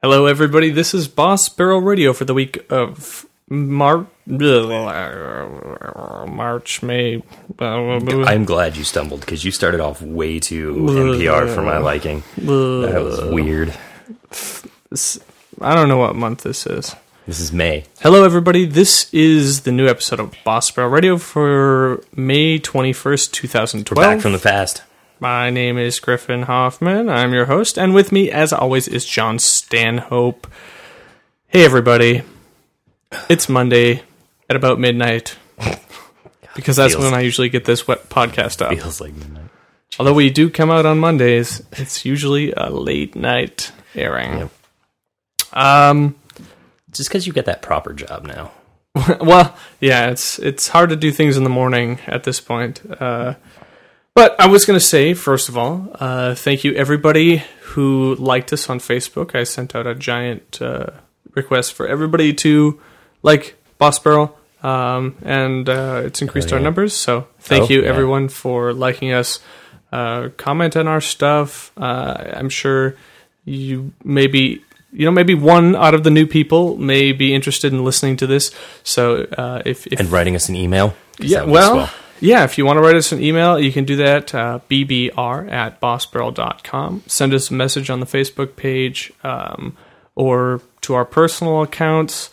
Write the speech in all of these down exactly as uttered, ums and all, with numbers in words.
Hello, everybody. This is Boss Barrel Radio for the week of Mar- March, May. I'm glad you stumbled because you started off way too N P R for my liking. That was weird. I don't know what month this is. This is May. Hello, everybody. This is the new episode of Boss Barrel Radio for May twenty-first, twenty twelve. We're back from the past. My name is Griffin Hoffman. I'm your host, and with me, as always, is John Stanhope. Hey, everybody. It's Monday at about midnight, because that's feels, when I usually get this wet podcast up. Feels like midnight. Jeez. Although we do come out on Mondays, it's usually a late night airing. Yep. Um, Just because you get that proper job now. Well, yeah, it's it's hard to do things in the morning at this point. Uh, but I was going to say, first of all, uh, thank you everybody who liked us on Facebook. I sent out a giant uh, request for everybody to like Boss Barrel, um, and uh, it's increased oh, yeah. our numbers. So thank oh, you yeah. everyone for liking us. Uh, comment on our stuff. Uh, I'm sure you maybe... You know, maybe one out of the new people may be interested in listening to this. So, uh, if, if and writing us an email, yeah, well, well, yeah, if you want to write us an email, you can do that. Uh, b b r at boss barrel dot com. Send us a message on the Facebook page, um, or to our personal accounts.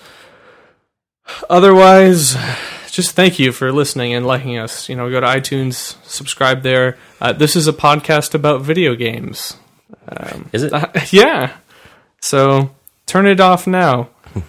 Otherwise, just thank you for listening and liking us. You know, go to iTunes, subscribe there. Uh, this is a podcast about video games. Um, is it? Uh, yeah. So, turn it off now.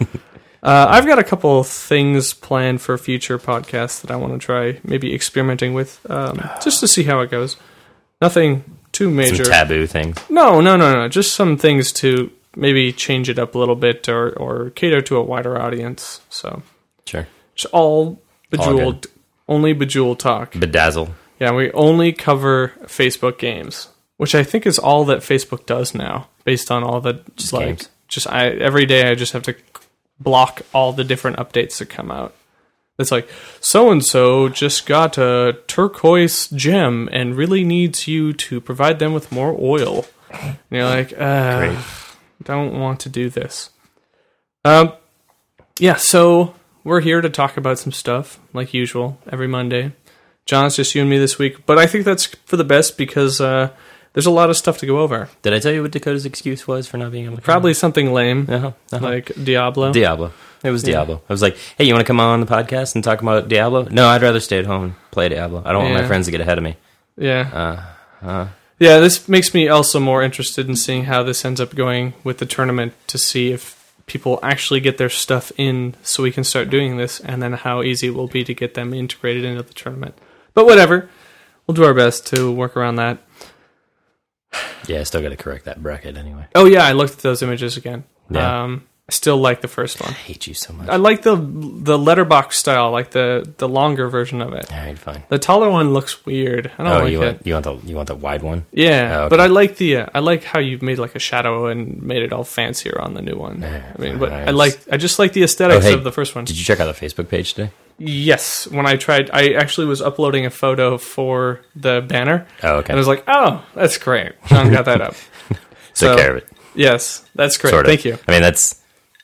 uh, I've got a couple of things planned for future podcasts that I want to try maybe experimenting with, um, just to see how it goes. Nothing too major. Some taboo things. No, no, no, no. Just some things to maybe change it up a little bit or, or cater to a wider audience. So, sure. Just all Bejeweled, all only Bejeweled talk. Bedazzle. Yeah, we only cover Facebook games, which I think is all that Facebook does now. Based on all the just like, games. just I every day I just have to block all the different updates that come out. It's like so and so just got a turquoise gem and really needs you to provide them with more oil. And you're like, uh, don't want to do this. Um, yeah. So we're here to talk about some stuff like usual every Monday. John's just you and me this week, but I think that's for the best because. Uh, There's a lot of stuff to go over. Did I tell you what Dakota's excuse was for not being able to come Probably on? something lame, uh-huh, uh-huh. like Diablo. Diablo. It was Yeah. Diablo. I was like, hey, you want to come on the podcast and talk about Diablo? No, I'd rather stay at home and play Diablo. I don't want Yeah. my friends to get ahead of me. Yeah. Uh, uh, Yeah, this makes me also more interested in seeing how this ends up going with the tournament to see if people actually get their stuff in so we can start doing this, and then how easy it will be to get them integrated into the tournament. But whatever. We'll do our best to work around that. yeah, I still got to correct that bracket anyway. Oh, yeah, I looked at those images again. Yeah. Um, I still like the first one. I hate you so much. I like the the letterbox style, like the, the longer version of it. All right, fine. The taller one looks weird. I don't oh, like you it. want, you want the you want the wide one? Yeah, Oh, okay. but I like the uh, I like how you've made like a shadow and made it all fancier on the new one. Yeah, I mean, but nice. I like I just like the aesthetics Oh, hey, of the first one. Did you check out the Facebook page today? Yes, when I tried, I actually was uploading a photo for the banner. Oh, okay. And I was like, oh, that's great. John got that up. Took So, care of it. Yes, that's great. Sort of. Thank you. I mean, that's.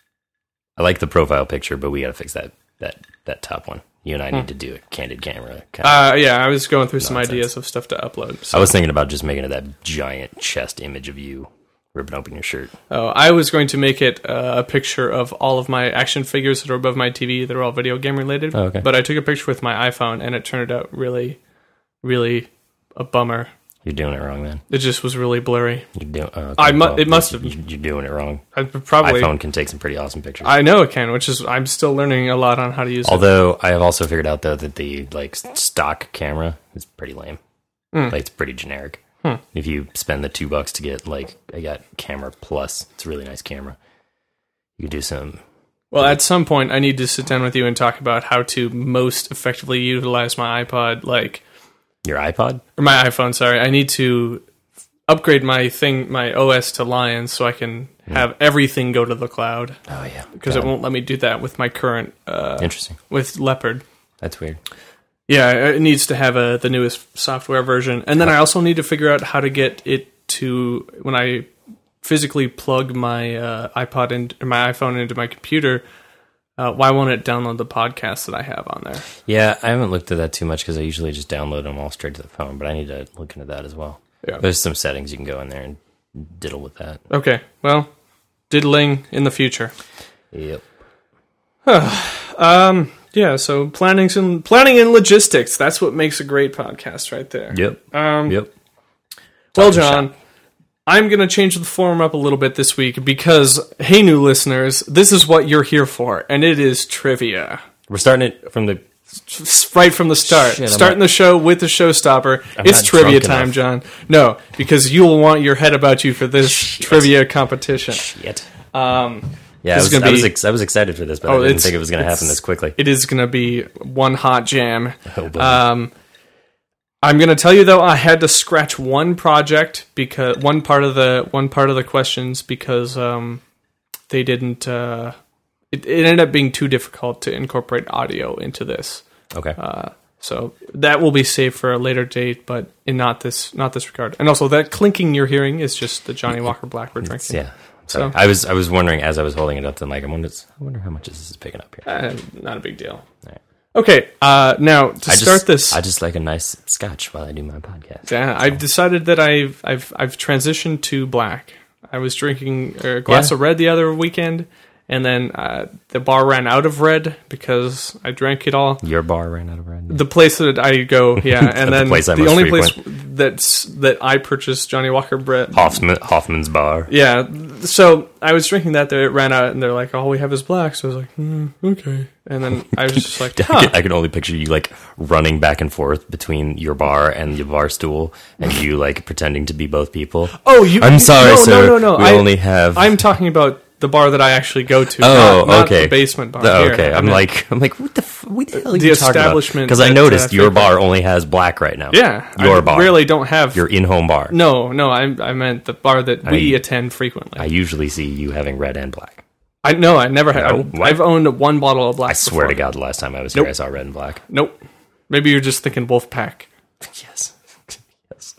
I like the profile picture, but we got to fix that that that top one. You and I need to do a candid camera. Kind of Uh, yeah, I was going through some nonsense. ideas of stuff to upload. So. I was thinking about just making it that giant chest image of you ripping open your shirt. Oh, I was going to make it uh, a picture of all of my action figures that are above my T V. They're all video game related. Oh, okay. But I took a picture with my iPhone, and it turned out really, really a bummer. You're doing it wrong, man. It just was really blurry. You're doing. Oh, okay. I mu- well, it must have. you- You're doing it wrong. I probably. iPhone can take some pretty awesome pictures. I know it can, which is I'm still learning a lot on how to use it. Although I have also figured out though that the like stock camera is pretty lame. Mm. Like it's pretty generic. Hmm. If you spend the two bucks to get like I got Camera Plus, it's a really nice camera. You could do some. Well, at some point, I need to sit down with you and talk about how to most effectively utilize my iPod, like Your iPod? or my iPhone. Sorry, I need to upgrade my thing, my O S to Lion, so I can have everything go to the cloud. Oh yeah, Because it won't let me do that with my current uh, Interesting. with Leopard. That's weird. Yeah, it needs to have a, the newest software version, and then I also need to figure out how to get it to when I physically plug my uh, iPod and my iPhone into my computer, uh, why won't it download the podcast that I have on there? Yeah, I haven't looked at that too much because I usually just download them all straight to the phone, but I need to look into that as well. Yeah. There's some settings you can go in there and diddle with that. Okay, well, diddling in the future. Yep. um. Yeah. So planning and planning and logistics. That's what makes a great podcast, right there. Yep. Um. Yep. Well, John, I'm going to change the form up a little bit this week because, hey, new listeners, this is what you're here for, and it is trivia. We're starting it from the... Right from the start. Shit, Starting not, the show with the showstopper. I'm it's trivia time, enough. John. No, because you'll want your head about you for this Shit. trivia competition. Shit. Um, yeah, I was, gonna I, be, was ex- I was excited for this, but oh, I didn't think it was going to happen this quickly. It is going to be one hot jam. Oh, boy. Um, I'm going to tell you though, I had to scratch one project because one part of the one part of the questions because um, they didn't. Uh, it, it ended up being too difficult to incorporate audio into this. Okay. Uh, so that will be saved for a later date, but in not this not this regard. And also, that clinking you're hearing is just the Johnny Walker Black we're drinking. Yeah. So I was I was wondering as I was holding it up to the mic, I wonder, I wonder how much this is picking up here. Uh, not a big deal. All right. Okay, uh, now to I start just, this, I just like a nice scotch while I do my podcast. Yeah, so. I've decided that I've I've I've transitioned to black. I was drinking a glass yeah. of red the other weekend, and then uh, the bar ran out of red because I drank it all. Your bar ran out of red. The place that I go, yeah, and then the, the only place that's that I purchased Johnny Walker bread, Hoffman, Hoffman's bar. Yeah, so I was drinking that. There, it ran out, and they're like, "All we have is black." So I was like, mm, "Okay." And then I was just like, huh. I can only picture you like running back and forth between your bar and your bar stool, and you like pretending to be both people. Oh, you? I'm sorry, no, sir. No, no, no. We I, only have. I'm talking about the bar that I actually go to. Oh, not, not okay. The basement bar. The, here. okay, I I'm mean, like, I'm like, what the, f- what the hell are the you talking about? establishment Because I that, noticed uh, your bar only has black right now. Yeah, your I bar. Really don't have your in-home bar. No, no. I I meant the bar that we I, attend frequently. I usually see you having red and black. I no, I never had. No? I, I've owned one bottle of black. I swear before. to God, the last time I was Nope. here, I saw red and black. Nope. Maybe you're just thinking Wolfpack. Yes. yes.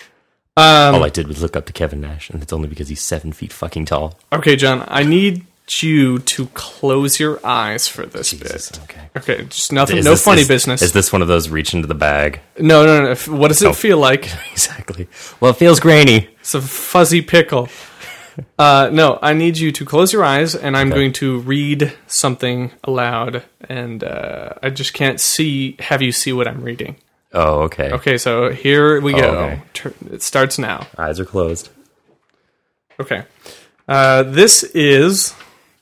Um, All I did was look up to Kevin Nash, and it's only because he's seven feet fucking tall. Okay, John, I need you to close your eyes for this Jesus, bit. okay. Okay, just nothing, Is no this, funny is, business. Is this one of those reach into the bag? No, no, no. If- What does it Oh. feel like? Exactly. Well, it feels grainy. It's a fuzzy pickle. Uh, no, I need you to close your eyes, and I'm Okay. going to read something aloud, and uh, I just can't see. Have you see what I'm reading? Oh, okay. Okay, so here we go. Oh, okay. Tur- It starts now. Eyes are closed. Okay, uh, this is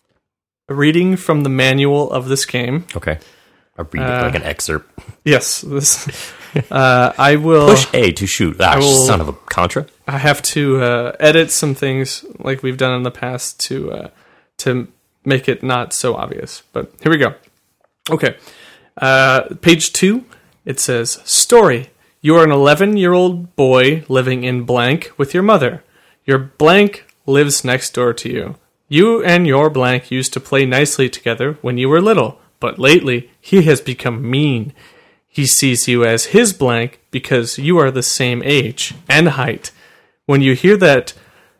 a reading from the manual of this game. Okay. I'll read Uh, it like an excerpt. Yes, this. Uh, I will Push A to shoot. Ah, will- son of a Contra. I have to uh, edit some things like we've done in the past to uh, to make it not so obvious. But here we go. Okay, uh, page two. It says, "Story: You are an eleven-year-old boy living in blank with your mother. Your blank lives next door to you. You and your blank used to play nicely together when you were little, but lately he has become mean. He sees you as his blank because you are the same age and height. When you hear that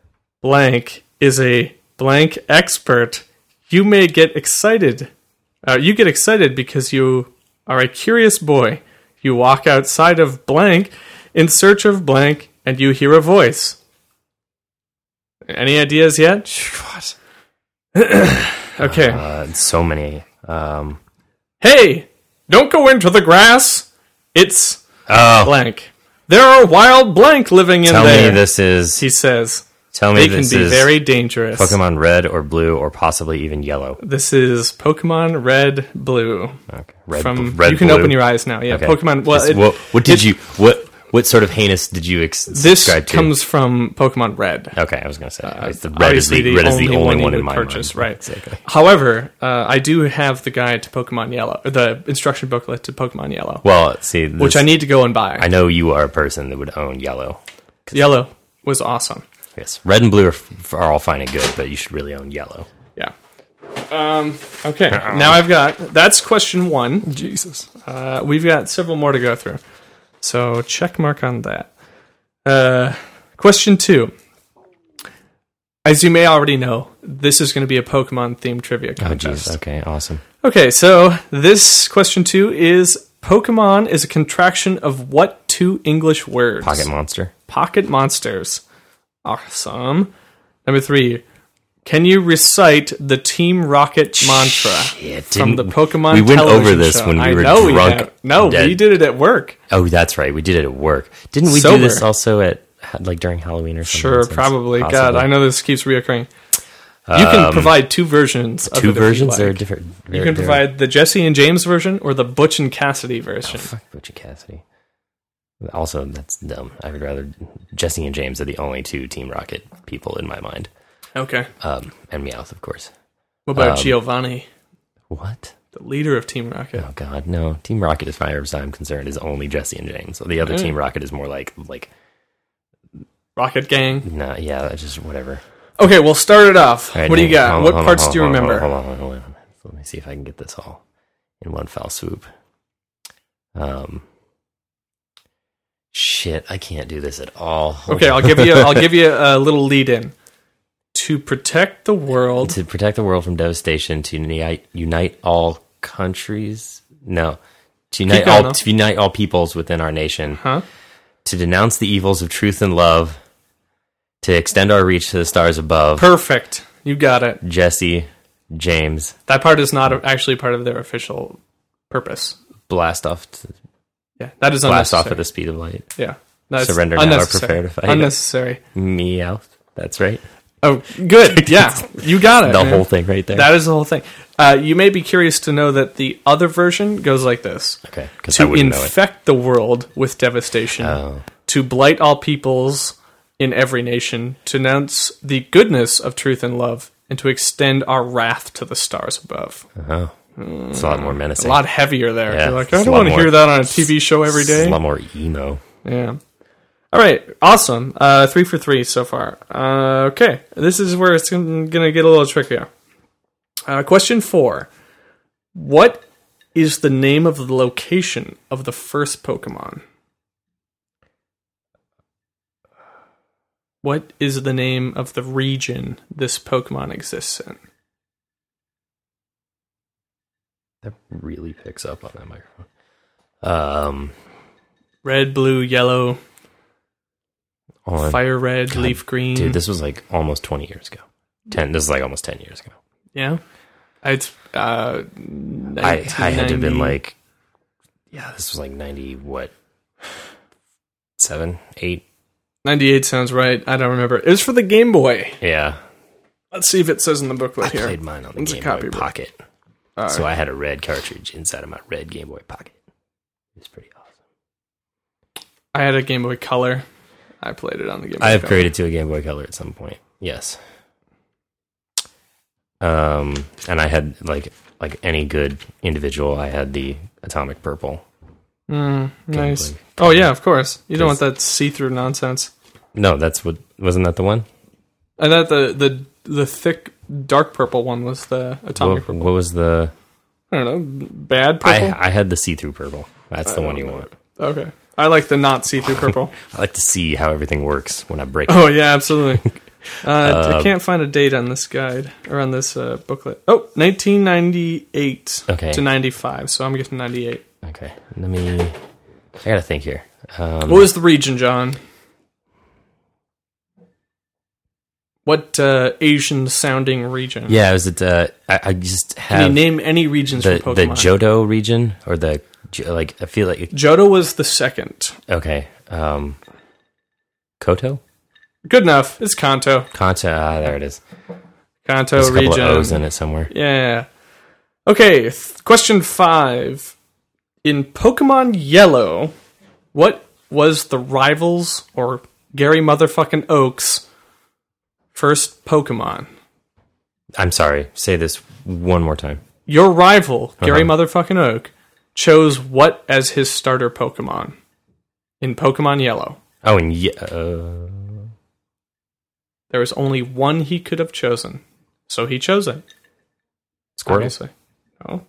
blank is a blank expert, you may get excited. Uh, you get excited because you are a curious boy. You walk outside of blank in search of blank, and you hear a voice." Any ideas yet? What? Okay. Uh, so many. Um, Hey, don't go into the grass. It's oh, blank. There are wild blank living in tell there. me this is. He says. Tell me They can this be is very dangerous. Pokemon Red or Blue or possibly even Yellow. This is Pokemon Red, Blue. Okay. Red, From red, you can blue. open your eyes now. Yeah, Okay. Pokemon. Well, Just- it, what, what did it- you? What what sort of heinous did you ex- this subscribe to? comes from Pokemon Red. Okay, I was going to say Uh, it's the red is the, obviously red is the only, you one in would my purchase, mind. right? Exactly. However, uh, I do have the guide to Pokemon Yellow, or the instruction booklet to Pokemon Yellow, Well, see, this, which I need to go and buy. I know you are a person that would own Yellow. Yellow was awesome. Yes, Red and Blue are, f- are all fine and good, but you should really own Yellow. Yeah. Um, okay, now I've got, that's question one. Jesus. Uh, we've got several more to go through. So check mark on that. Uh, question two. As you may already know, this is going to be a Pokemon-themed trivia Oh, contest. jeez. Okay, awesome. Okay, so this question two is, Pokemon is a contraction of what two English words? Pocket Monster. Pocket Monsters. Awesome. Number three, can you recite the Team Rocket mantra Shit, from the didn't- Pokemon we went television over this show? when we I were know we drunk have. No, dead. we did it at work. Oh, that's right. We did it at work. Didn't we Sober. do this also at like during Halloween or something? Sure, nonsense? probably. God, Possibly. I know this keeps reoccurring. You can Um, provide two versions of Two it if you versions like. are different. You they're- can they're- provide the Jesse and James version or the Butch and Cassidy version. Oh, fuck Butch and Cassidy. Also, that's dumb. I would rather Jesse and James are the only two Team Rocket people in my mind. Okay. Um, and Meowth, of course. What about Um, Giovanni, What? the leader of Team Rocket? Oh God, no. Team Rocket, as far as I'm concerned, is only Jesse and James. The other Mm. Team Rocket is more like like Rocket Gang. nah, yeah, that's just whatever. Okay, we'll start it off. All right, what do you hang- got? hold on, What hold on, parts hold do you on, remember? Hold on, hold on, hold on. So let me see if I can get this all in one foul swoop. Um, shit, I can't do this at all. Hold Okay, on. I'll give you. I'll give you a little lead in. To protect the world. To protect the world from devastation, to unite unite all countries. No, to unite going, all though. to unite all peoples within our nation. Huh? To denounce the evils of truth and love. To extend our reach to the stars above. Perfect. You got it. Jesse, James, That part is not actually part of their official purpose. blast off, to, Yeah, that is blast off unnecessary. at the speed of light. Yeah, that's Surrender now or unnecessary. prepare to fight. Unnecessary. Meowth. That's right. Oh, good. Yeah, you got it. The man. whole thing right there. That is the whole thing. Uh, you may be curious to know that the other version goes like this: okay, because I to wouldn't know it. infect the world with devastation, Oh. to blight all peoples in every nation, to announce the goodness of truth and love, and to extend our wrath to the stars above. Oh, it's a lot more A menacing. lot heavier there. Yeah, You're like, it's I a don't lot want to more- hear that on a T V show every It's a day. lot more emo. Yeah. All right. Awesome. Uh, three for three so far. Uh, okay. This is where it's going to get a little trickier. Uh, question four. What is the name of the location of the first Pokemon? What is the name of the region this Pokemon exists in? That really picks up on that microphone. Um, Red, blue, yellow, on, fire red, God, leaf green. dude, this was like almost twenty years ago. Ten. This is like almost ten years ago. Yeah. It's uh, I, I had to have been nineteen ninety like, yeah, this was like ninety what, seven, eight. ninety-eight sounds right. I don't remember. It was for the Game Boy. Yeah, Let's see if it says in the I booklet here. played mine on the It's a Game copy, Boy bro. Pocket, All so right. I had a red cartridge inside of my red Game Boy Pocket. It was pretty awesome. I had a Game Boy Color. I played it on the Game Boy I Color. upgraded to a Game Boy Color at some point. Yes. Um, and I had like like any good individual, I had the Atomic Purple. Mm, nice. Boy. Oh, yeah, of course. You don't want Because- that see-through nonsense. No, that's what wasn't that the one? I thought the, the, the thick, dark purple one was the Atomic What, Purple. what was the? I don't know. Bad purple? I I had the see-through purple. That's the I one don't you know. want. Okay. I like the not see-through purple. I like to see how everything works when I break it. Oh, yeah, absolutely. Uh, I Um, can't find a date on this guide or on this uh, booklet. Oh, nineteen ninety-eight Okay. to ninety-five, so I'm getting ninety-eight. Okay, let me. I gotta think here. Um, What was the region, John? What uh, Asian-sounding region? yeah, was it? Uh, I, I just Can you have name any regions the for the Pokemon? Johto region or the Jo- like. I feel like it, Johto was the second. okay. Um, Koto, Good enough. It's Kanto. Kanto. Ah, there it is. Kanto There's a couple region. of O's in it somewhere. Yeah. Okay, th- question five. In Pokemon Yellow, what was the rivals or Gary motherfucking Oak's first Pokemon? I'm sorry. Say this one more time. Your rival, Gary Uh-huh. motherfucking Oak, chose what as his starter Pokemon in Pokemon Yellow? Oh, and yeah. Uh, There was only one he could have chosen, so he chose it. Squirtle. Obviously. No.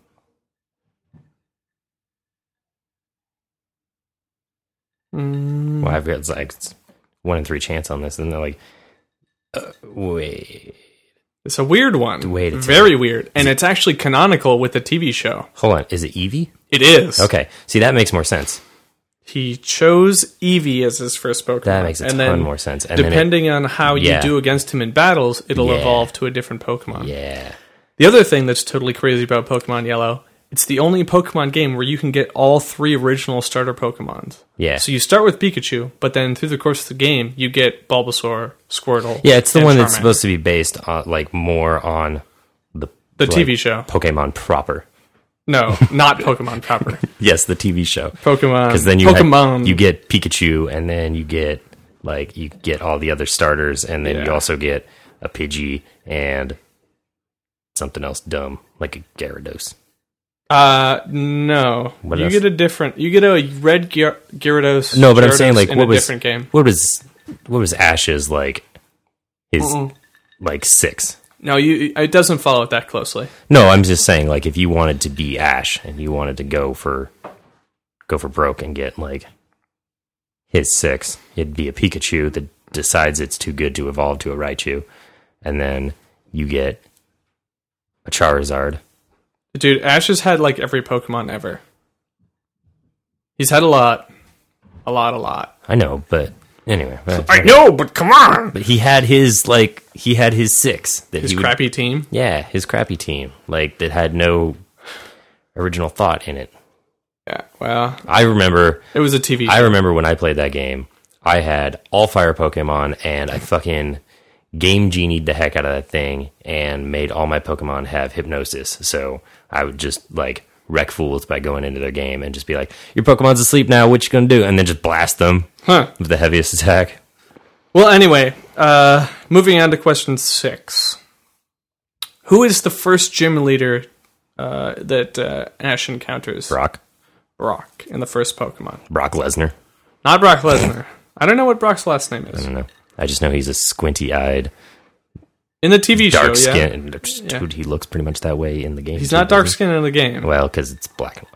Mm, Well, I've got like one in three chance on this, and they're like Wait. It's a weird one. Wait a Very weird. And it's actually canonical with the T V show. Hold on. Is it Eevee? It is. Okay. See, that makes more sense. He chose Eevee as his first Pokemon. That makes a and ton then, more sense. And then depending on how yeah. you do against him in battles, it'll Yeah. evolve to a different Pokemon. Yeah. The other thing that's totally crazy about Pokemon Yellow, it's the only Pokemon game where you can get all three original starter Pokemons. Yeah. So you start with Pikachu, but then through the course of the game, you get Bulbasaur, Squirtle. Yeah, it's the and one that's Charmander. supposed to be based on, like, more on the The like, T V show. Pokemon proper. No, not Pokemon proper. Yes, the T V show. Pokemon. Because then you Pokemon. have, you get Pikachu, and then you get like you get all the other starters, and then Yeah. you also get a Pidgey and something else dumb like a Gyarados. Uh, no. What you else? get a different. You get a red Gyar- Gyarados. No, but I'm Gyarados saying like in what a was different game. what was what was Ash's like his Mm-mm. like six. No, you. It doesn't follow it that closely. No, I'm just saying like if you wanted to be Ash and you wanted to go for go for broke and get like his six, it'd be a Pikachu that decides it's too good to evolve to a Raichu, and then you get a Charizard. Dude, Ash has had like every Pokemon ever. He's had a lot. A lot, a lot. I know, but anyway. but- I know, but come on! But he had his like he had his six that His he would, crappy team. yeah, his crappy team like that had no original thought in it. Yeah, well, I remember it was a T V show. I remember when I played that game, I had all fire Pokemon and I fucking game genied the heck out of that thing and made all my Pokemon have hypnosis. So I would just like wreck fools by going into their game and just be like, your Pokemon's asleep now, what you gonna do? And then just blast them Huh. with the heaviest attack. Well, anyway, uh, moving on to question six. Who is the first gym leader uh, that uh, Ash encounters? Brock. Brock in the first Pokemon. Brock Lesnar. Not Brock Lesnar. I don't know what Brock's last name I is. don't know. I just know he's a squinty-eyed, In the T V dark show, yeah. skin. Dude, he looks pretty much that way in the game. He's too, not dark doesn't skinned in the game. he? Well, because it's black and white.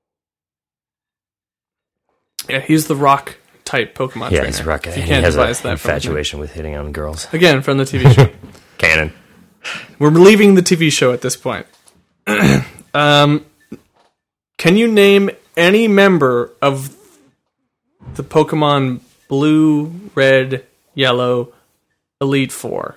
Yeah, he's the rock type Pokemon Yeah, trainer. he's rock. You And he can't has devise an that from his name. infatuation with hitting on girls. Again, from the T V show. Canon. We're leaving the T V show at this point. um, can you name any member of the Pokemon Blue, Red, Yellow, Elite Four?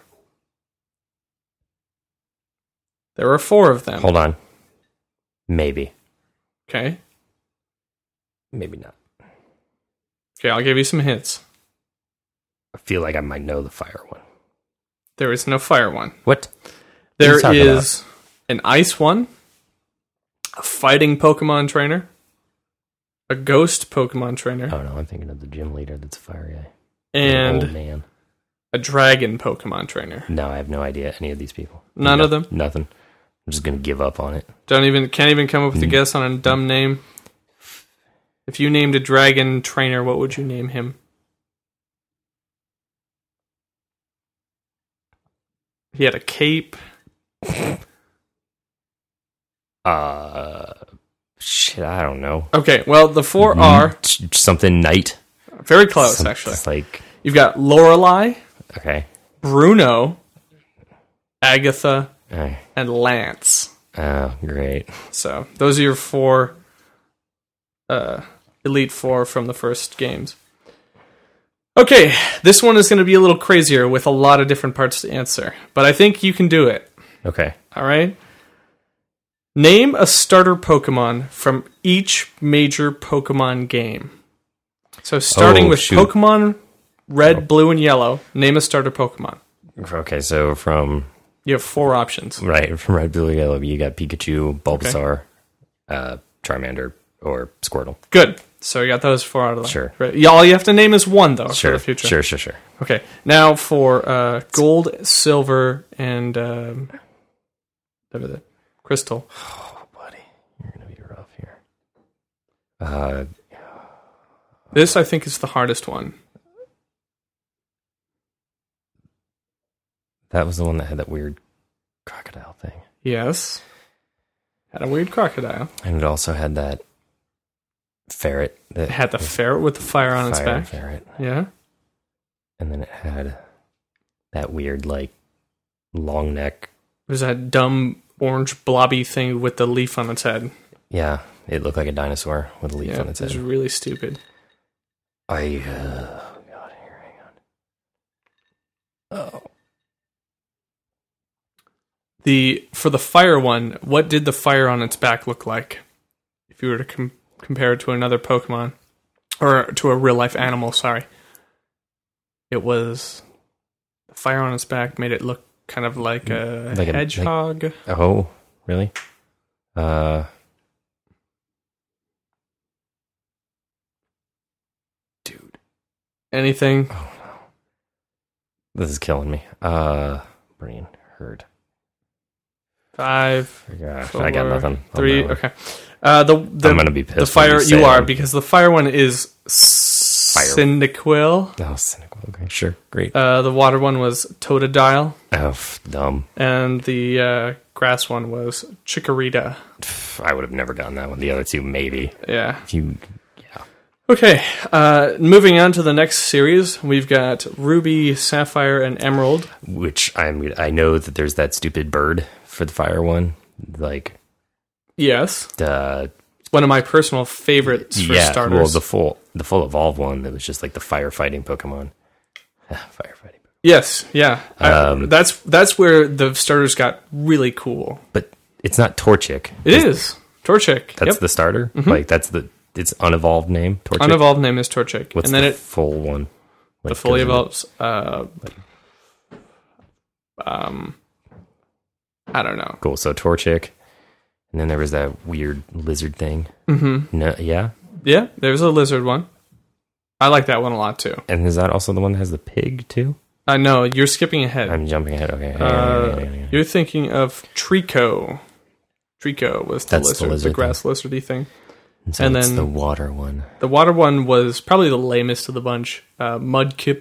There are four of them. Hold on. Maybe. Okay. Maybe not. Okay, I'll give you some hints. I feel like I might know the fire one. There is no fire one. What? There What are you talking is an ice one, a fighting Pokemon trainer, a ghost Pokemon trainer, Oh no, I'm thinking of the gym leader that's a fire guy. and old man. a dragon Pokemon trainer. No, I have no idea any of these people. None No- of them? Nothing. I'm just gonna give up on it. Don't even can't even come up with a Mm. guess on a dumb name. If you named a dragon trainer, what would you name him? He had a cape. Uh, shit, I don't know. Okay, well the four are Ch- something knight. very close Some- actually. It's like You've got Lorelei, okay. Bruno, Agatha, Uh, and Lance. oh, great. So those are your four uh, Elite Four from the first games. Okay, this one is going to be a little crazier with a lot of different parts to answer, but I think you can do it. Okay. All right? Name a starter Pokemon from each major Pokemon game. So starting Oh, with shoot. Pokemon Red, Blue, and Yellow, name a starter Pokemon. Okay, so from You have four options. right from Red, Blue, Yellow, you got Pikachu, Bulbasaur, uh, Charmander, or Squirtle. Good. So you got those four out of the Sure. Right. Yeah, all you have to name is one, though, Sure, for the future. sure, sure, sure. Okay. Now for uh, gold, silver, and um, whatever the crystal. Oh, buddy, you're gonna be rough here. Uh, This, I think, is the hardest one. that was the one that had that weird crocodile thing, Yes. Had a weird crocodile. and it also had that ferret that It had the ferret with the fire on its fire back. ferret, Yeah. and then it had that weird like long neck. There's that dumb orange blobby thing with the leaf on its head. Yeah, it looked like a dinosaur with a leaf Yeah, on its it was head. really stupid. I uh, oh god, here, hang on. Oh, The for the fire one, what did the fire on its back look like? If you were to com- compare it to another Pokemon, or to a real life animal, sorry, it was the fire on its back made it look kind of like a Like a- hedgehog. like- oh, really? Uh, Dude, anything? oh no, this is killing me. Uh, brain hurt. Five, Oh, gosh, four, I got nothing. on three. that one. Okay, uh, the the I'm gonna be pissed. the when fire say you are them. because the fire one is Fire. Cyndaquil. Oh, cynical. Okay, sure, great. Uh, the water one was Totodile. Oh, f- dumb. And the uh, grass one was Chikorita. Pff, I would have never gotten that one. The other two, maybe. Yeah. If you, yeah. Okay. Uh, moving on to the next series, we've got Ruby, Sapphire, and Emerald. Which I'm. I know that there's that stupid bird for the fire one. Like, Yes. the One of my personal favorites for yeah, starters. well, the full the full evolved one that was just like the firefighting Pokemon. Firefighting. yes. Yeah. I- Um, that's that's where the starters got really cool. But it's not Torchic. It is Torchic. That's Yep. the starter. Like that's the its unevolved name. Torchic. Unevolved name is Torchic. What's and then the it full one? the Like, fully goes in- evolves. Uh, um, I don't know. Cool. So Torchic, and then there was that weird lizard thing. Mm-hmm. No, yeah. Yeah, there's a lizard one. I like that one a lot too. And is that also the one that has the pig too? I know you're skipping ahead. I'm jumping ahead. Okay. Hang on, Uh, hang on, hang on, hang on. You're thinking of Trico. Trico was the That's the lizard, the, lizard grass lizardy thing. And, so and it's then- the water one. The water one was probably the lamest of the bunch. Uh, Mudkip.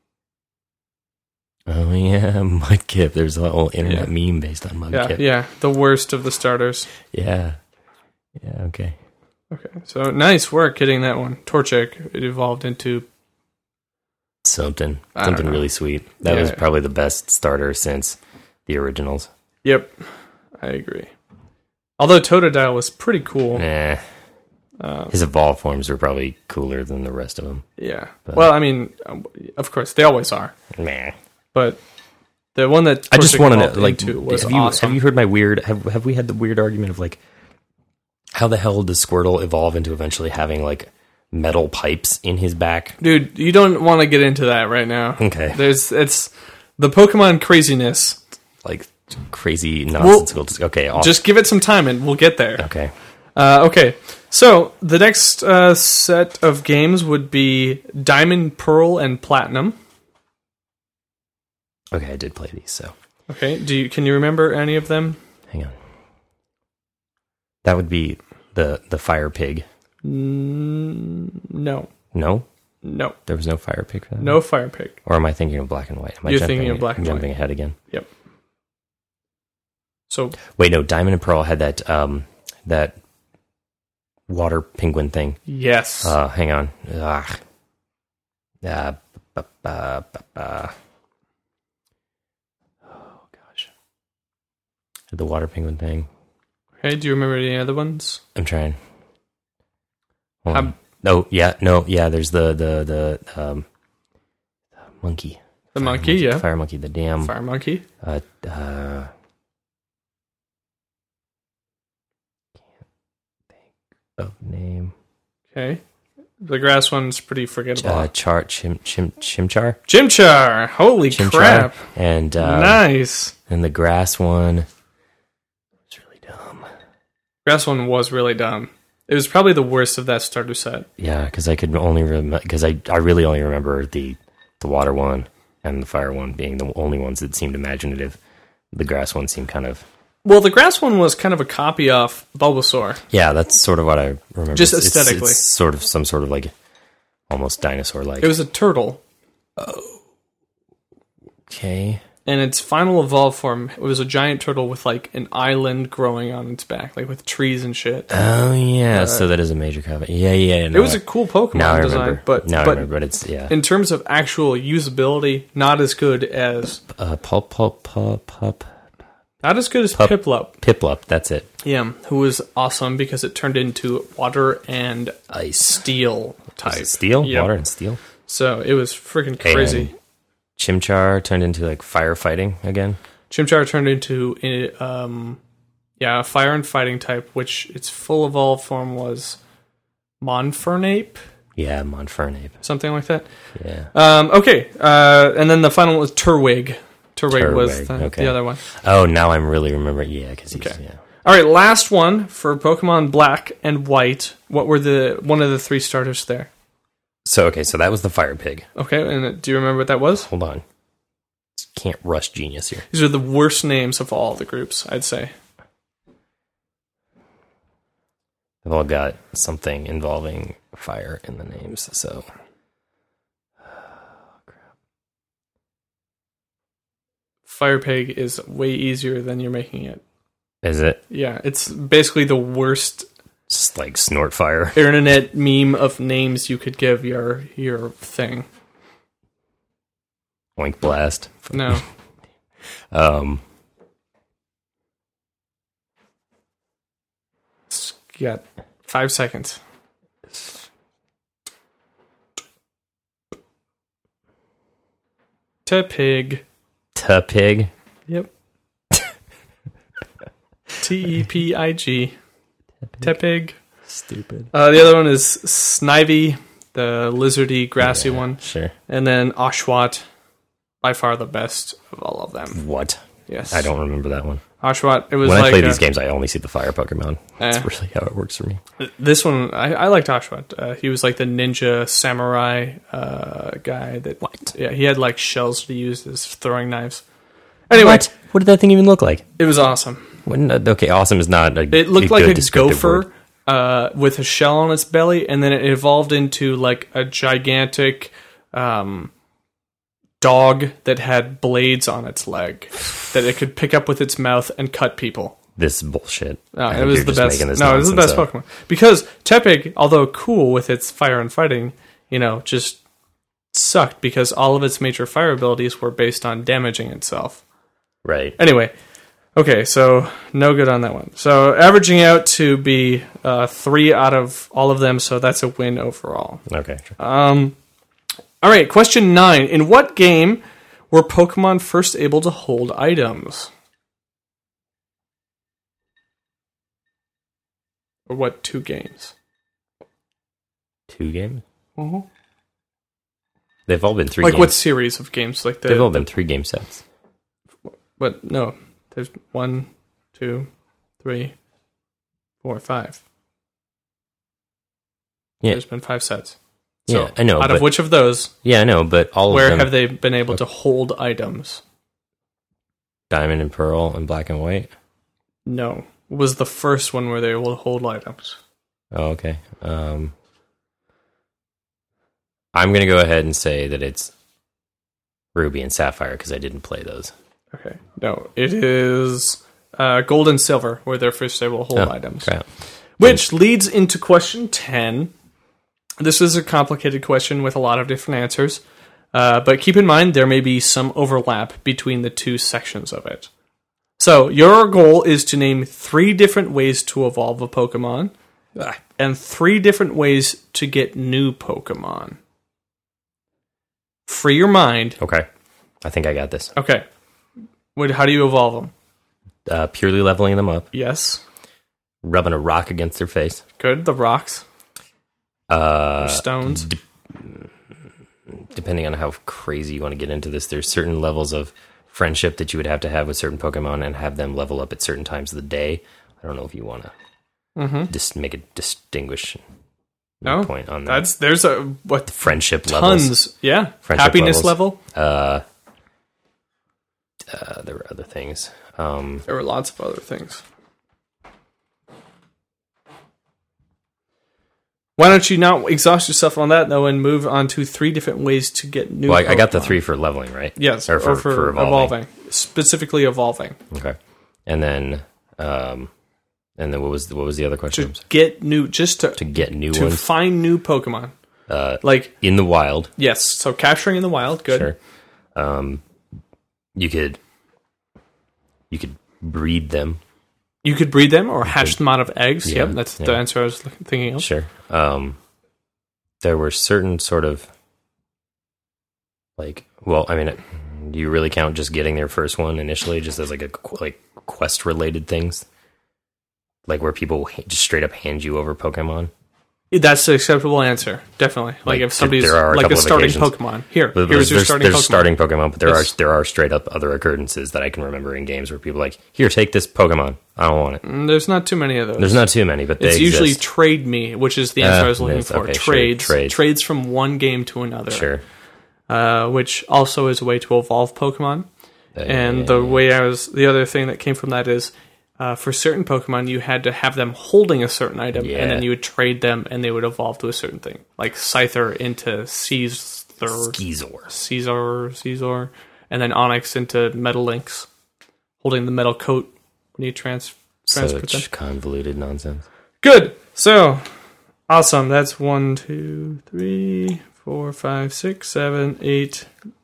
Oh yeah, Mudkip. There's a whole internet Yeah. meme based on Yeah, Mudkip. yeah, the worst of the starters. Yeah. Yeah. Okay. Okay, so nice work getting that one. Torchic. It evolved into. Something. I don't Something know. really sweet. That Yeah. was probably the best starter since the originals. Yep, I agree. Although Totodile was pretty cool. Nah. Uh, His evolved forms were probably cooler than the rest of them. yeah. Well, I mean, um, of course they always are. Nah. But the one that I just Torchic want to know, evolved like, into was have you, awesome. have you heard my weird? Have have we had the weird argument of like, how the hell does Squirtle evolve into eventually having like metal pipes in his back? Dude, you don't want to get into that right now. Okay. There's it's the Pokemon craziness. Like crazy nonsensical. okay, awesome. Just give it some time and we'll get there. okay. Uh, okay. So the next uh, set of games would be Diamond, Pearl, and Platinum. Okay, I did play these, so Okay. Do you can you remember any of them? hang on. That would be the the fire pig. Mm, no. No, No. there was no fire pig for that. No Fire Pig. Or am I thinking of black and white? Am I You're jumping, thinking of black and jumping white. ahead again? Yep. So Wait, no. Diamond and Pearl had that um that water penguin thing. yes. Uh, hang on. Ugh. Uh, bu- bu- bu- bu- oh gosh, the water penguin thing. okay. Do you remember any other ones? I'm trying. Hold Um, on. No, yeah, no, yeah. There's the the the um the monkey. The Fire monkey, yeah. fire monkey. The damn Fire Monkey. uh uh. Can't think of name. Okay. The grass one's pretty forgettable. Uh, char chim chim chimchar. Chimchar. Holy Chimchar. crap. And uh, Nice. and the grass one. It's really dumb. Grass one was really dumb. It was probably the worst of that starter set. Yeah, because I could only remember because I I really only remember the the water one and the fire one being the only ones that seemed imaginative. The grass one seemed kind of Well, the grass one was kind of a copy of Bulbasaur. yeah. That's sort of what I remember. Just It's- it's- aesthetically. it's sort of some sort of like almost dinosaur like. It was a turtle. Okay, and its final evolved form it was a giant turtle with like an island growing on its back, like with trees and shit. Oh yeah, uh, so that is a major comment. Yeah, yeah. No, it was a cool Pokemon now I design, remember. but now but I remember. But it's yeah. in terms of actual usability, not as good as uh, pulp, pulp, pulp, pulp. Not as good as Pup, Piplup. Piplup, that's it. Yeah, who was awesome because it turned into water and ice, steel type. Steel, yep. water, and steel. So it was freaking crazy. And Chimchar turned into like firefighting again. Chimchar turned into a, um, yeah, a fire and fighting type, which its full evolved form was Monfernape. Yeah, Monfernape, something like that. Yeah. Um, okay, uh, and then the final one was Turwig. Turwig, Turwig was the, okay. the other one. Oh, now I'm really remembering. Yeah, because he's okay. yeah. All right, last one for Pokemon Black and White. What were the one of the three starters there? So okay, so that was the Fire Pig. Okay, and do you remember what that was? Hold on, can't rush genius here. These are the worst names of all the groups, I'd say. They've all got something involving fire in the names, so. Fire Pig is way easier than you're making it. Is it? Yeah, it's basically the worst. Just like snort fire. Internet meme of names you could give your your thing. Oink Blast. No. um. You got five seconds. Tepig. Tepig. Yep. T E P I G. Tepig. Stupid. Uh, the other one is Snivy, the lizardy, grassy yeah, one. Sure. And then Oshawott, by far the best of all of them. What? Yes. I don't remember that one. Oshawott, it was when like... I play a, these games, I only see the fire Pokemon. That's eh. really how it works for me. This one, I, I liked Oshawott. Uh, he was like the ninja samurai uh, guy that... What? Yeah, he had like shells to use as throwing knives. Anyway. What? What did that thing even look like? It was awesome. When, uh, okay, awesome is not a It looked a like good a gopher uh, with a shell on its belly, and then it evolved into like a gigantic um, dog that had blades on its leg that it could pick up with its mouth and cut people. This is bullshit. No, it was the best. No, it was the best up. Pokemon. Because Tepig, although cool with its fire and fighting, you know, just sucked because all of its major fire abilities were based on damaging itself. Right. Anyway, okay, so no good on that one. So averaging out to be uh, three out of all of them, so that's a win overall. Okay. Sure. Um, all right, question nine. In what game were Pokemon first able to hold items? Or what two games? Two games? Uh-huh. They've all been three like games. what series of games? Like the, They've all been three game sets. But no, there's one, two, three, four, five. Yeah. There's been five sets. So yeah, I know. Out but, of which of those? Yeah, I know, but all where of them... have they been able to hold items? Diamond and Pearl and Black and White? No. It was the first one where they were able to hold items. Oh, okay. Um, I'm going to go ahead and say that it's Ruby and Sapphire because I didn't play those. Okay. No, it is uh, Gold and Silver where they're first able to hold oh, items. Crap. Which leads into question ten. This is a complicated question with a lot of different answers. Uh, but keep in mind there may be some overlap between the two sections of it. So your goal is to name three different ways to evolve a Pokemon and three different ways to get new Pokemon. Free your mind. Okay. I think I got this. Okay. What, how do you evolve them? Uh, purely leveling them up. Yes. Rubbing a rock against their face. Good. The rocks. Uh, or stones. D- depending on how crazy you want to get into this, there's certain levels of friendship that you would have to have with certain Pokemon and have them level up at certain times of the day. I don't know if you want to mm-hmm. just make a distinguish no, point on that. That's there's a what the friendship tons, levels. yeah. Friendship Happiness levels. level. Uh, uh, there were other things. Um, there were lots of other things. Why don't you not exhaust yourself on that, though, and move on to three different ways to get new well, I, I got the Pokemon. three for leveling, right? Yes, or for, or for, for evolving. evolving. specifically evolving. Okay. And then, um, and then what was what was the other question? To get new, just to to get new to ones find new Pokemon. uh, Like in the wild. yes, so capturing in the wild, good. Sure. Um, you could you could breed them. You could breed them or hatch them out of eggs. Yeah, Yep, that's yeah. the answer I was looking- thinking of. Sure. Um, there were certain sort of like, well, I mean, do you really count just getting their first one initially, just as like a qu- like quest related things, like where people ha- just straight up hand you over Pokemon? That's the acceptable answer, definitely. Like, Like, if somebody's there are a like a couple of starting occasions. Pokemon, here, But here's there's, your there's, starting there's Pokemon. starting Pokemon, but there Yes. are there are straight up other occurrences that I can remember in games where people are like, here, take this Pokemon. I don't want it. Mm, There's not too many of those. There's not too many, but they It's usually exist. trade me, which is the answer Uh, I was looking yes, for. okay, sure, Trades, trade. trades from one game to another. Sure. Uh, which also is a way to evolve Pokemon. And the way I was, the other thing that came from that is, uh, for certain Pokemon, you had to have them holding a certain item, Yeah. and then you would trade them, and they would evolve to a certain thing, like Scyther into Caesar, Skeezor. Caesar, Caesar, and then Onyx into Metal Lynx, holding the metal coat when you trans transfer them. Such convoluted nonsense. Good. So awesome. That's one, two, three, four, five, six, seven, eight.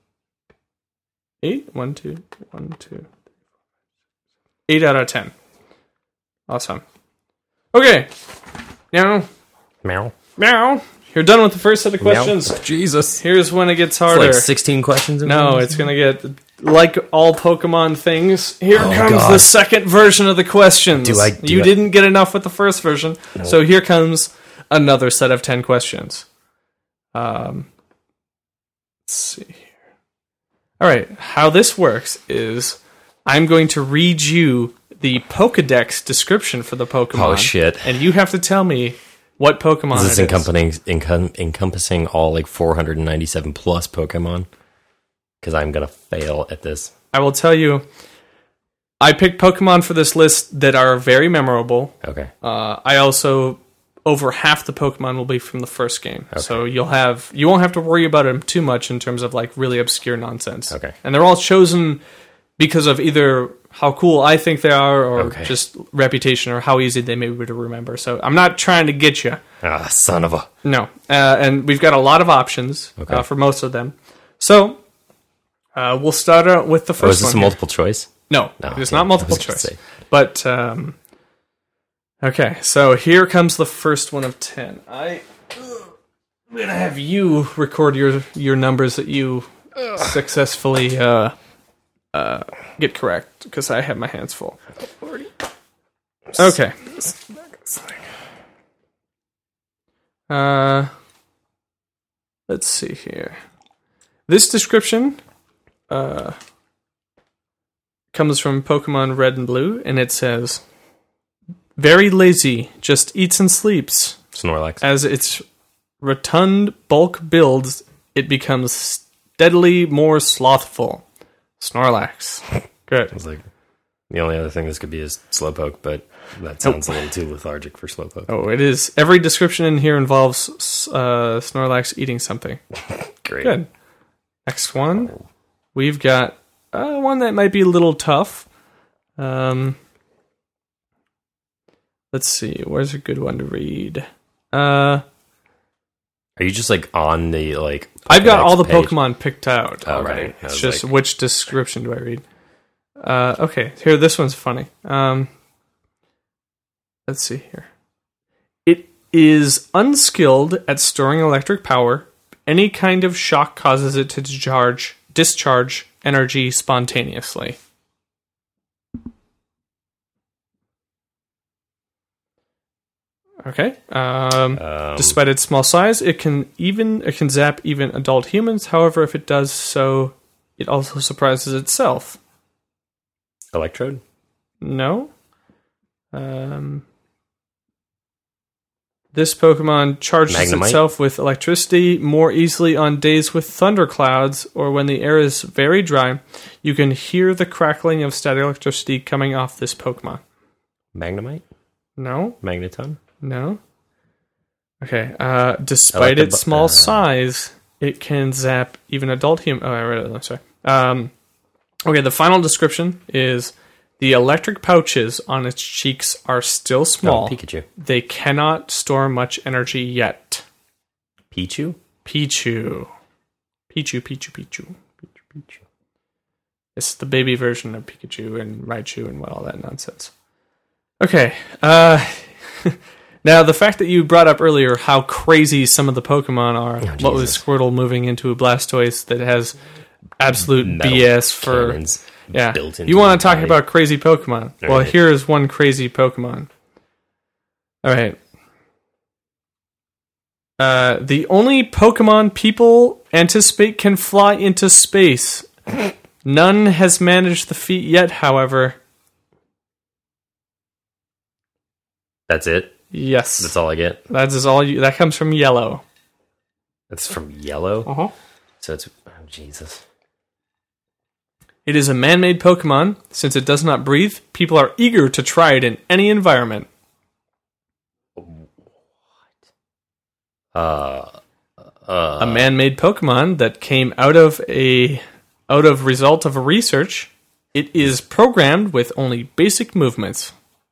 Eight? One, two, one, two, three, eight out of ten. Awesome. Okay. Now, Meow. meow. You're done with the first set of questions. Meow. Jesus. Here's when it gets It's harder. like sixteen questions in No, one? it's going to get, like all Pokemon things, here Oh, comes God. the second version of the questions. Do I- do you I- didn't get enough with the first version, so here comes another set of ten questions. Um, let's see here. All right, how this works is I'm going to read you the Pokedex description for the Pokemon. Oh, shit. And you have to tell me what Pokemon Is this it encompassing, encom- encompassing all like four hundred ninety-seven plus Pokemon? Because I'm going to fail at this. I will tell you, I picked Pokemon for this list that are very memorable. Okay. Uh, I also, over half the Pokemon will be from the first game. So you'll have, you won't have to worry about them too much in terms of like really obscure nonsense. Okay. And they're all chosen because of either how cool I think they are or Okay. just reputation or how easy they may be to remember. So I'm not trying to get you. Ah, son of a... No. Uh, and we've got a lot of options Okay. uh, for most of them. So uh, we'll start out with the first Oh, is this one a here. multiple choice? No, No, it's okay. not multiple I was gonna choice. say. But um, okay, so here comes the first one of ten. I, I'm gonna have you record your your numbers that you successfully uh, uh, get correct because I have my hands full. Okay. Uh, let's see here. This description uh, comes from Pokemon Red and Blue, and it says, very lazy, just eats and sleeps. Snorlax. As its rotund bulk builds, it becomes steadily more slothful. Snorlax. Good. I was like, the only other thing this could be is Slowpoke, but that sounds a little too lethargic for Slowpoke. Oh, it is. Every description in here involves uh, Snorlax eating something. Great. Good. Next one. We've got uh, one that might be a little tough. Um, let's see. Where's a good one to read? Uh, Are you just like on the like? I've got all the page? Pokemon picked out Okay. already. I It's was just like- which description do I read? Uh, okay, here, this one's funny. Um, let's see here. It is unskilled at storing electric power. Any kind of shock causes it to discharge, discharge energy spontaneously. Okay. Um, Um, Despite its small size, it can even it can zap even adult humans. However, if it does so, it also surprises itself. Electrode. No. Um, this Pokemon charges Magnemite? itself with electricity more easily on days with thunderclouds or when the air is very dry. You can hear the crackling of static electricity coming off this Pokemon. Magnemite. No. Magneton. No. Okay. Uh, I despite like the its bu- small uh, size, it can zap even adult human. Oh, I read it. I'm sorry. Um, Okay, the final description is the electric pouches on its cheeks are still small. Oh, Pikachu. They cannot store much energy yet. Pichu? Pichu. Pichu, Pichu, Pichu. Pichu, Pichu. It's the baby version of Pikachu and Raichu and all that nonsense. Okay. Uh, now, the fact that you brought up earlier how crazy some of the Pokemon are. Oh, what with Squirtle moving into a Blastoise that has absolute Metal B S for... cannons Yeah. built into You want the to talk body. about crazy Pokemon? All Well, right. here is one crazy Pokemon. All right. Uh, the only Pokemon people anticipate can fly into space. None has managed the feat yet, however. That's it? Yes. That's all I get? That is all you. That comes from Yellow. That's from Yellow? Uh-huh. So it's... Oh, Jesus. It is a man-made Pokemon. Since it does not breathe, people are eager to try it in any environment. Uh... Uh... A man-made Pokemon that came out of a out of result of a research. It is programmed with only basic movements.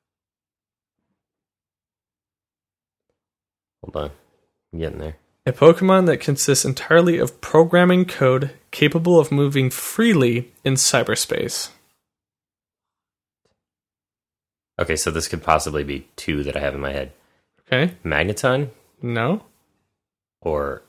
Hold on. I'm getting there. A Pokemon that consists entirely of programming code capable of moving freely in cyberspace. Okay, so this could possibly be two that I have in my head. Okay? Magneton? No. Or...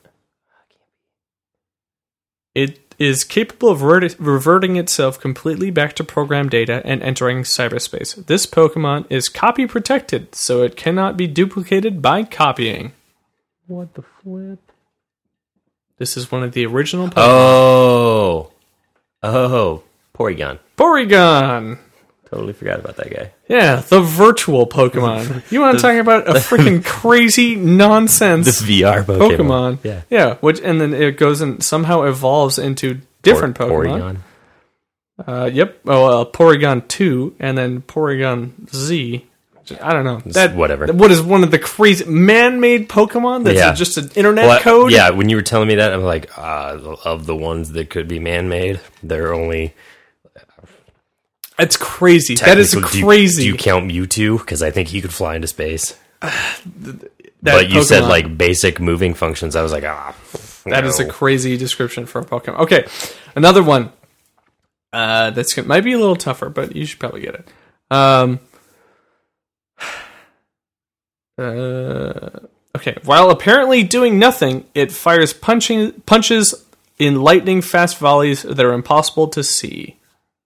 It is capable of revert- reverting itself completely back to program data and entering cyberspace. This Pokemon is copy protected, so it cannot be duplicated by copying. What the flip? This is one of the original Pokemon. Oh! Oh! Porygon. Porygon! Totally forgot about that guy. Yeah, the virtual Pokemon. You want to talk about a freaking crazy nonsense This V R Pokemon. Pokemon? Yeah. Yeah, which and then it goes and somehow evolves into different Por- Pokemon. Porygon. Uh, yep. Oh, uh, Porygon two, and then Porygon Z. I don't know. That whatever. What is one of the crazy man-made Pokemon that's Yeah. just an internet Well, code? Yeah, when you were telling me that, I'm like, uh, of the ones that could be man-made, they're only... It's crazy. That is Technically, do you- crazy. Do you, count Mewtwo? Because I think he could fly into space. That But you said Pokemon- like basic moving functions. I was like, ah. That no. is a crazy description for a Pokemon. Okay, another one. Uh, that's gonna, might be a little tougher, but you should probably get it. Um, uh, okay, while apparently doing nothing, it fires punching punches in lightning-fast volleys that are impossible to see.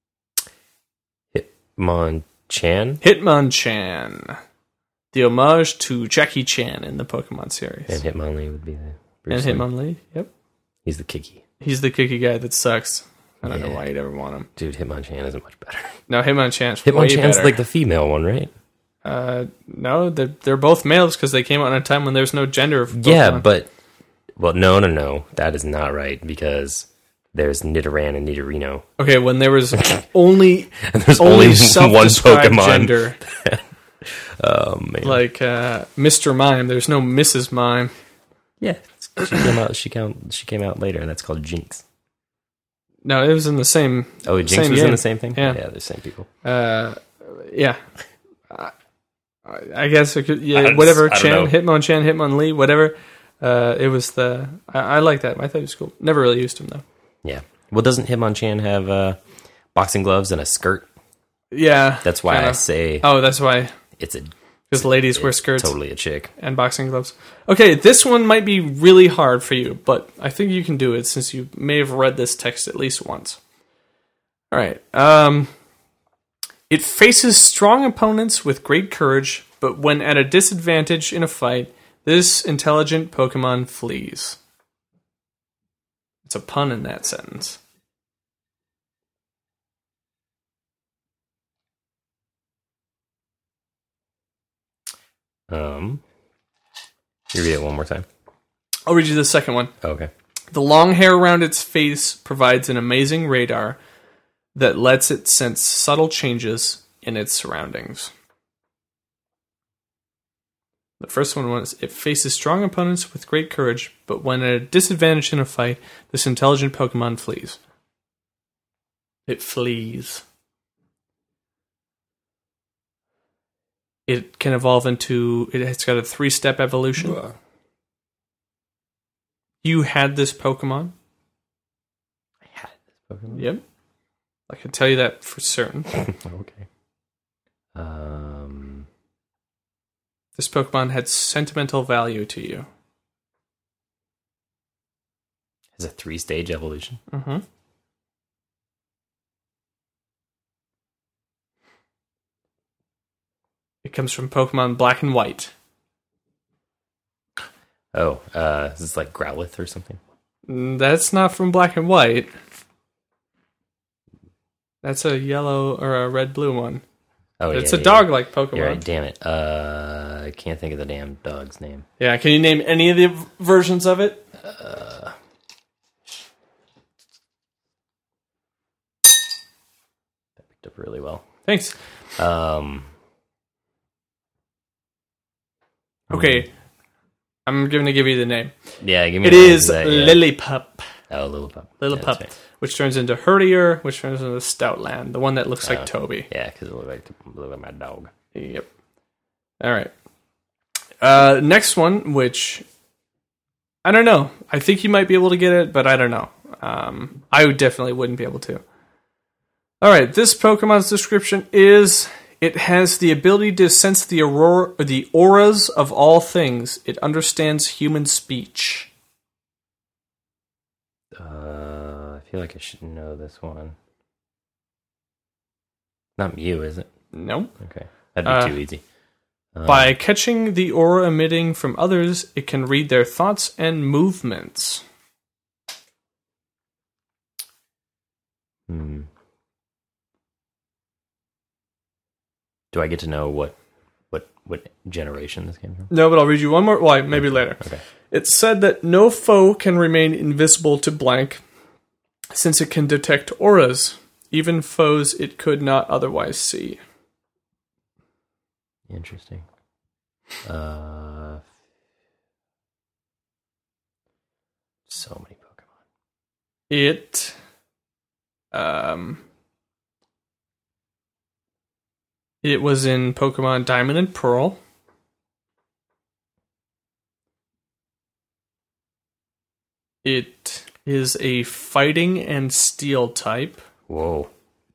Hitmonchan Hitmonchan, the homage to Jackie Chan in the Pokemon series, and Hitmonlee would be the and Bruce Lee. Hitmonlee. Yep, He's the Kiki. he's the kicky guy that sucks. I don't know Yeah. why you'd ever want him. Dude, Hitmonchan isn't much better. No, Hitmonchan's way Hitmonchan's better. like the female one, right? Uh, no, they're, they're both males because they came out in a time when there's no gender. For Yeah, Pokemon. but well, no, no, no, that is not right because there's Nidoran and Nidorino, okay, when there was only and there's only only one self-described Pokemon. gender, Oh man, like uh, Mister Mime, there's no Missus Mime. yeah, she came out. She came. She came out later, and that's called Jinx. No, it was in the same. Oh, Jinx Same was game. in the same thing. Yeah. yeah, they're the same people. Uh, yeah. I, I guess it could, yeah, I just- whatever. I don't Chan, know. Hitmonchan, Hitmonlee, whatever. Uh, it was the. I, I like that. I thought it was cool. Never really used him though. Yeah. Well, doesn't Hitmonchan have uh, boxing gloves and a skirt? Yeah, That's why kinda. I say Oh, that's why. it's a Because ladies wear it's skirts. Totally a chick. And boxing gloves. Okay, this one might be really hard for you, but I think you can do it since you may have read this text at least once. All right. Um, it faces strong opponents with great courage, but when at a disadvantage in a fight, this intelligent Pokemon flees. It's a pun in that sentence. Um, you read it one more time. I'll read you the second one. Oh, okay. The long hair around its face provides an amazing radar that lets it sense subtle changes in its surroundings. The first one was, it faces strong opponents with great courage, but when at a disadvantage in a fight, this intelligent Pokemon flees. It flees. It can evolve into... It's got a three-step evolution. Ugh. You had this Pokemon? I had this Pokemon? Yep. I can tell you that for certain. Okay. Um, This Pokemon had sentimental value to you. Has a three-stage evolution. Mm-hmm. It comes from Pokemon Black and White. Oh, uh, is this like Growlithe or something? Mm, That's not from Black and White. That's a yellow or a red-blue one. Oh, It's yeah, a yeah. dog-like Pokemon. You're right, damn it. Uh, I can't think of the damn dog's name. Yeah, can you name any of the v- versions of it? Uh, that picked up really well. Thanks. Um, Okay. I'm going to give you the name. yeah, give me It a- is that, yeah. Lillipup. Oh, Lillipup. Lillipup, Yeah, that's right. which turns into Herdier, which turns into Stoutland, the one that looks like Oh. Toby. Yeah, because it looked like, looked like my dog. Yep. All right. Uh, next one, which I don't know. I think you might be able to get it, but I don't know. Um, I would definitely wouldn't be able to. All right. This Pokemon's description is: it has the ability to sense the aurora, or the auras of all things. It understands human speech. Uh, I feel like I should know this one. Not Mew, is it? No. Okay. That'd be Uh, too easy. Um, By catching the aura emitting from others, it can read their thoughts and movements. Hmm. Do I get to know what what what generation this came from? No, but I'll read you one more. Well, maybe later. Okay. It's said that no foe can remain invisible to blank, since it can detect auras, even foes it could not otherwise see. Interesting. Uh, so many Pokemon. It, um, it was in Pokemon Diamond and Pearl. It is a fighting and steel type. Whoa.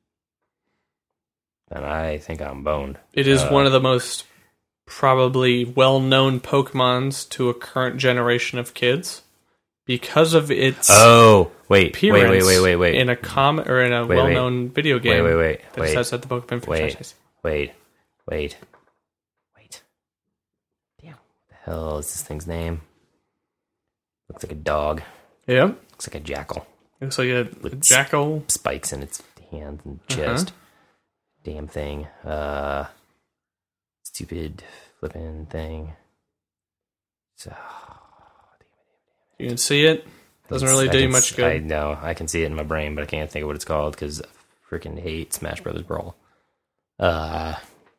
And I think I'm boned. It is Uh, one of the most probably well-known Pokemons to a current generation of kids because of its Oh, wait, wait, appearance wait, wait, wait, wait. in a com or in a Wait, well-known video game. Wait, wait, wait, That wait. is outside the Pokemon Wait. franchise. Wait, wait, wait. Damn, what the hell is this thing's name? Looks like a dog. Yeah, Looks like a jackal. it looks like a, a With jackal. Spikes in its hands and Uh-huh. chest. Damn thing. Uh, stupid flipping thing. So, You can see it. Doesn't really I do you can much s- good. I know. I can see it in my brain, but I can't think of what it's called because I freaking hate Smash Brothers Brawl. Uh,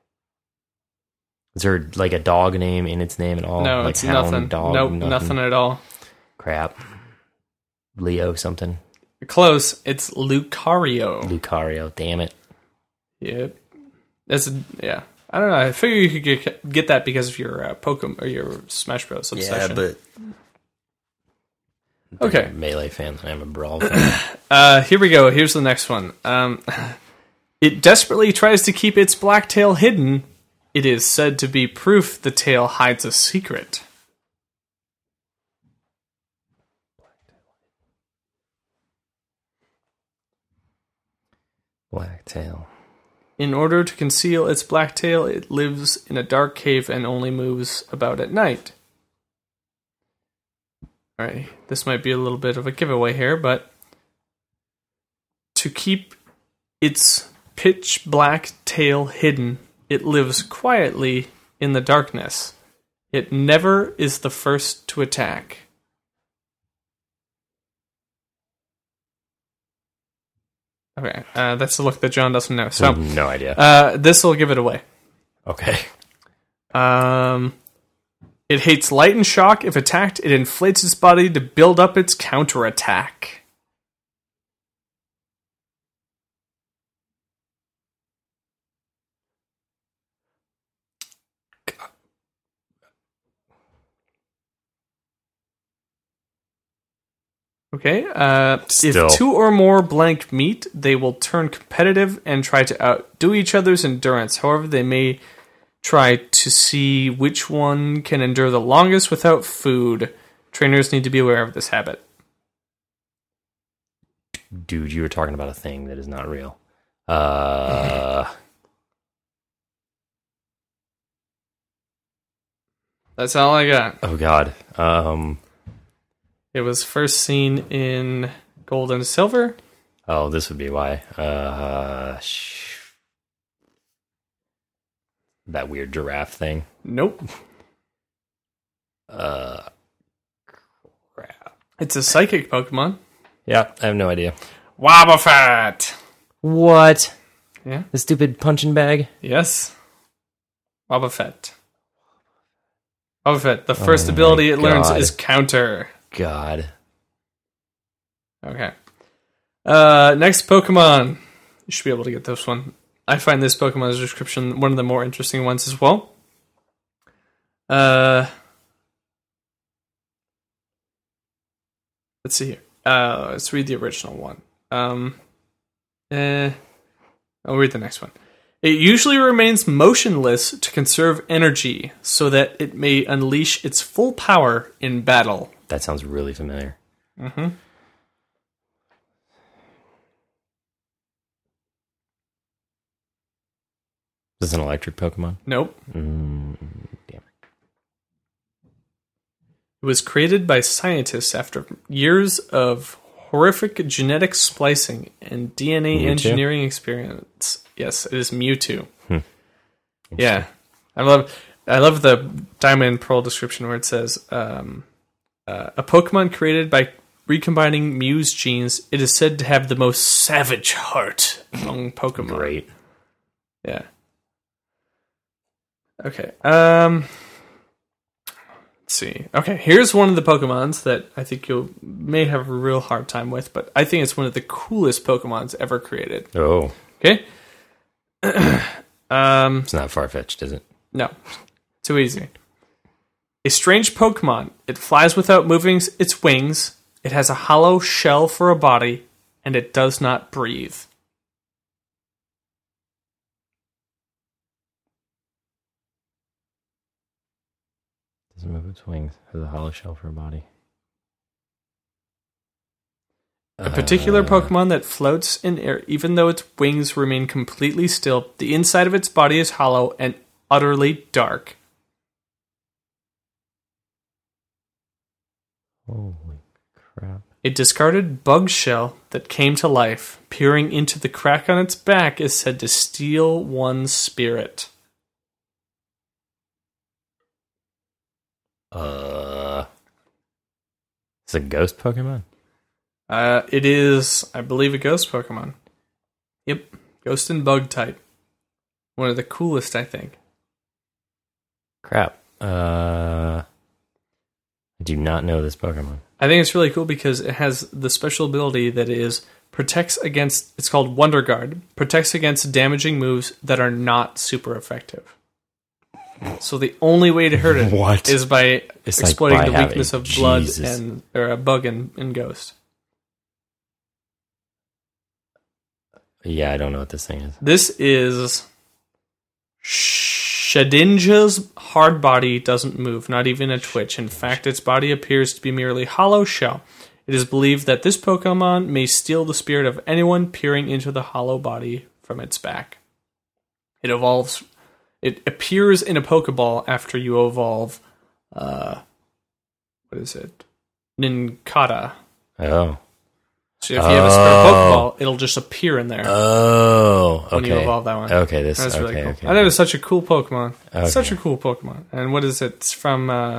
is there like a dog name in its name at all? no, like it's hound, nothing. Dog, nope, nothing. at all. Crap. Leo something. Close. It's Lucario. Lucario. Damn it. Yep. That's a, yeah. I don't know. I figure you could get, get that because of your uh, Pokemon or your Smash Bros. Obsession. but Okay. I'm a Melee fan. I'm a Brawl fan. Uh, here we go. Here's the next one. Um, it desperately tries to keep its black tail hidden. It is said to be proof the tail hides a secret. Blacktail. In order to conceal its black tail, it lives in a dark cave and only moves about at night. Alright, this might be a little bit of a giveaway here, but to keep its pitch black tail hidden, it lives quietly in the darkness. It never is the first to attack. Okay, uh, that's the look that John doesn't know. So, No idea. uh, this will give it away. Okay. Um, it hates light and shock. If attacked, it inflates its body to build up its counterattack. Okay. Uh, Still. if two or more blank meet, they will turn competitive and try to outdo each other's endurance. However, they may try to see which one can endure the longest without food. Trainers need to be aware of this habit. Dude, you were talking about a thing that is not real. Uh, That's all I got. oh, God. Um, It was first seen in Gold and Silver. oh, this would be why. Uh, sh- that weird giraffe thing. Nope. Uh, crap. It's a psychic Pokemon. Yeah, I have no idea. Wobbuffet! What? Yeah. The stupid punching bag? Yes. Wobbuffet. Wobbuffet. The first Oh ability my it learns God. is Counter. God. Okay. Uh, next Pokemon. You should be able to get this one. I find this Pokemon's description one of the more interesting ones as well. Uh, let's see here. Uh, let's read the original one. Um, eh, I'll read the next one. It usually remains motionless to conserve energy so that it may unleash its full power in battle. That sounds really familiar. Mm-hmm. Is this an electric Pokemon? Nope. Mm, damn. It was created by scientists after years of horrific genetic splicing and D N A Mewtwo? engineering experiments. Yes, it is Mewtwo. Hmm. Yeah, I love I love the Diamond and Pearl description where it says um, uh, a Pokemon created by recombining Mew's genes. It is said to have the most savage heart among Pokemon. Great. Yeah. Okay. Um. Let's see. Okay, here's one of the Pokemons that I think you may have a real hard time with, but I think it's one of the coolest Pokemons ever created. Oh. Okay. um. It's not far-fetched, is it? No. Too easy. A strange Pokemon. It flies without moving its wings. It has a hollow shell for a body, and it does not breathe. Doesn't move its wings. Has a hollow shell for a body. A particular Uh, Pokemon that floats in air, even though its wings remain completely still. The inside of its body is hollow and utterly dark. Holy crap. A discarded bug shell that came to life, peering into the crack on its back, is said to steal one's spirit. Uh, it's a ghost Pokemon? Uh, it is, I believe, a ghost Pokemon. Yep, ghost and bug type. One of the coolest, I think. Crap. Uh, I do not know this Pokemon. I think it's really cool because it has the special ability that is protects against, it's called Wonder Guard, protects against damaging moves that are not super effective. So the only way to hurt it What? is by It's like exploiting by the having- weakness of blood Jesus. and or a bug and, and ghost. Yeah, I don't know what this thing is. This is Shedinja's hard body doesn't move, not even a twitch. In fact, its body appears to be merely hollow shell. It is believed that this Pokemon may steal the spirit of anyone peering into the hollow body from its back. It evolves. It appears in a Pokeball after you evolve. Uh, what is it? Nincada. Oh. So if you have a spare Pokeball, it'll just appear in there Oh, okay. when you evolve that one. Okay, this That's okay, really cool. okay. I thought it was such a cool Pokemon. Okay. Such a cool Pokemon. And what is it? It's from uh,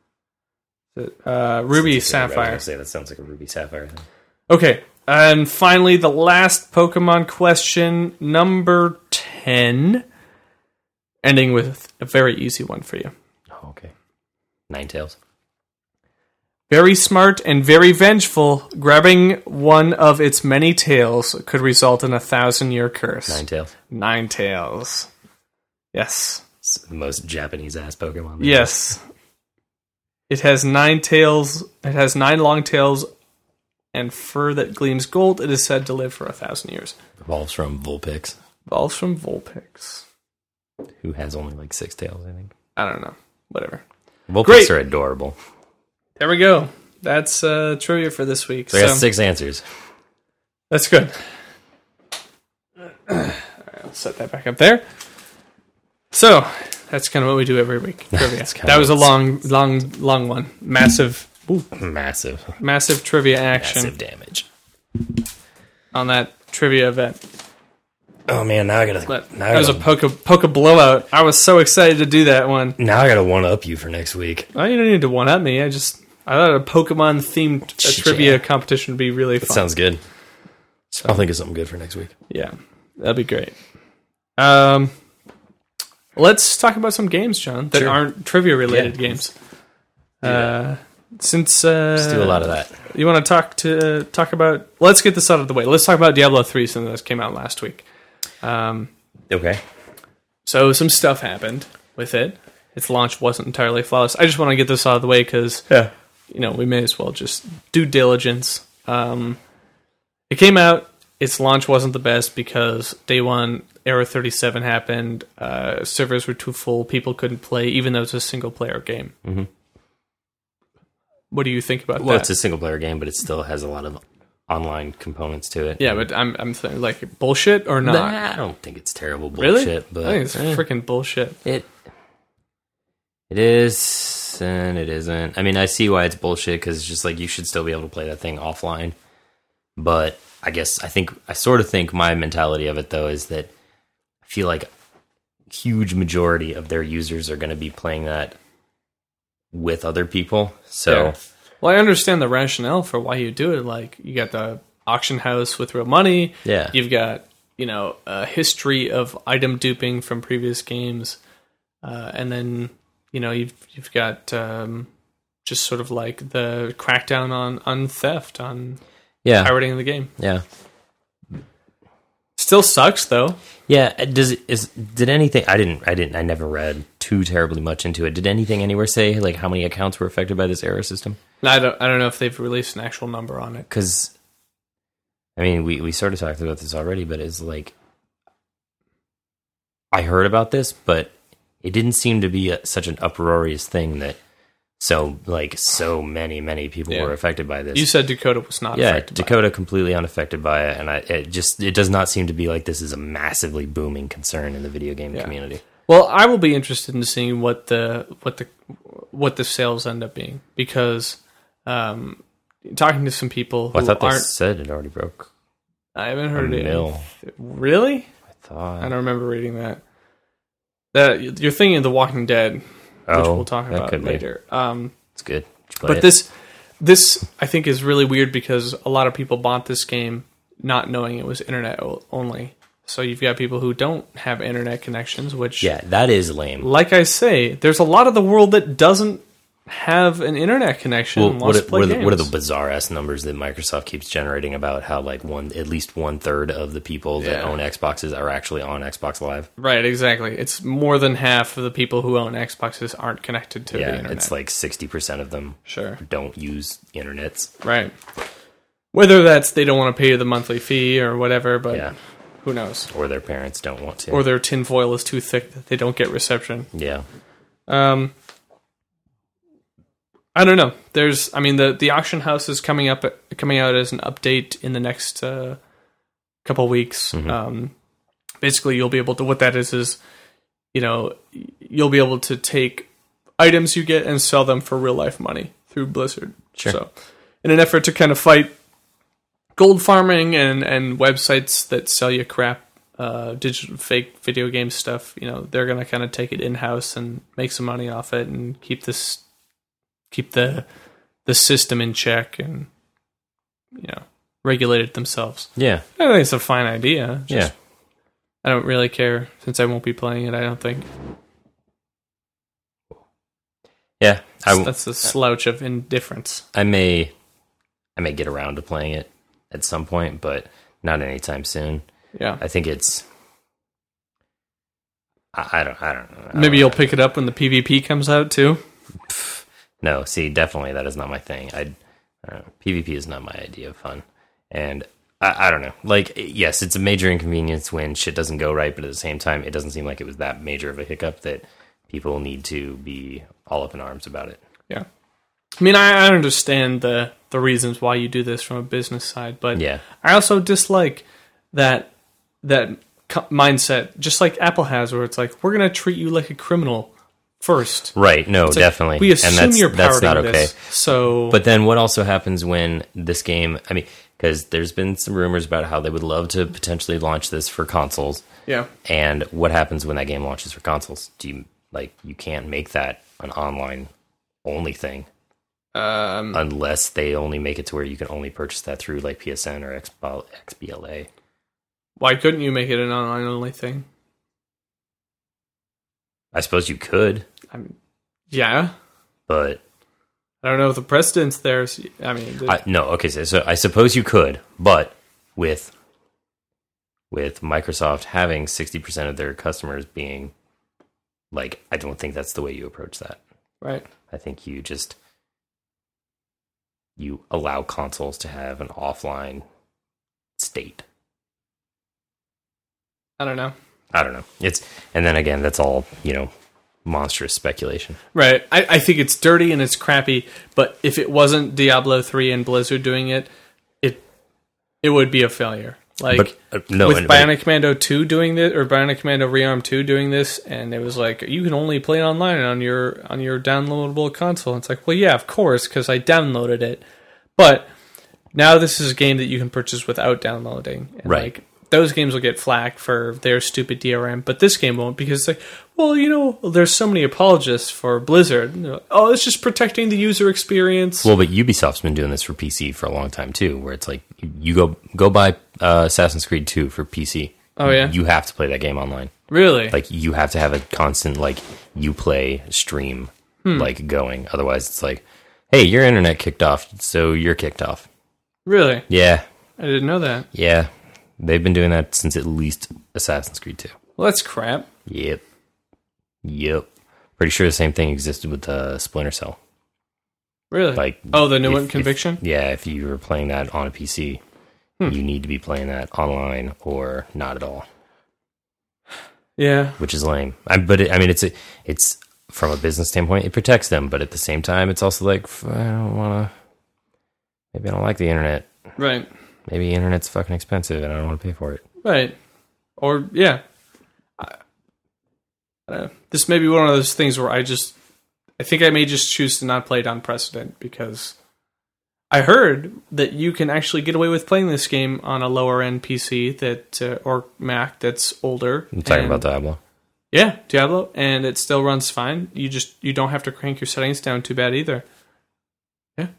uh, Ruby Sounds like a- I was Sapphire. gonna say that sounds like a Ruby Sapphire thing. Okay, and finally, the last Pokemon question, number ten, ending with a very easy one for you. Oh, okay. Ninetales. Very smart and very vengeful, grabbing one of its many tails could result in a thousand-year curse. Ninetales. Nine tails. Yes. It's the most Japanese ass Pokemon. there Yes. It has nine tails. It has nine long tails and fur that gleams gold. It is said to live for a thousand years. Evolves from Vulpix, Evolves from Vulpix. who has only like six tails, I think. I don't know. Whatever. Vulpix Great. are adorable. There we go. That's uh, trivia for this week. So I got six answers. That's good. All right, I'll set that back up there. So that's kind of what we do every week. Trivia. That was a long, long, long one. Massive, ooh, Massive. massive trivia action Massive damage. on that trivia event. Oh man, now I gotta. But now I that was a gotta, poke, poke blowout. I was so excited to do that one. now I gotta one up you for next week. Oh, you don't need to one up me. I just I thought a Pokemon themed uh, trivia Yeah. competition would be really That fun. sounds good. I'll think of something good for next week. Yeah, that'd be great. Um, let's talk about some games, John, that Sure. aren't trivia related Yeah. games. Uh, since uh, Let's do a lot of that. you want to talk to uh, talk about, let's get this out of the way. Let's talk about Diablo three, since this came out last week. Um, Okay. so some stuff happened with it. Its launch wasn't entirely flawless. I just want to get this out of the way because Yeah. you know we may as well just do diligence. Um, it came out. Its launch wasn't the best because day one, Era thirty-seven happened. Uh, servers were too full. People couldn't play, even though it's a single player game. Mm-hmm. What do you think about Well, that? it's a single player game, but it still has a lot of online components to it. yeah, but I'm I'm saying like bullshit or not? Nah, I don't think it's terrible Really? bullshit, but I think it's eh, freaking bullshit. it it is and it isn't. I mean, I see why it's bullshit because it's just like you should still be able to play that thing offline. But I guess I think I sort of think my mentality of it though is that I feel like a huge majority of their users are going to be playing that with other people. So Yeah. Well, I understand the rationale for why you do it. Like, you got the auction house with real money. yeah, You've got, you know, a history of item duping from previous games. Uh, and then, you know, you've you've got um, just sort of like the crackdown on, on theft, on yeah, pirating the game. yeah. Still sucks, though. Yeah, does it is did anything I didn't I didn't I never read too terribly much into it. Did anything anywhere say like how many accounts were affected by this error system? I don't, I don't know if they've released an actual number on it. Cuz I mean, we we sort of talked about this already, but it's like I heard about this, but it didn't seem to be a, such an uproarious thing that so like so many many people Yeah. were affected by this. You said Dakota was not yeah, affected by it. Dakota completely unaffected by it, and I it just it does not seem to be like this is a massively booming concern in the video game Yeah. community. Well, I will be interested in seeing what the what the what the sales end up being because um, talking to some people who Well, I thought they aren't, said it already broke I haven't a heard it. mill. Really? I thought. I don't remember reading that. That you're thinking of The Walking Dead, which oh, we'll talk that about could be. later. Um, It's good. Did you play but it? this this I think is really weird because a lot of people bought this game not knowing it was internet o- only. So you've got people who don't have internet connections, which yeah, that is lame. like I say, there's a lot of the world that doesn't have an internet connection. Well, and what, wants are, to play what, are the, what are the games. bizarre ass numbers that Microsoft keeps generating about how like one at least one third of the people that Yeah. own Xboxes are actually on Xbox Live? Right, exactly. It's more than half of the people who own Xboxes aren't connected to the Yeah, internet. it's like sixty percent of them sure, don't use internets. right. Whether that's they don't want to pay the monthly fee or whatever, but Yeah, who knows? or their parents don't want to. Or their tinfoil is too thick that they don't get reception. yeah, Um, I don't know. There's, I mean, the the auction house is coming up, coming out as an update in the next uh, couple weeks. Mhm. Um, basically, you'll be able to. What that is is, you know, you'll be able to take items you get and sell them for real life money through Blizzard. Sure. So, in an effort to kind of fight gold farming and and websites that sell you crap, uh, digital fake video game stuff, you know, they're gonna kind of take it in house and make some money off it and keep this keep the the system in check and you know regulate it themselves. yeah, I think it's a fine idea. Just, yeah. I don't really care since I won't be playing it. I don't think Yeah, I, w- that's a slouch of indifference. I may, I may get around to playing it at some point, but not anytime soon. Yeah, I think it's. I, I don't. I don't know. I maybe don't you'll know. pick it up when the PvP comes out too. No, see, definitely that is not my thing. I I don't know. PvP is not my idea of fun. And I, I don't know. Like, yes, it's a major inconvenience when shit doesn't go right, but at the same time, it doesn't seem like it was that major of a hiccup that people need to be all up in arms about it. Yeah. I mean, I, I understand the, the reasons why you do this from a business side, but yeah. I also dislike that that co- mindset, just like Apple has, where it's like, we're going to treat you like a criminal first. Right, no, it's like, definitely. we assume and that's, you're that's not parroting okay. this, so... But then what also happens when this game, I mean, because there's been some rumors about how they would love to potentially launch this for consoles. Yeah. And what happens when that game launches for consoles? Do you, like, you can't make that an online only thing. Um, unless they only make it to where you can only purchase that through, like, P S N or X B L A. Why couldn't you make it an online only thing? I suppose you could. I mean, yeah. But I don't know if the precedent's there. I mean... I, no, okay, so, so I suppose you could, but with with Microsoft having sixty percent of their customers being, like, I don't think that's the way you approach that. Right. I think you just... you allow consoles to have an offline state. I don't know. I don't know. It's and then again, that's all, you know, monstrous speculation. Right. I, I think it's dirty and it's crappy, but if it wasn't Diablo three and Blizzard doing it, it it would be a failure. Like but, uh, no, with and, Bionic Commando two doing this, or Bionic Commando Rearm two doing this, and it was like, you can only play it online on your on your downloadable console. It's like, well, yeah, of course, because I downloaded it. But now this is a game that you can purchase without downloading. And right. Like, those games will get flack for their stupid D R M, but this game won't, because it's like, well, you know, there's so many apologists for Blizzard. Like, oh, it's just protecting the user experience. Well, but Ubisoft's been doing this for P C for a long time too, where it's like, you go go buy uh, Assassin's Creed two for P C. Oh, yeah? You have to play that game online. Really? Like, you have to have a constant, like, Uplay stream, hmm. like, going. Otherwise, it's like, hey, your internet kicked off, so you're kicked off. Really? Yeah. I didn't know that. Yeah. They've been doing that since at least Assassin's Creed two. Well, that's crap. Yep. Yep. Pretty sure the same thing existed with uh, Splinter Cell. Really? Like, oh, the new if, one, Conviction? If, yeah, if you were playing that on a P C, hmm. you need to be playing that online or not at all. Yeah. Which is lame. I, but, it, I mean, it's a, it's from a business standpoint, it protects them, but at the same time, it's also like, I don't want to, maybe I don't like the internet. Right. Maybe internet's fucking expensive and I don't want to pay for it. Right. Or, yeah. I, I don't know. This may be one of those things where I just, I think I may just choose to not play it on precedent, because I heard that you can actually get away with playing this game on a lower end P C that, uh, or Mac that's older. I'm talking and, about Diablo. Yeah, Diablo, and it still runs fine. You just, you don't have to crank your settings down too bad either. Yeah.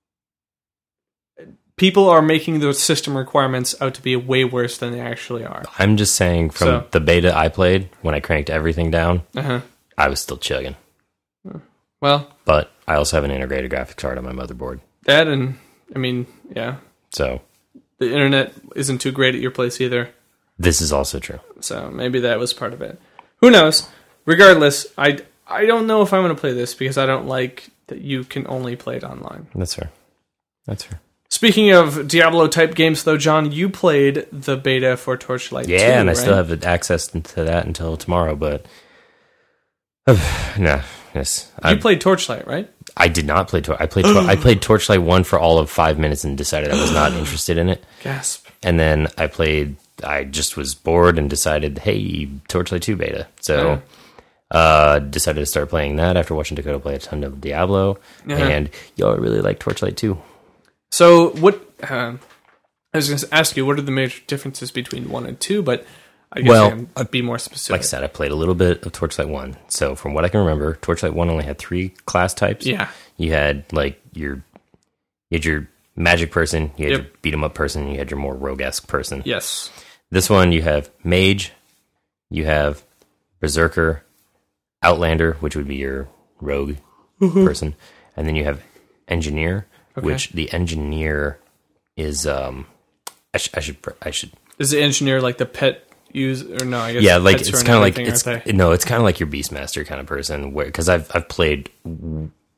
People are making the system requirements out to be way worse than they actually are. I'm just saying, from so, the beta I played, when I cranked everything down, uh-huh. I was still chugging. Well, but I also have an integrated graphics card on my motherboard. That, and, I mean, yeah. So the internet isn't too great at your place either. This is also true. So maybe that was part of it. Who knows? Regardless, I, I don't know if I'm going to play this, because I don't like that you can only play it online. That's fair. That's fair. Speaking of Diablo-type games, though, John, you played the beta for Torchlight yeah, two, and I right? still have access to that until tomorrow, but... Uh, no, yes. You I, played Torchlight, right? I did not play Torchlight. I played, tor- I played Torchlight one for all of five minutes and decided I was not interested in it. Gasp. And then I played... I just was bored and decided, hey, Torchlight two beta. So... Yeah. Uh, decided to start playing that after watching Dakota play a ton of Diablo. Uh-huh. And, yo, I really like Torchlight two. So, what... Uh, I was going to ask you, what are the major differences between one and two, but I guess well, I can be more specific. Like I said, I played a little bit of Torchlight one. So, from what I can remember, Torchlight one only had three class types. Yeah. You had, like, your... You had your magic person, you had yep. your beat-em-up person, and you had your more rogue-esque person. Yes. This one, you have mage, you have berserker, outlander, which would be your rogue mm-hmm. person, and then you have engineer, okay. which the engineer is um I, sh- I should I should is the engineer like the pet use or no I guess yeah like it's kind of like it's they? no it's kind of like your beastmaster kind of person, where because I've I've played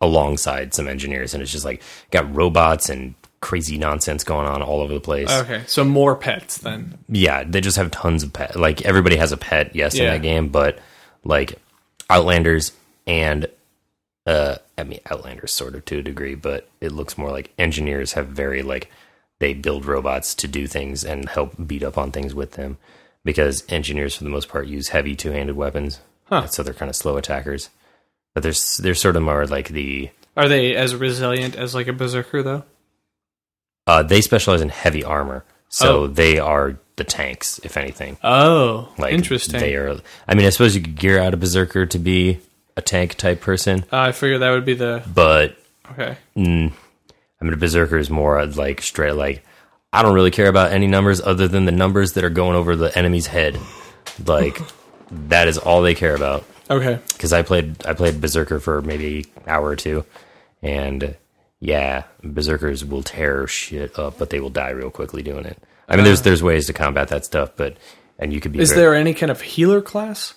alongside some engineers, and it's just like got robots and crazy nonsense going on all over the place. Okay, so more pets then. Yeah, they just have tons of pets. Like, everybody has a pet, yes, in Yeah. that game, but, like, Outlanders and, uh, I mean, Outlanders sort of to a degree, but it looks more like engineers have very, like, they build robots to do things and help beat up on things with them, because engineers, for the most part, use heavy two-handed weapons, Huh. so they're kind of slow attackers. But they're, they're sort of more like the... Are they as resilient as like a berserker though? Uh, they specialize in heavy armor, so Oh. they are the tanks, if anything. Oh, Like, interesting. They are. I mean, I suppose you could gear out a berserker to be a tank type person, Uh, I figured that would be the but okay. mm, I mean, a berserker is more like straight. Like, I don't really care about any numbers other than the numbers that are going over the enemy's head. Like, that is all they care about. Okay. Because I played, I played berserker for maybe an hour or two, and yeah, berserkers will tear shit up, but they will die real quickly doing it. I mean, there's there's ways to combat that stuff, but and you could be. Is very, there any kind of healer class?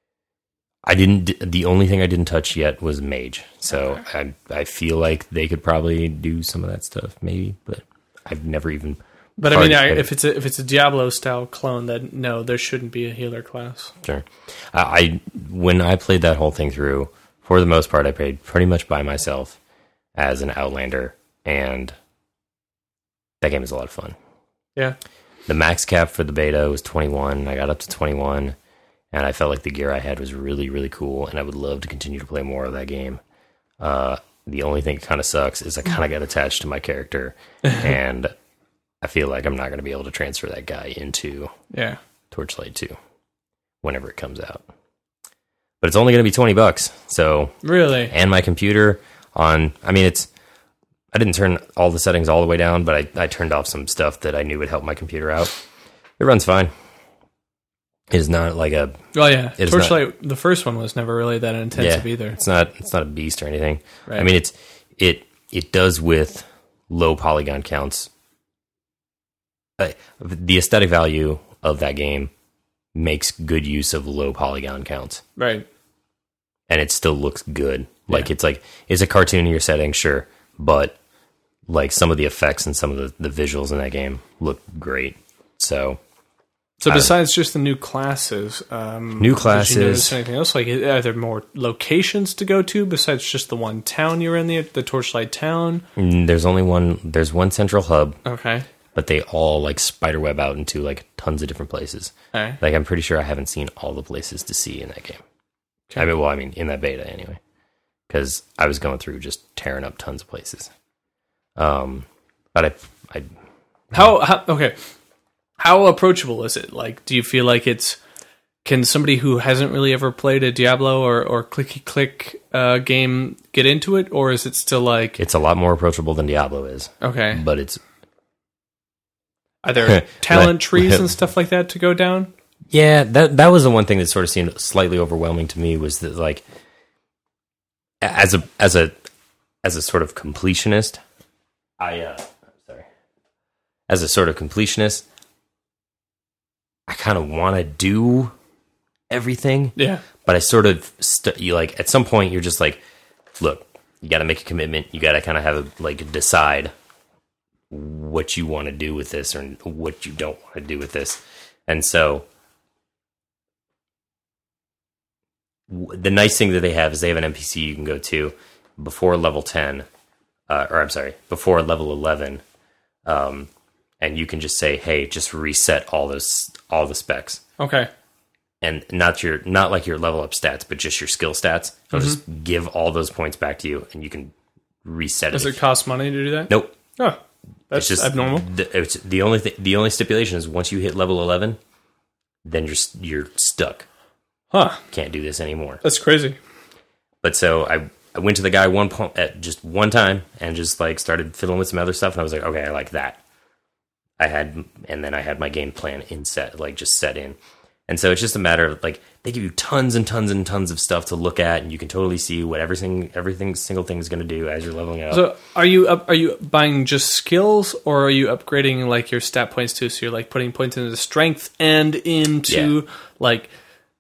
I didn't. The only thing I didn't touch yet was mage, so I I feel like they could probably do some of that stuff, maybe, but I've never even. But I mean, I, Hard- if it's a, if it's a Diablo style clone, then no, there shouldn't be a healer class. Sure, I, I when I played that whole thing through, for the most part, I played pretty much by myself as an Outlander, and that game is a lot of fun. Yeah. The max cap for the beta was twenty-one. I got up to twenty-one, and I felt like the gear I had was really, really cool, and I would love to continue to play more of that game. Uh, the only thing that kind of sucks is I kind of got attached to my character, and I feel like I'm not going to be able to transfer that guy into Yeah. Torchlight two whenever it comes out. But it's only going to be twenty bucks, so... Really? And my computer on... I mean, it's... I didn't turn all the settings all the way down, but I, I turned off some stuff that I knew would help my computer out. It runs fine. It is not like a... Well, yeah. It is Torchlight, the first one was never really that intensive yeah, either. It's not it's not a beast or anything. Right. I mean, it's it it does with low polygon counts. Uh, the aesthetic value of that game makes good use of low polygon counts. Right. And it still looks good. Like, Yeah. it's like, it's a cartoonier setting, sure, but like some of the effects and some of the, the visuals in that game look great. So, So I- besides just the new classes, um, New Did you classes. notice anything else? Like, are there more locations to go to besides just the one town you're in, the the Torchlight town? mm, there's only one, there's one central hub, Okay. but they all like spiderweb out into like tons of different places. All right. Like, I'm pretty sure I haven't seen all the places to see in that game. Okay. I mean, well, I mean, in that beta anyway, because I was going through just tearing up tons of places. Um, but I, I, How, how okay? How approachable is it? Like, do you feel like it's can somebody who hasn't really ever played a Diablo or or clicky click uh, game get into it, or is it still like it's a lot more approachable than Diablo is, okay? but it's Are there talent Let- trees and stuff like that to go down? yeah. That that was the one thing that sort of seemed slightly overwhelming to me was that, like, as a as a as a sort of completionist, I uh, sorry, as a sort of completionist, I kind of want to do everything. Yeah. But I sort of st- you like at some point you're just like, look, you got to make a commitment. You got to kind of have a, like decide what you want to do with this or what you don't want to do with this. And so w- the nice thing that they have is they have an N P C you can go to before level ten, uh, or I'm sorry, before level eleven, um, and you can just say, hey, just reset all those all the specs. Okay. And not your not like your level up stats, but just your skill stats. It'll just give all those points back to you, and you can reset Does it. it cost money to do that? Nope. Oh, that's It's just abnormal. The, it's the only thing. The only stipulation is once you hit level eleven, then you're s- you're stuck. Huh. Can't do this anymore. That's crazy. But so I I went to the guy one po- at just one time and just like started fiddling with some other stuff, and I was like, okay, I like that. I had, and then I had my game plan in set, like just set in. And so it's just a matter of like they give you tons and tons and tons of stuff to look at, and you can totally see what everything, everything, single thing is going to do as you're leveling up. So, are you up, are you buying just skills, or are you upgrading like your stat points too? So you're like putting points into strength and into Yeah. like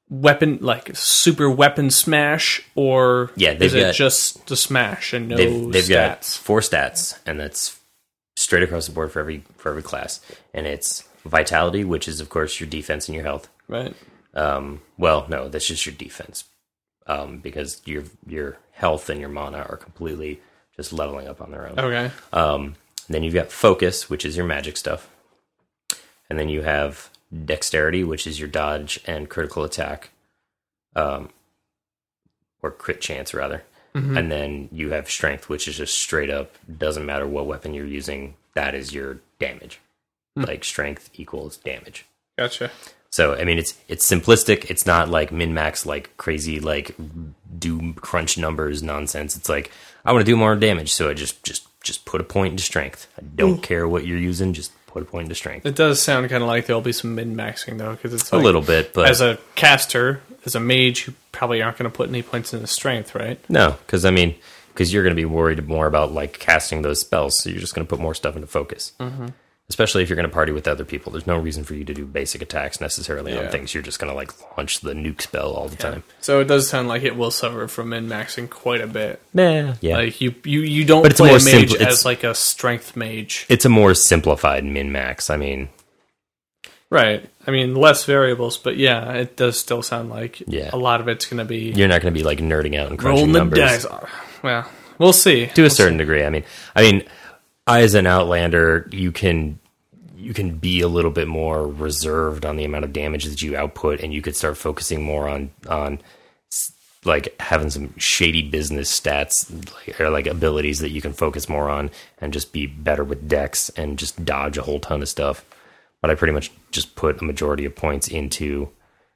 weapon, like super weapon smash, or Yeah, is they've it got- just the smash and no They've, they've got stats? four stats, and that's straight across the board for every for every class. And it's vitality, which is of course your defense and your health. Right. Um, well, no, that's just your defense, um, because your your health and your mana are completely just leveling up on their own. Okay. Um, then you've got focus, which is your magic stuff, and then you have dexterity, which is your dodge and critical attack, um, or crit chance rather. Mm-hmm. And then you have strength, which is just straight up, doesn't matter what weapon you're using, that is your damage. Hmm. Like strength equals damage. Gotcha. So I mean, it's it's simplistic. It's not like min max, like crazy, like do crunch numbers nonsense. It's like I want to do more damage, so I just just just put a point into strength. I don't care what you're using, just put a point into strength. It does sound kind of like there'll be some min maxing though, because it's A like, little bit, but as a caster, as a mage, you probably aren't going to put any points into strength, right? no, because I mean, because you're going to be worried more about like casting those spells, so you're just going to put more stuff into focus. Mm-hmm. Especially if you're going to party with other people, there's no reason for you to do basic attacks necessarily Yeah. on things. You're just going to like launch the nuke spell all the time. So it does sound like it will suffer from min maxing quite a bit. Nah, yeah. Like you, you, you don't But it's play more a mage simpl- it's- as like a strength mage, It's a more simplified min max. I mean, right? I mean, less variables, but yeah, it does still sound like Yeah. a lot of it's going to be you're not going to be like nerding out and crunching rolling the numbers dice. Well, we'll see. to a certain degree. I mean, I mean, as an outlander, you can you can be a little bit more reserved on the amount of damage that you output, and you could start focusing more on on s- like having some shady business stats like, or like abilities that you can focus more on, and just be better with dex and just dodge a whole ton of stuff. But I pretty much just put a majority of points into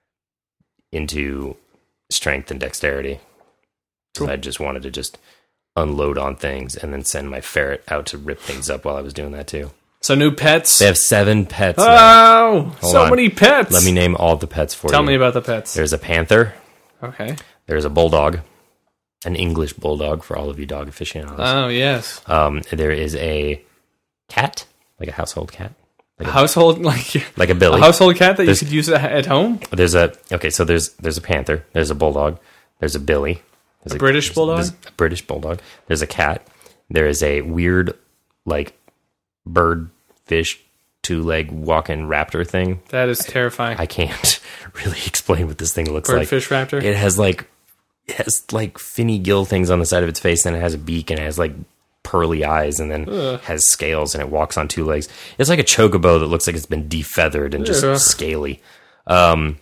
into strength and dexterity. So I just wanted to just unload on things and then send my ferret out to rip things up while I was doing that too. So new pets. They have seven pets now. Oh, so on. many pets. Let me name all the pets for Tell you. me about the pets. There's a panther. Okay. There's a bulldog. An English bulldog for all of you dog aficionados. Oh yes. um, there is a cat, like a household cat. A household like Like a Billy. a household cat that There's- you could use at at home. There's a okay, so there's there's a panther, there's a bulldog, there's a Billy, there's A British there's- bulldog? there's a British bulldog. There's a cat. There is a weird, like bird, fish, two leg walking raptor thing. That is terrifying. I can't really explain what this thing looks Bird like. fish raptor. It has like it has like finny gill things on the side of its face, and it has a beak, and it has like pearly eyes, and then Ugh. has scales, and it walks on two legs. It's like a chocobo that looks like it's been defeathered and just Ugh. scaly. Um,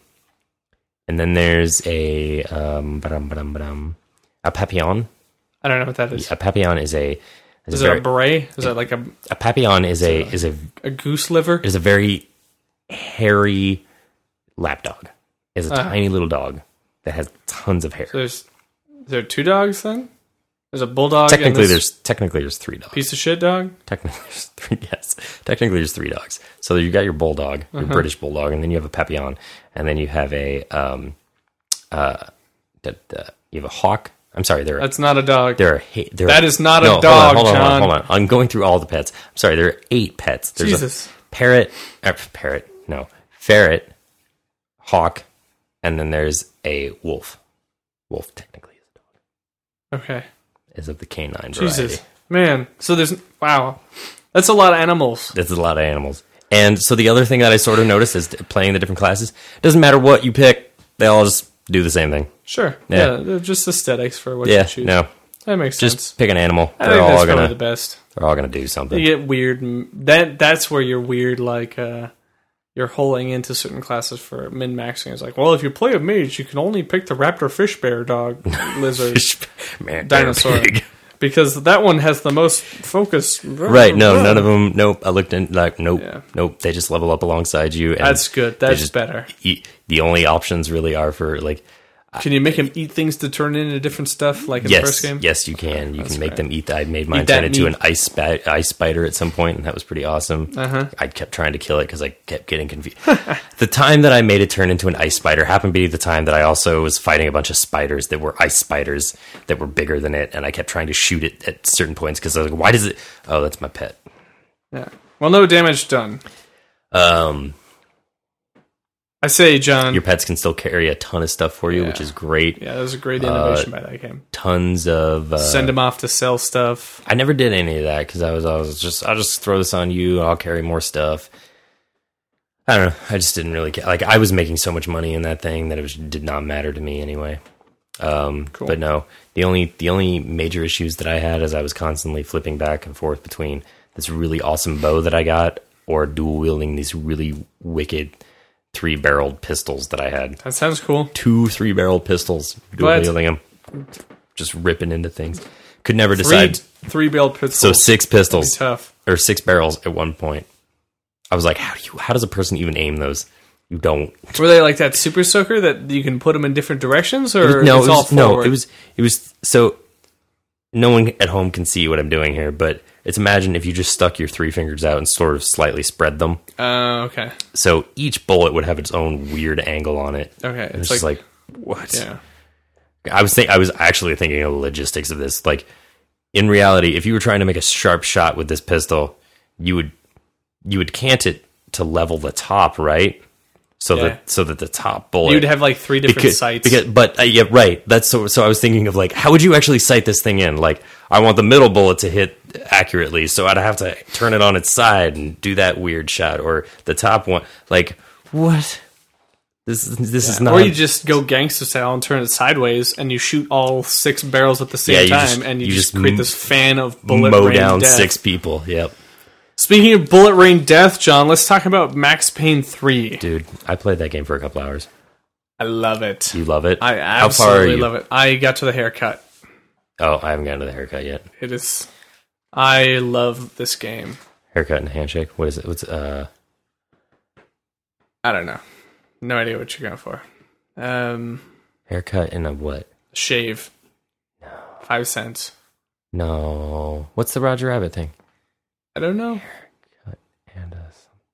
and then there's a um, ba-dum, ba-dum, ba-dum, a papillon. I don't know what that is. A papillon is a is, Is a, it very, a beret? Is that like a, a papillon is a is a a goose liver? is a very hairy lapdog. Is a Uh. tiny little dog that has tons of hair. So there's is there two dogs then? There's a bulldog. Technically, and this there's technically there's three dogs. piece of shit dog. Technically, there's three. Yes, technically there's three dogs. So you got your bulldog, your Uh-huh. British bulldog, and then you have a papillon, and then you have a um, uh, that uh, you have a hawk. I'm sorry, there are That's not a dog. there are ha- there That are, is not a no, hold dog, on, hold on, hold John. on, hold on. I'm going through all the pets. I'm sorry, there are eight pets. There's Jesus. a parrot, uh, parrot, no, ferret, hawk, and then there's a wolf. Wolf technically is a dog. Okay. Is of the canine variety. Jesus. Man. So there's wow. That's a lot of animals. That's a lot of animals. And so the other thing that I sort of noticed is playing the different classes. It doesn't matter what you pick; they all just do the same thing. Sure. Yeah. Yeah. They're just aesthetics for what Yeah, you choose. no, That makes just sense. pick an animal. I They're think all that's gonna probably the best. they're all gonna do something. You get weird. That that's where you're weird. Like uh, you're holing into certain classes for min maxing. It's like, well, if you play a mage, you can only pick the raptor, fish, bear, dog, lizard, Man, dinosaur, they're big. because that one has the most focus. Right? No, none of them. Nope. I looked in. Like, nope. Yeah. Nope. They just level up alongside you. And That's good. they That's just better. eat- the only options really are for like. Can you make him eat things to turn into different stuff, like in the Yes, first game? yes, you can. You That's can make great. them eat that. I made mine Eat that turn into meat. an ice spa- ice spider at some point, and that was pretty awesome. Uh-huh. I kept trying to kill it because I kept getting confused. The time that I made it turn into an ice spider happened to be the time that I also was fighting a bunch of spiders that were ice spiders that were bigger than it, and I kept trying to shoot it at certain points because I was like, "Why does it?" Oh, that's my pet. Yeah. Well, no damage done. Um, I say, John. Your pets can still carry a ton of stuff for you, Yeah. which is great. Yeah, that was a great innovation uh, by that game. Tons of... Uh, Send them off to sell stuff. I never did any of that because I was, I was just, I'll just throw this on you. I'll carry more stuff. I don't know. I just didn't really care. Like, I was making so much money in that thing that it was, did not matter to me anyway. Um, cool. But no, the only the only major issues that I had is I was constantly flipping back and forth between this really awesome bow that I got or dual wielding these really wicked three barreled pistols that I had. That sounds cool. Two three barreled pistols, dual wielding them, just ripping into things. Could never decide. Three, three barreled pistols. So six pistols, tough, or six barrels at one point. I was like, how do you? How does a person even aim those? You don't. Were they like that super soaker that you can put them in different directions, or it was, no, it's it was, all forward? No, it was it was so. No one at home can see what I'm doing here, but it's imagine if you just stuck your three fingers out and sort of slightly spread them. Oh, uh, okay. So each bullet would have its own weird angle on it. Okay, it's, it's just like, like what? Yeah. I was think I was actually thinking of the logistics of this. Like in reality, if you were trying to make a sharp shot with this pistol, you would you would cant it to level the top, right? So yeah. that so that the top bullet you'd have like three different because, sights. Because, but uh, yeah, right. That's so. So I was thinking of like, how would you actually sight this thing in? Like, I want the middle bullet to hit accurately, so I'd have to turn it on its side and do that weird shot, or the top one. Like, what? This this yeah. is not. Or you just go gangster style and turn it sideways, and you shoot all six barrels at the same yeah, time, just, and you, you just, just create this fan of bullet mow rain down death. six people. Yep. Speaking of bullet rain death, John, let's talk about Max Payne three. Dude, I played that game for a couple hours. I love it. You love it? I absolutely love it. I got to the haircut. Oh, I haven't gotten to the haircut yet. It is. I love this game. Haircut and handshake. What is it? What's uh? I don't know. No idea what you're going for. Um, haircut and a what? Shave. No. Five cents. No. What's the Roger Rabbit thing? I don't know. Haircut and a.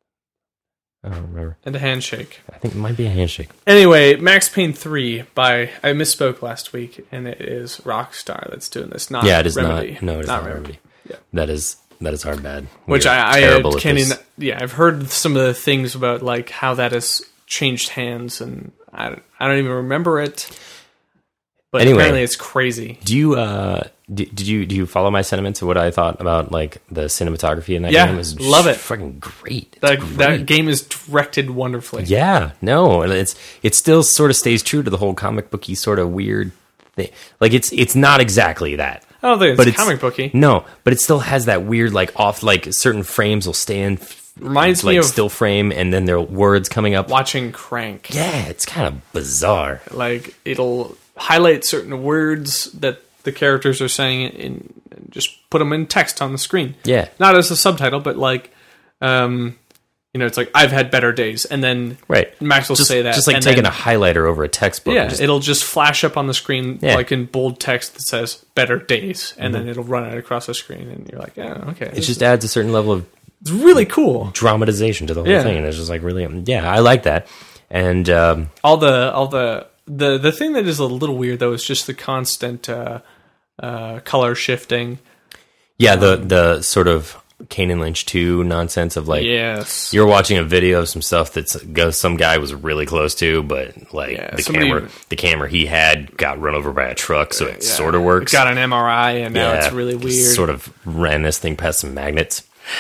I don't remember. And a handshake. I think it might be a handshake. Anyway, Max Payne three by... I misspoke last week, and it is Rockstar that's doing this, not yeah, it is Remedy. Not, no, it is not, not Remedy. Remedy. Yeah. That is that is our bad. Which I, I can't even... Yeah, I've heard some of the things about like how that has changed hands, and I don't, I don't even remember it. But anyway, apparently it's crazy. Do you... uh Did, did you do you follow my sentiments of what I thought about like the cinematography in that yeah, game? It was love it. Fucking great. It's that great. That game is directed wonderfully. Yeah, no, and it's it still sort of stays true to the whole comic booky sort of weird thing. Like it's it's not exactly that. I don't think it's but it's, comic booky. No, but it still has that weird like off like certain frames will stay in. Reminds like me of still frame, and then there are words coming up. Watching Crank. Yeah, it's kind of bizarre. Like it'll highlight certain words that the characters are saying in, and just put them in text on the screen. Yeah. Not as a subtitle, but like, um, you know, it's like, I've had better days. And then right. Max will just, say that. Just like and taking then, a highlighter over a textbook. Yeah, just, it'll just flash up on the screen, yeah. like in bold text that says better days. And mm-hmm. then it'll run it across the screen. And you're like, yeah, okay. It just adds a certain level of... It's really cool. Dramatization to the whole yeah. thing. And it's just like really... Yeah, I like that. And... Um, all the... all the The the thing that is a little weird, though, is just the constant... Uh, Uh, color shifting. Yeah, the um, the sort of Kane and Lynch two nonsense of like, yes, you're watching a video of some stuff that some guy was really close to, but like yeah, the somebody, camera the camera he had got run over by a truck, so it yeah, sort of works. It got an M R I, and now yeah, it's really weird. Sort of ran this thing past some magnets.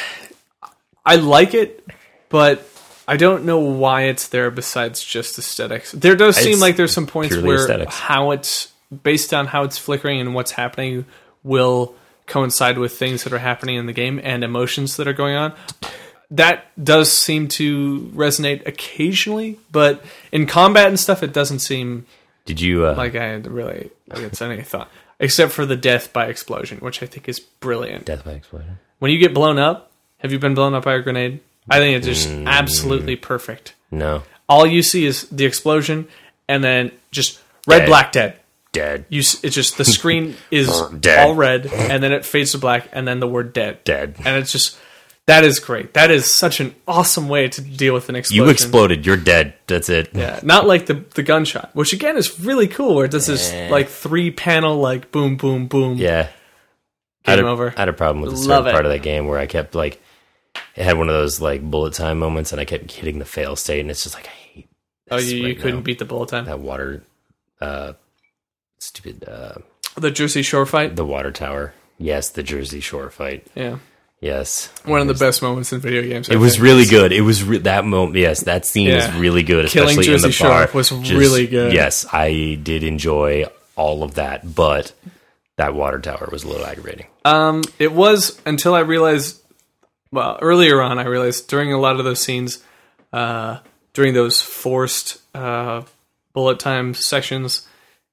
I like it, but I don't know why it's there besides just aesthetics. There does seem it's like there's some points where aesthetics. how it's based on how it's flickering and what's happening will coincide with things that are happening in the game and emotions that are going on. That does seem to resonate occasionally, but in combat and stuff, it doesn't seem Did you uh, like I had really like it's any thought, except for the death by explosion, which I think is brilliant. Death by explosion. When you get blown up, have you been blown up by a grenade? I think it's just mm, absolutely perfect. No. All you see is the explosion, and then just red, dead. black, dead. Dead. You, it's just the screen is dead. all red, and then it fades to black, and then the word dead. Dead. And it's just, that is great. That is such an awesome way to deal with an explosion. You exploded. You're dead. That's it. Yeah. Not like the, the gunshot, which again is really cool, where it does this eh. like three panel, like boom, boom, boom. Yeah. Game I had a, over. I had a problem with a certain Love part it. of that game where I kept like, it had one of those like bullet time moments, and I kept hitting the fail state, and it's just like I hate, Oh, you, you right couldn't now. beat the bullet time. That water, uh, stupid, uh, The Jersey Shore fight. the water tower. Yes, the Jersey Shore fight. Yeah, Yes, one of It the was- best moments in video games. I It was think. really good. It was re- that moment. Yes, that scene was Yeah. really good, Killing especially in Jersey the Shore bar. was really good. Yes, I did enjoy all of that, but that water tower was a little aggravating. Um, it was until I realized. Well, earlier on, I realized during a lot of those scenes, uh, during those forced uh, bullet time sections,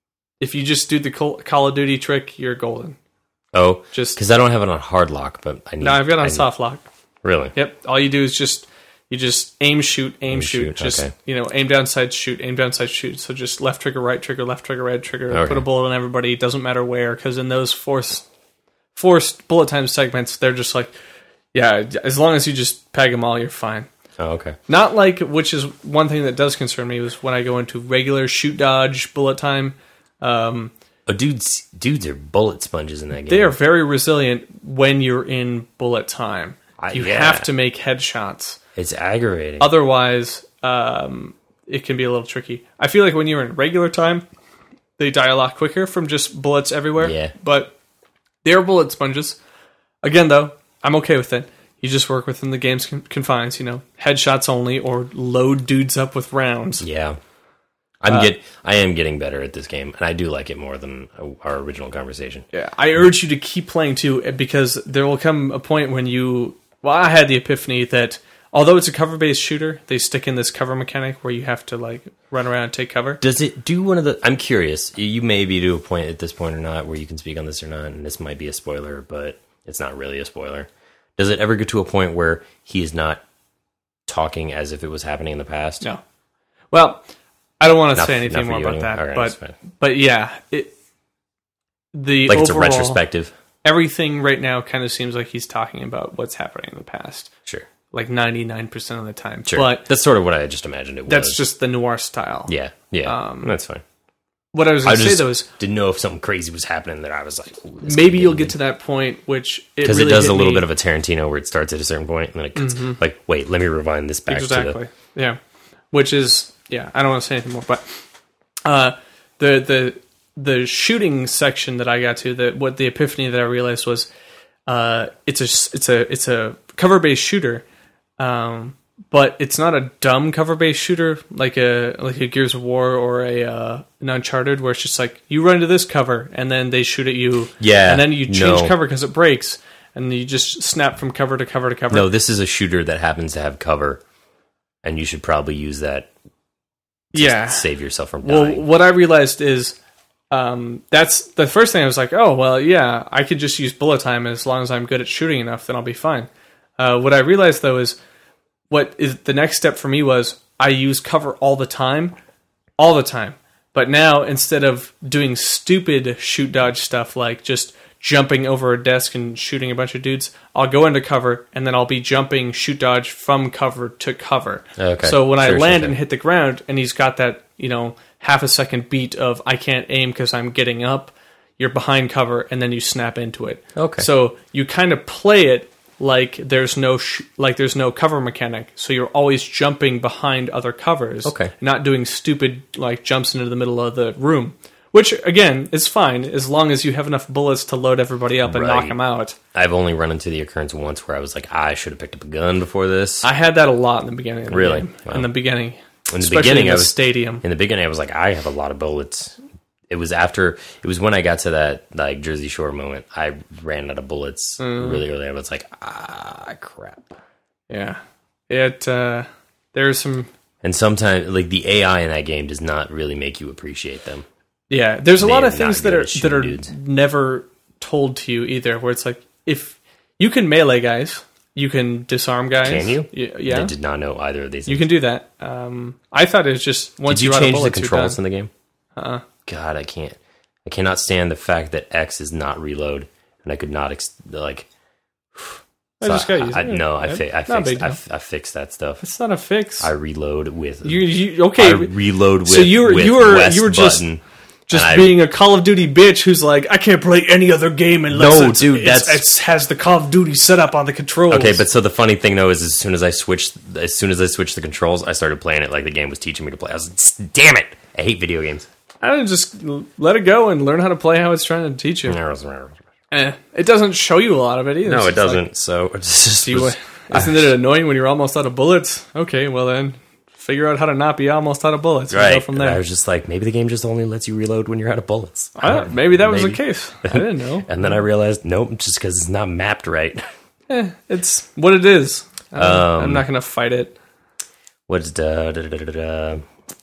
if you just do the Call Call of Duty trick, you're golden. Oh, Just because I don't have it on hard lock, but I need. no, I've got it I on need- soft lock. Really? Yep. All you do is just you just aim, shoot, aim, Aim, shoot. shoot, Just okay. you know, aim down, side, shoot, aim down, side, shoot. So just left trigger, right trigger, left trigger, right trigger. Okay. Put a bullet on everybody. Doesn't matter where, because in those forced forced bullet time segments, they're just like, yeah, as long as you just peg them all, you're fine. Oh, okay. Not like, which is one thing that does concern me, was when I go into regular shoot dodge bullet time. Um, Oh, dudes, dudes are bullet sponges in that game. they are very resilient when you're in bullet time. I- You yeah. have to make headshots. It's aggravating. Otherwise, um, it can be a little tricky. I feel like when you're in regular time, they die a lot quicker from just bullets everywhere. Yeah. But they are bullet sponges. Again, though, I'm okay with it. You just work within the game's con- confines, you know, headshots only, or load dudes up with rounds. Yeah. I'm Uh, get. I am getting better at this game, and I do like it more than our original conversation. Yeah, I urge you to keep playing too, because there will come a point when you. Well, I had the epiphany that although it's a cover-based shooter, they stick in this cover mechanic where you have to like run around and take cover. Does it do one of the? I'm curious. You may be to a point at this point or not where you can speak on this or not, and this might be a spoiler, but it's not really a spoiler. Does it ever get to a point where he is not talking as if it was happening in the past? No. Well, I don't want to Not- say not anything for more you about anyway. that, All right, that's but fine. but yeah, it the Like it's a overall- retrospective. Everything right now kind of seems like he's talking about what's happening in the past, Sure, like ninety-nine percent of the time. sure. But That's sort of what I just imagined it was. that's just the noir style. yeah, yeah. Um, that's fine. What I was I going to say just though is didn't know if something crazy was happening that I was like, ooh, this maybe could you'll get to that point, which because really it does hit a little me- bit of a Tarantino where it starts at a certain point and then it cuts, like, wait, let me rewind this back exactly to yeah, which is yeah. I don't want to say anything more, but uh, the the the shooting section that I got to, that what the epiphany that I realized was uh, it's a it's a it's a cover based shooter, um, but it's not a dumb cover based shooter like a like a Gears of War or a uh, an Uncharted, where it's just like you run to this cover and then they shoot at you, Yeah, and then you change no. cover because it breaks, and you just snap from cover to cover to cover. the. No, this is a shooter that happens to have cover, and you should probably use that to yeah, save yourself from well, dying. what I realized is um, that's the first thing I was like, oh, well, yeah, I could just use bullet time as long as I'm good at shooting enough, then I'll be fine. Uh, what I realized, though, is what is the next step for me was I use cover all the time, all the time. But now, instead of doing stupid shoot dodge stuff like just jumping over a desk and shooting a bunch of dudes, I'll go into cover and then I'll be jumping shoot dodge from cover to cover. Okay. So when I Sure, sure, land sure. and hit the ground and he's got that, you know, half a second beat of I can't aim because I'm getting up, you're behind cover and then you snap into it. Okay. So you kind of play it like there's no sh- like there's no cover mechanic. So you're always jumping behind other covers. Okay. Not doing stupid like jumps into the middle of the room. Which, again, is fine as long as you have enough bullets to load everybody up and Right. knock them out. I've only run into the occurrence once where I was like, I should have picked up a gun before this. I had that a lot in the beginning of the Really? game. Wow. In the beginning. In the Especially beginning, in I the was stadium. in the beginning. I was like, I have a lot of bullets. It was after. It was when I got to that like Jersey Shore moment. I ran out of bullets Mm. really early. I was like, ah, crap. Yeah. It, uh, there's some, And sometimes, like the A I in that game does not really make you appreciate them. yeah, there's a They lot are of things not that good are, at shooting that are dudes. never told to you either, where it's like, if you can melee guys, you can disarm guys. Can you? Y- I Yeah. did not know either of these. You can do that. Um, I thought it was just once Did you you're out of change the bullets, you're controls done. in the game? Uh-uh. God, I can't. I cannot stand the fact that X is not reload, and I could not ex- like. I So just got I, used I, to it. no, I, Yeah, fi- I not a big fixed. I, deal. f- I fixed that stuff. It's not a fix. I reload with. you, you okay? I reload with. so you were with you were West you were just button. Just I, being a Call of Duty bitch who's like, I can't play any other game unless No, it's, dude, it's, that's- it has the Call of Duty set up on the controls. Okay, but so the funny thing though is, as soon as I switched, as soon as I switched the controls, I started playing it like the game was teaching me to play. I was like, damn it, I hate video games. I would just let it go and learn how to play how it's trying to teach you. No, Eh, it doesn't show you a lot of it either. It's it just doesn't. like, so it's just, do you, isn't it annoying when you're almost out of bullets? Okay, well then, figure out how to not be almost out of bullets. And right go from there. I was just like, maybe the game just only lets you reload when you're out of bullets. Uh, maybe that was maybe. the case. I didn't know. And then I realized, nope, just because it's not mapped right. Eh, it's what it is. Uh, Um, I'm not going to fight it. What's da, da, da, da, da.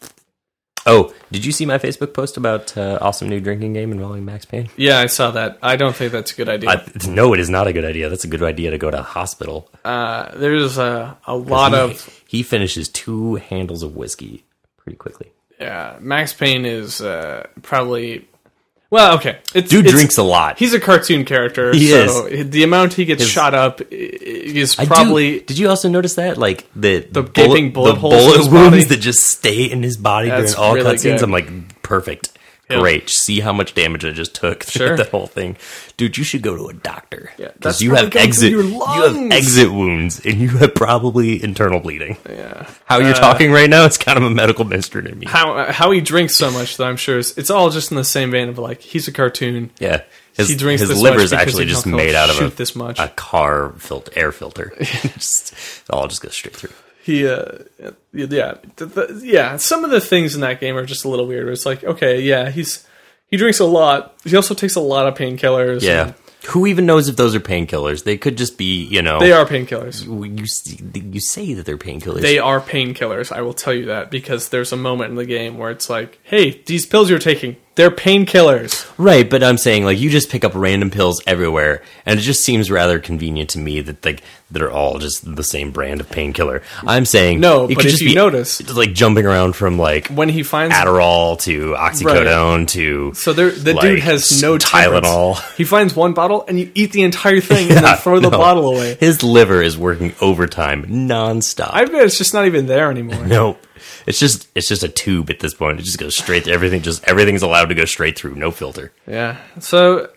Oh, did you see my Facebook post about uh, awesome new drinking game involving Max Payne? Yeah, I saw that. I don't think that's a good idea. I, no, it is not a good idea. That's a good idea to go to the hospital. Uh, there's a, a lot he, of... He finishes two handles of whiskey pretty quickly. Yeah, Max Payne is uh, probably... Well, okay. It's, Dude it's, drinks a lot. He's a cartoon character, He so the amount he gets His- shot up i- is I do- probably... Did you also notice that, like the The gaping bullet the holes in bullet his wounds body? that just stay in his body That's during all really cutscenes? good. I'm like, perfect, Yeah. great. See how much damage I just took through Sure. the whole thing, dude. You should go to a doctor. Yeah, because that's you probably have going exit. through You your have lungs. exit wounds, and you have probably internal bleeding. Yeah. How you're Uh, talking right now, it's kind of a medical mystery to me. How how he drinks so much that I'm sure is, it's all just in the same vein of like, he's a cartoon. Yeah, his, He drinks his this liver much is because actually he just can made out of shoot a, this much. a car filter, air filter. Just, it all just goes straight through. He, uh, yeah, the, the, yeah. Some of the things in that game are just a little weird. It's like, okay, yeah, he's he drinks a lot. He also takes a lot of painkillers. Yeah. and Who even knows if those are painkillers? They could just be, you know. they are painkillers. You see- you say that they're painkillers. They are painkillers. I will tell you that because there's a moment in the game where it's like, hey, these pills you're taking, they're painkillers. Right, but I'm saying like you just pick up random pills everywhere, and it just seems rather convenient to me that like they're all just the same brand of painkiller. I'm saying No, it but could if just you be notice- just, like jumping around from like When he finds Adderall to oxycodone to So there, the like, dude has no temperance. Tylenol. He finds one bottle and you eat the entire thing and then throw the No. bottle away. His liver is working overtime nonstop. I bet it's just not even there anymore. No, it's just it's just a tube at this point. It just goes straight. Everything just everything's allowed to go straight through, no filter. Yeah. So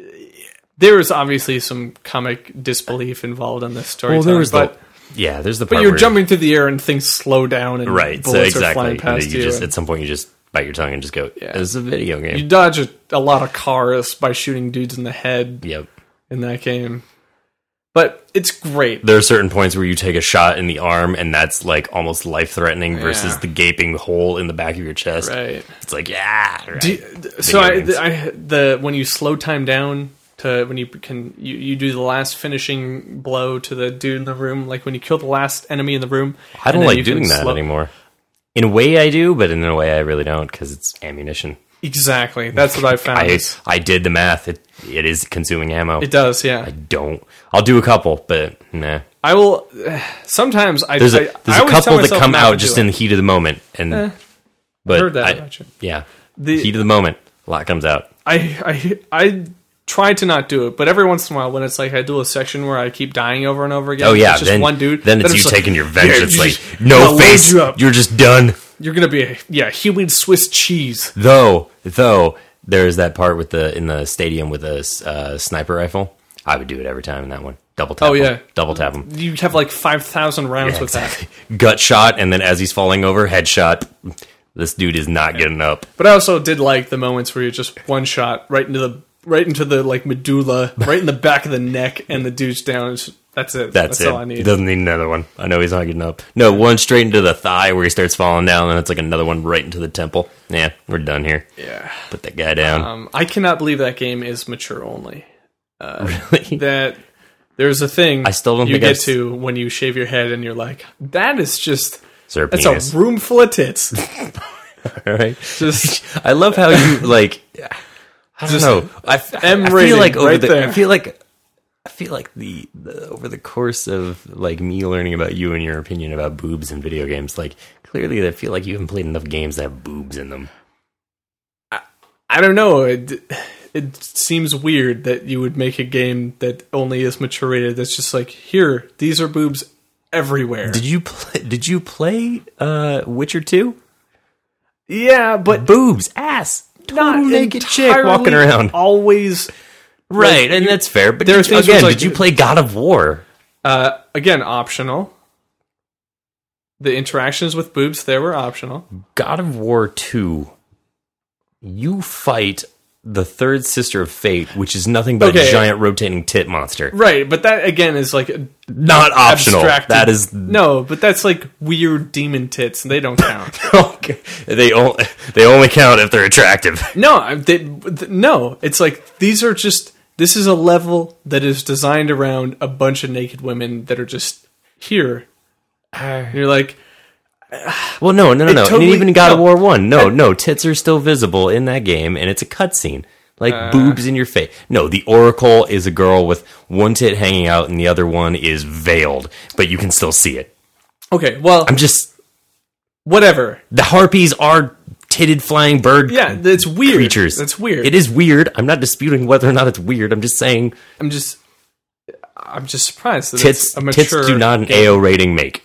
there is obviously some comic disbelief involved in this story. the but yeah. There's the but part you're where, jumping through the air and things slow down and right. So bullets are exactly, flying you, past you. just and at some point you just bite your tongue and just go. Yeah. This is a video game. you dodge a, a lot of cars by shooting dudes in the head Yep. in that game. But it's great. There are certain points where you take a shot in the arm and that's like almost life threatening versus Yeah. the gaping hole in the back of your chest. Right. It's like yeah. Right. Do you, so I, games. the, I the when you slow time down to when you can you, you do the last finishing blow to the dude in the room, like when you kill the last enemy in the room. I don't and then like you can doing that slow- anymore. In a way I do, but in a way I really don't because it's ammunition. Exactly, that's what I found. I It's- I did the math. It it is consuming ammo. it does, yeah. I don't. I'll do a couple, but nah. I will. Sometimes I There's I, a I there's a always tell couple that myself come not out to just do in it. the heat of the moment, and Eh, but heard that I- about you. yeah, The- heat of the moment, a lot comes out. I I I try to not do it, but every once in a while, when it's like I do a section where I keep dying over and over again. Oh yeah, it's just then one dude. Then it's you like, taking your "Here, vengeance. you Like just- no I'll load face, you up. you're just done. You're gonna be a, yeah human Swiss cheese. Though though there's that part with the in the stadium with a uh, sniper rifle. I would do it every time in that one. Double tap. Oh, 'em. yeah. double tap him. You have like five thousand rounds Yeah, with exactly. Gut shot, and then as he's falling over, headshot. This dude is not getting up. that. But I also did like the moments where you just one shot right into the right into the like medulla, right in the back of the neck, and the dude's down. It's, that's it. That's, it. all I He need. doesn't need another one. I know he's not getting up. No, one straight into the thigh where he starts falling down, and it's like another one right into the temple. Yeah, we're done here. Yeah. Put that guy down. Um, I cannot believe that game is mature only. really? That there's a thing I still don't you think get I've s- to when you shave your head, and you're like, that is just Sir that's penis. a room full of tits. All right. Just I love how you like. I don't Just know. I, f- I M feel rating like over right the. there. I feel like. I feel like the, the over the course of like me learning about you and your opinion about boobs in video games, like clearly I feel like you haven't played enough games that have boobs in them. I don't know. It, it seems weird that you would make a game that only is mature rated. That's just like, here, these are boobs everywhere. Did you play? Did you play uh, Witcher two? Yeah, but Boobs, ass. total not naked chick entirely walking around. Always Right, like, and you- that's fair. But there are did you, things where again, it's like- did you play God of War? uh, again optional. The interactions with boobs there were optional. God of War two, you fight the third sister of Fate, which is nothing but Okay. a giant rotating tit monster. Right, but that again is like Not optional. abstracted. That is no, but that's like weird demon tits, and they don't count. okay. They only they only count if they're attractive. no, I- they, th- no, it's like these are just. This is a level that is designed around a bunch of naked women that are just here. And you're like, Well, no, no, no, It no. totally- and even God of no. War one, no, no, tits are still visible in that game, and it's a cutscene. Like Uh. boobs in your face. No, the Oracle is a girl with one tit hanging out, and the other one is veiled, but you can still see it. okay, well, I'm just whatever. the harpies are titted flying bird. Yeah, that's weird. creatures. That's weird. It is weird. I'm not disputing whether or not it's weird. I'm just saying I'm just, I'm just surprised that tits it's a mature. tits do not an game. A O rating make.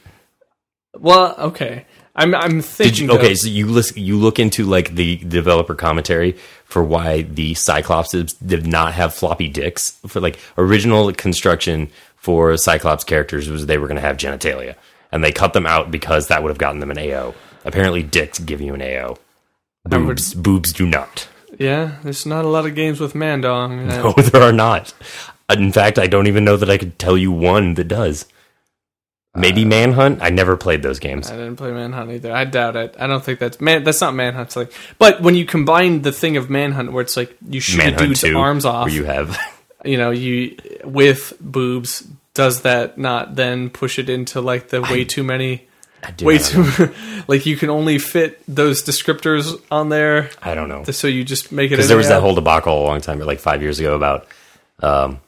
Well, okay. I'm I'm Did thinking. you, okay, though- so you listen, you look into like the developer commentary for why the Cyclopses did not have floppy dicks. For like original construction for Cyclops characters was they were going to have genitalia, and they cut them out because that would have gotten them an A O. Apparently, dicks give you an A O. Boobs, boobs do not. yeah, there's not a lot of games with Mandong. Uh, No, there are not. In fact, I don't even know that I could tell you one that does. Maybe Manhunt. I never played those games. I didn't play Manhunt either. I doubt it. I don't think that's man. That's not Manhunt's like. But when you combine the thing of Manhunt, where it's like you shoot a Manhunt dude's two, arms off, where you have you know, you with boobs, does that not then push it into like the way too many, I do way not too, know. like you can only fit those descriptors on there, I don't know. so you just make it. Because there was anyhow. that whole debacle a long time, like five years ago, about um,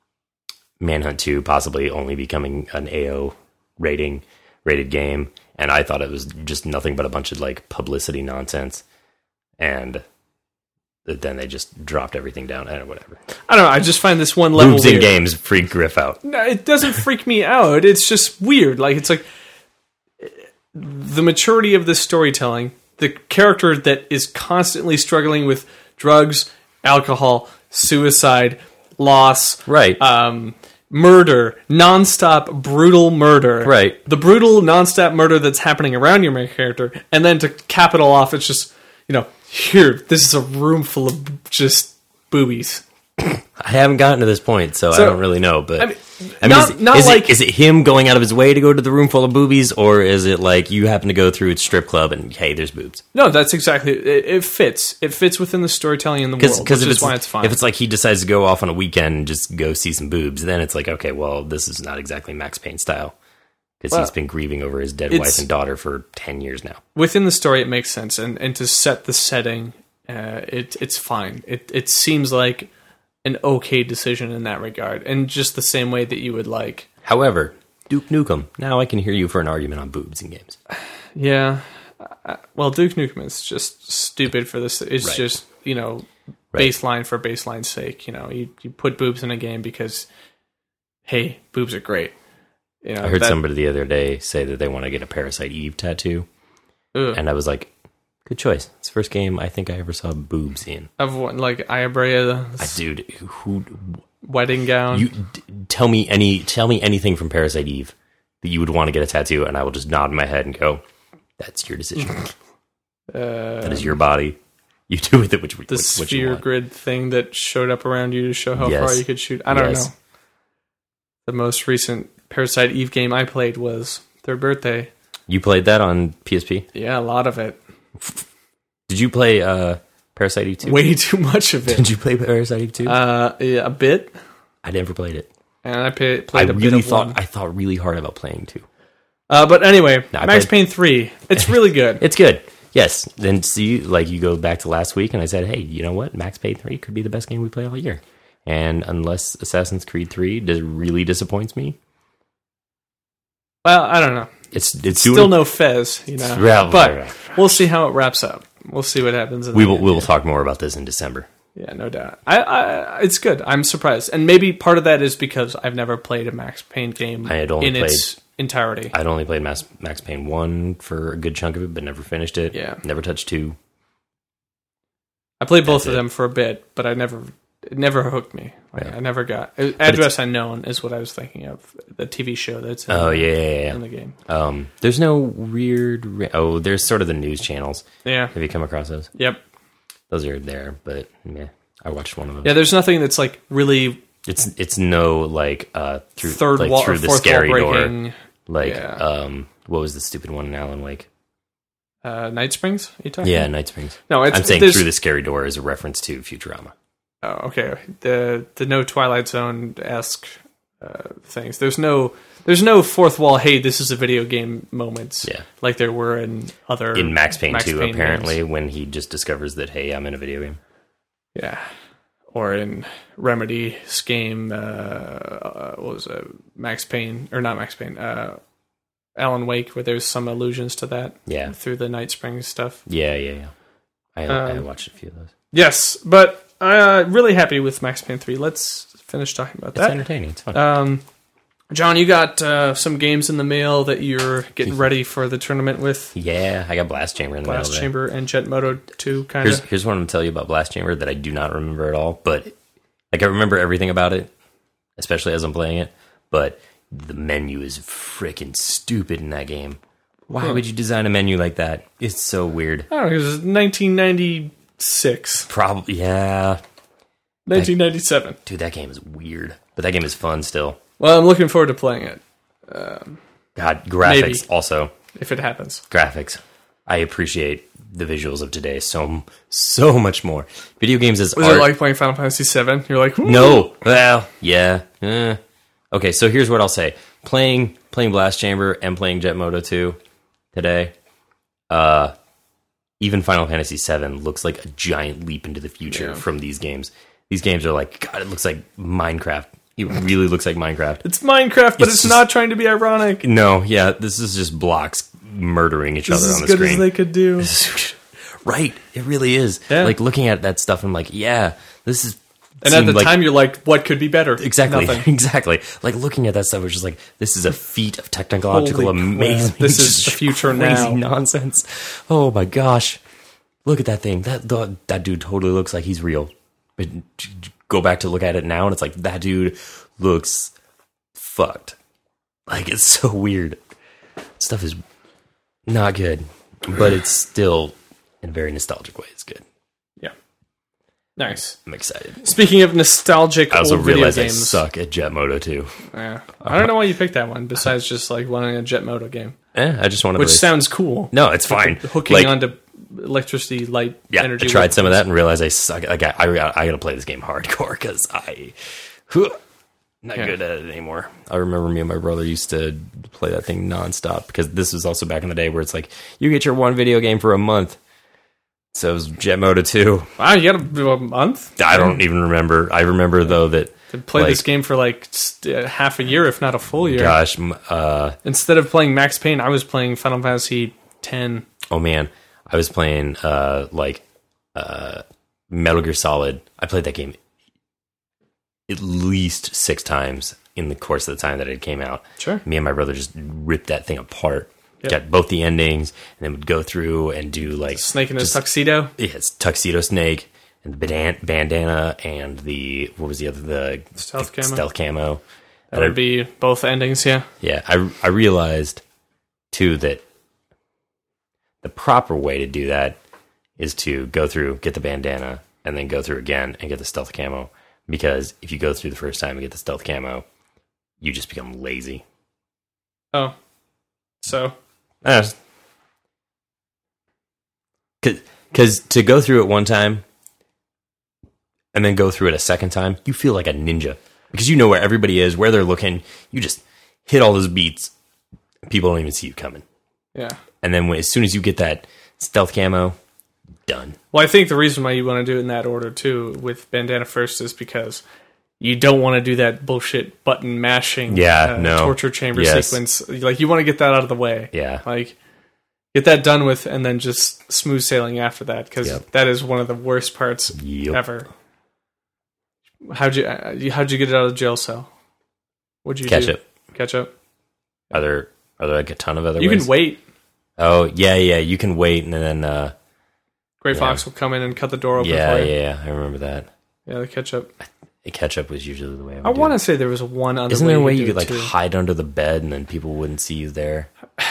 Manhunt two possibly only becoming an A O rating rated game, and I thought it was just nothing but a bunch of like publicity nonsense, and then they just dropped everything down. I don't know, whatever. I don't know. I just find this one level Boobs in weird. games freak Griff out. No, it doesn't freak me out. It's just weird. Like it's like the maturity of this storytelling, the character that is constantly struggling with drugs, alcohol, suicide, loss, Right. um, murder, nonstop brutal murder, Right. The brutal nonstop murder that's happening around your main character, and then to cap it all off, it's just you know here this is a room full of just boobies. I haven't gotten to this point, so, I So, don't really know. But I mean, I mean, not- is, it- not is like- it, is it him going out of his way to go to the room full of boobies, or is it like you happen to go through its strip club and hey, there's boobs? No, that's exactly it. It fits. It fits within the storytelling in the world, Because which if is it's, why it's fine. if it's like he decides to go off on a weekend and just go see some boobs, then it's like, okay, well, this is not exactly Max Payne style. Because Well, he's been grieving over his dead it's- wife and daughter for ten years now. Within the story, it makes sense, and, and to set the setting, uh, it it's fine. It it seems like an okay decision in that regard, and just the same way that you would like. However, Duke Nukem, now I can hear you for an argument on boobs in games. Yeah, uh, well, Duke Nukem is just stupid for this. It's Right. just you know Right. baseline for baseline's sake. You know, you you put boobs in a game because hey, boobs are great. You know, I heard that- somebody the other day say that they want to get a Parasite Eve tattoo, ugh. and I was like, good choice. It's the first game I think I ever saw boobs in. of what like Iabrea I, dude, who wedding gown. you d- tell me any tell me anything from Parasite Eve that you would want to get a tattoo, and I will just nod my head and go, "That's your decision. uh, that is your body. You do with it which the what, what you sphere want." grid thing that showed up around you to show how Yes. far you could shoot. I don't Yes. know. The most recent Parasite Eve game I played was Third Birthday. You played that on P S P. Yeah, a lot of it. Did you play uh, Parasite Eve two? Way too much of it. Did you play Parasite Eve two? Uh, yeah, a bit, I never played it. and I pay, I played a bit really of thought one. I thought really hard about playing two. Uh, but anyway, No, I Max played- Payne three. It's really good. It's good. Yes. Then see, like you go back to last week, and I said, hey, you know what? Max Payne three could be the best game we play all year. And unless Assassin's Creed three does really disappoints me, Well, I don't know. it's it's Still doing, no Fez, you know. Well, but right. we'll see how it wraps up. We'll see what happens. In we the will end. we will talk more about this in December. Yeah, no doubt. I, I, it's good. I'm surprised, and maybe part of that is because I've never played a Max Payne game I had only in its entirety. I'd only played Max, Max Payne one for a good chunk of it, but never finished it. Yeah. Never touched two. I played both That's of it. them for a bit, but I never, it never hooked me. Like, Yeah. I never got Address Unknown is what I was thinking of, the T V show that's in, Oh yeah, yeah, yeah. in the game. Um, there's no weird. Ra- oh, there's sort of the news channels. Yeah. Have you come across those? Yep. Those are there, but yeah, I watched one of them. Yeah. There's nothing that's like really It's it's no like uh through third like wall through or the fourth scary wall door. breaking. Like Yeah. um, what was the stupid one in Alan Wake? Uh, Night Springs. You talking? Yeah, Night Springs. No, it's I'm saying there's- through the scary door is a reference to Futurama. Oh, okay. The the no Twilight Zone esque uh, things. There's no there's no fourth wall. Hey, this is a video game moments. Yeah. like there were in other In Max Payne two, Payne apparently, games. when he just discovers that, hey, I'm in a video game. Yeah, or in Remedy's game. Uh, uh, what was it? Max Payne or not Max Payne? Uh, Alan Wake, where there's some allusions to that. Yeah. through the Night Springs stuff. Yeah, yeah, yeah. I, I Um, watched a few of those. Yes, but uh, really happy with Max Payne three. Let's finish talking about It's that. entertaining. It's fun. Um, John, you got uh, some games in the mail that you're getting ready for the tournament with. yeah, I got Blast Chamber in the Blast mail today. Chamber and Jet Moto two, kind Here's of. here's what I'm gonna tell you about Blast Chamber that I do not remember at all, but like I remember everything about it, especially as I'm playing it. But the menu is freaking stupid in that game. Why Huh. would you design a menu like that? It's so weird. I don't know, it was nineteen ninety-six, Probably, yeah, nineteen ninety-seven. dude, that game is weird, but that game is fun still. Well, I'm looking forward to playing it, God, graphics Maybe. also if it happens. graphics. I appreciate the visuals of today so so much more. Video games as Was art. it like playing Final Fantasy seven? You're like, "Ooh." No. Well, yeah. eh. Okay, so here's what I'll say. Playing playing Blast Chamber and playing Jet Moto two today, uh, even Final Fantasy seven looks like a giant leap into the future Yeah. from these games. These games are like, God, it looks like Minecraft. It really looks like Minecraft. It's Minecraft, but It's it's, just- not trying to be ironic. No, yeah, this is just blocks murdering each This other is on as the good as screen. they could do. Right, it really is. Yeah. Like looking at that stuff, I'm like, yeah, this is. And at seemed the like- time, you're like, what could be better? Exactly, Nothing. exactly. Like looking at that stuff, was just like, this is a feat of technological Holy crap. amazement. This is Just the future crazy now. nonsense. Oh my gosh, look at that thing. That that that dude totally looks like he's real. But go back to look at it now, and it's like that dude looks fucked. Like it's so weird. Stuff is not good, but it's still in a very nostalgic way. It's good. Yeah. Nice. I'm excited. Speaking of nostalgic I also old video realize I games, suck at Jet Moto too. yeah. I don't know why you picked that one. Besides just like wanting a Jet Moto game, Eh, I just want to. which race. sounds cool. No, it's fine. Hooking Like, onto electricity, light, yeah, energy. I tried with- some of that and realized I suck. Like I, I, I gotta play this game hardcore because I, huh, not Yeah. good at it anymore. I remember me and my brother used to play that thing nonstop because this was also back in the day where it's like you get your one video game for a month. So it was Jet Moto two. Wow, you got to do a month. I don't even remember. I remember though that To play like, this game for like st- uh, half a year, if not a full year. gosh, m- uh, Instead of playing Max Payne, I was playing Final Fantasy ten. oh man, I was playing uh like uh Metal Gear Solid. I played that game at least six times in the course of the time that it came out. Sure. Me and my brother just ripped that thing apart. Yep. Got both the endings, and then would go through and do like Snake in his just- tuxedo. Yeah, it's Tuxedo Snake and the bandan- bandana and the what was the other the Stealth the camo. stealth camo. That And I- would be both endings, yeah. Yeah, I I realized too that the proper way to do that is to go through, get the bandana, and then go through again and get the stealth camo. Because if you go through the first time and get the stealth camo, you just become lazy. Oh. So, Because to go through it one time and then go through it a second time, you feel like a ninja. Because you know where everybody is, where they're looking. You just hit all those beats. People don't even see you coming. yeah. And then when, as soon as you get that stealth camo, done. Well, I think the reason why you want to do it in that order, too, with bandana first, is because you don't want to do that bullshit button mashing Yeah, uh, no. torture chamber Yes. sequence. Like, you want to get that out of the way. Yeah. Like, get that done with, and then just smooth sailing after that, because Yep. that is one of the worst parts Yep. ever. How'd you uh, how'd you get it out of the jail cell? What'd you Catch do? it. Catch up. Are there, are there like a ton of other You ways? can wait. Oh, yeah, yeah. You can wait and then uh, Gray Yeah. Fox will come in and cut the door open Yeah, for you. yeah, I remember that. Yeah, the ketchup. The ketchup was usually the way I would I do want it. to say there was one other Isn't way there a way could you do could it, like too. hide under the bed and then people wouldn't see you there?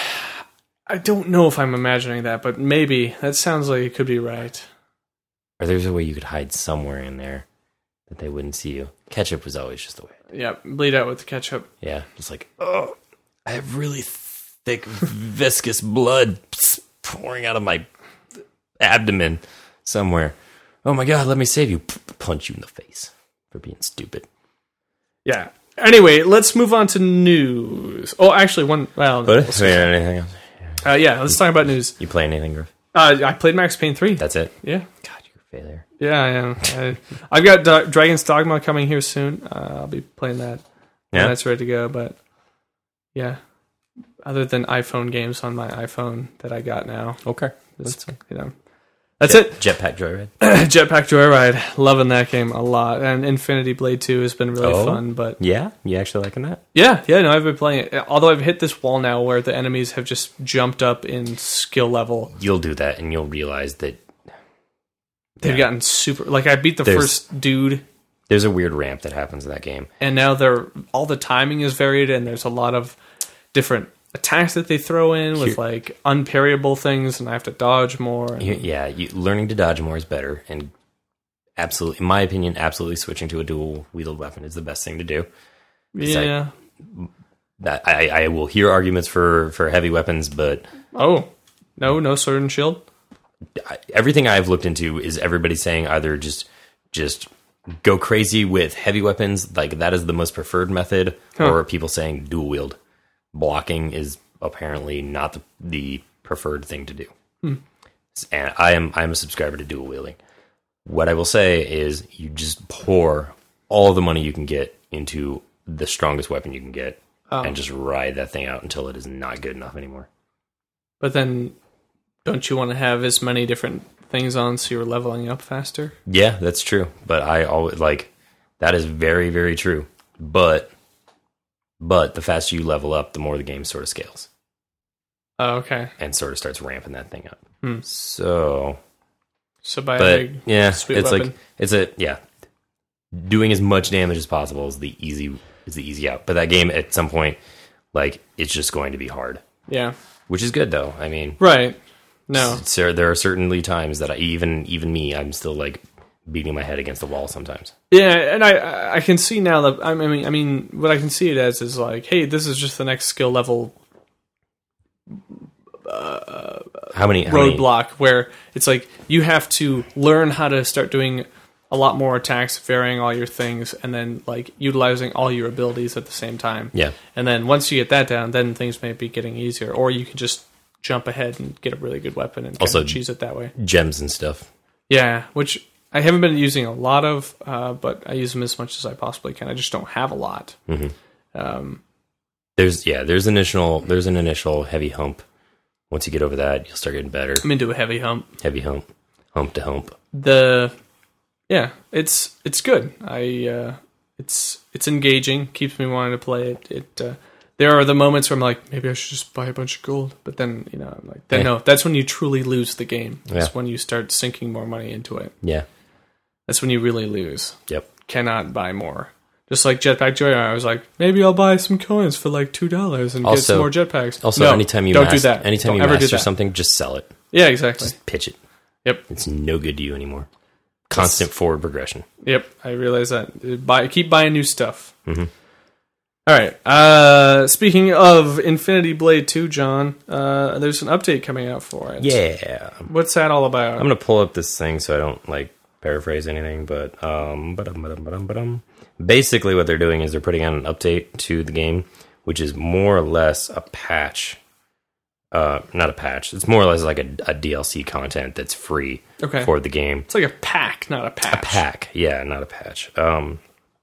I don't know if I'm imagining that, but maybe. That sounds like it could be right. Or there's a way you could hide somewhere in there that they wouldn't see you. Ketchup was always just the way. Yeah, bleed out with the ketchup. Yeah, just like, oh, I have really thick, viscous blood pouring out of my abdomen somewhere. Oh my god, let me save you. Punch you in the face for being stupid. Yeah. Anyway, let's move on to news. Oh, actually, one. Well, no, we'll But see. anything else? uh, yeah, let's talk about news. You play anything, Griff? Uh, I played Max Payne three. That's it? Yeah. God, you're a failure. Yeah, I am. I, I've got Do- Dragon's Dogma coming here soon. Uh, I'll be playing that. Yeah? And that's ready to go, but yeah. Other than iPhone games on my iPhone that I got now. Okay. That's, you know. That's Jet, it. Jetpack Joyride. Jetpack Joyride. Loving that game a lot. And Infinity Blade two has been really Oh. fun, but Yeah? You actually liking that? yeah, yeah, no, I've been playing it. Although I've hit this wall now where the enemies have just jumped up in skill level. You'll do that and you'll realize that They've Yeah. gotten super. Like I beat the There's- first dude, there's a weird ramp that happens in that game. and now they're all the timing is varied, and there's a lot of different attacks that they throw in with Here- like unparryable things, and I have to dodge more. And, You- Yeah, you, learning to dodge more is better, and absolutely, in my opinion, absolutely switching to a dual wielded weapon is the best thing to do. yeah. That I, I will hear arguments for, for heavy weapons, but Oh no, no sword and shield. I, everything I've looked into is everybody saying either just just go crazy with heavy weapons, like that is the most preferred method, Huh. or people saying dual wield. Blocking is apparently not the, the preferred thing to do. Hmm. And I am I am a subscriber to dual wielding. What I will say is you just pour all the money you can get into the strongest weapon you can get, Oh. and just ride that thing out until it is not good enough anymore. But then, don't you want to have as many different things on so you're leveling up faster? Yeah, that's true. But I always like that is very, very true. But but the faster you level up, the more the game sort of scales Oh, okay. and sort of starts ramping that thing up. Hmm. So, So buy a but big yeah, sweet it's weapon. like it's a yeah, doing as much damage as possible is the easy is the easy out. But that game at some point, like it's just going to be hard, Yeah. which is good though. I mean, Right. No. so there are certainly times that I, even even me, I'm still like beating my head against the wall sometimes. Yeah, and I I can see now that I mean I mean what I can see it as is like, hey, this is just the next skill level How many how many- roadblock where it's like you have to learn how to start doing a lot more attacks, varying all your things, and then like utilizing all your abilities at the same time. Yeah. And then once you get that down, then things may be getting easier, or you can just jump ahead and get a really good weapon and kind Also- of cheese it that way. gems and stuff. Yeah, which I haven't been using a lot of, uh, but I use them as much as I possibly can. I just don't have a lot. Um, There's yeah, there's initial there's an initial heavy hump. Once you get over that, you'll start getting better. I'm into a heavy hump. Heavy hump, hump to hump. The yeah, it's it's good. I uh, it's it's engaging, keeps me wanting to play it. It uh, there are the moments where I'm like, maybe I should just buy a bunch of gold, but then you know, I'm like, then Yeah. no, that's when you truly lose the game. That's Yeah. when you start sinking more money into it. Yeah. That's when you really lose. Yep. Cannot buy more. Just like Jetpack Joyride, I was like, maybe I'll buy some coins for like two dollars and get Also- some more jetpacks. Also, No, anytime you don't mas- do that. anytime Don't you ever do master that. something, just sell it. Yeah, exactly. Just pitch it. Yep, It's no good to you anymore. Constant forward progression. yep. I realize that. Buy, keep buying new stuff. Mhm. All right. Uh, speaking of Infinity Blade two, John, uh, there's an update coming out for it. Yeah. What's that all about? I'm gonna pull up this thing so I don't like paraphrase anything, but um, ba-dum, ba-dum, ba-dum, ba-dum. Basically what they're doing is they're putting out an update to the game, which is more or less a patch. Uh, not a patch. It's more or less like a, a D L C content that's free Okay. for the game. It's like a pack, not a patch. A pack, yeah, not a patch. Um,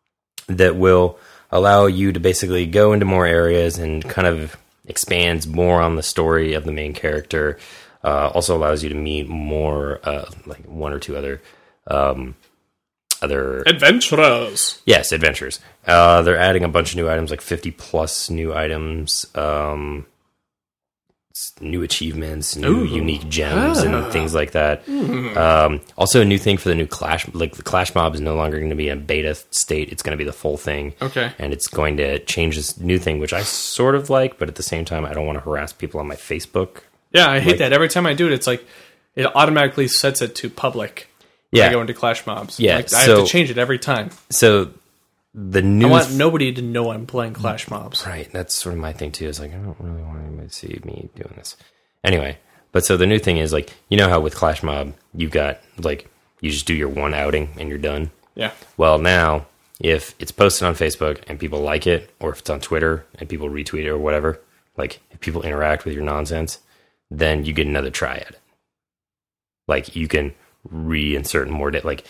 that will allow you to basically go into more areas and kind of expands more on the story of the main character. Uh, also allows you to meet more, uh, like one or two other, um, other Adventurers. yes, adventures. Uh, they're adding a bunch of new items, like fifty plus new items. Um, new achievements, new Ooh. unique gems, Ah. and things like that. Mm. Um, also, a new thing for the new Clash, like the Clash Mob is no longer going to be a beta state; it's going to be the full thing. Okay. And it's going to change this new thing, which I sort of like, but at the same time, I don't want to harass people on my Facebook. Yeah, I hate Like- that. Every time I do it, it's like it automatically sets it to public. When Yeah. I go into Clash Mobs. Yeah, Like, I so- have to change it every time. So the new I want nobody to know I'm playing Clash Mobs. Right, that's sort of my thing too. Is like I don't really want anybody to see me doing this. Anyway, but so the new thing is like you know how with Clash Mob you've got like you just do your one outing and you're done. Yeah. Well, now if it's posted on Facebook and people like it, or if it's on Twitter and people retweet it or whatever, like if people interact with your nonsense, then you get another try at it. Like you can reinsert more, da- like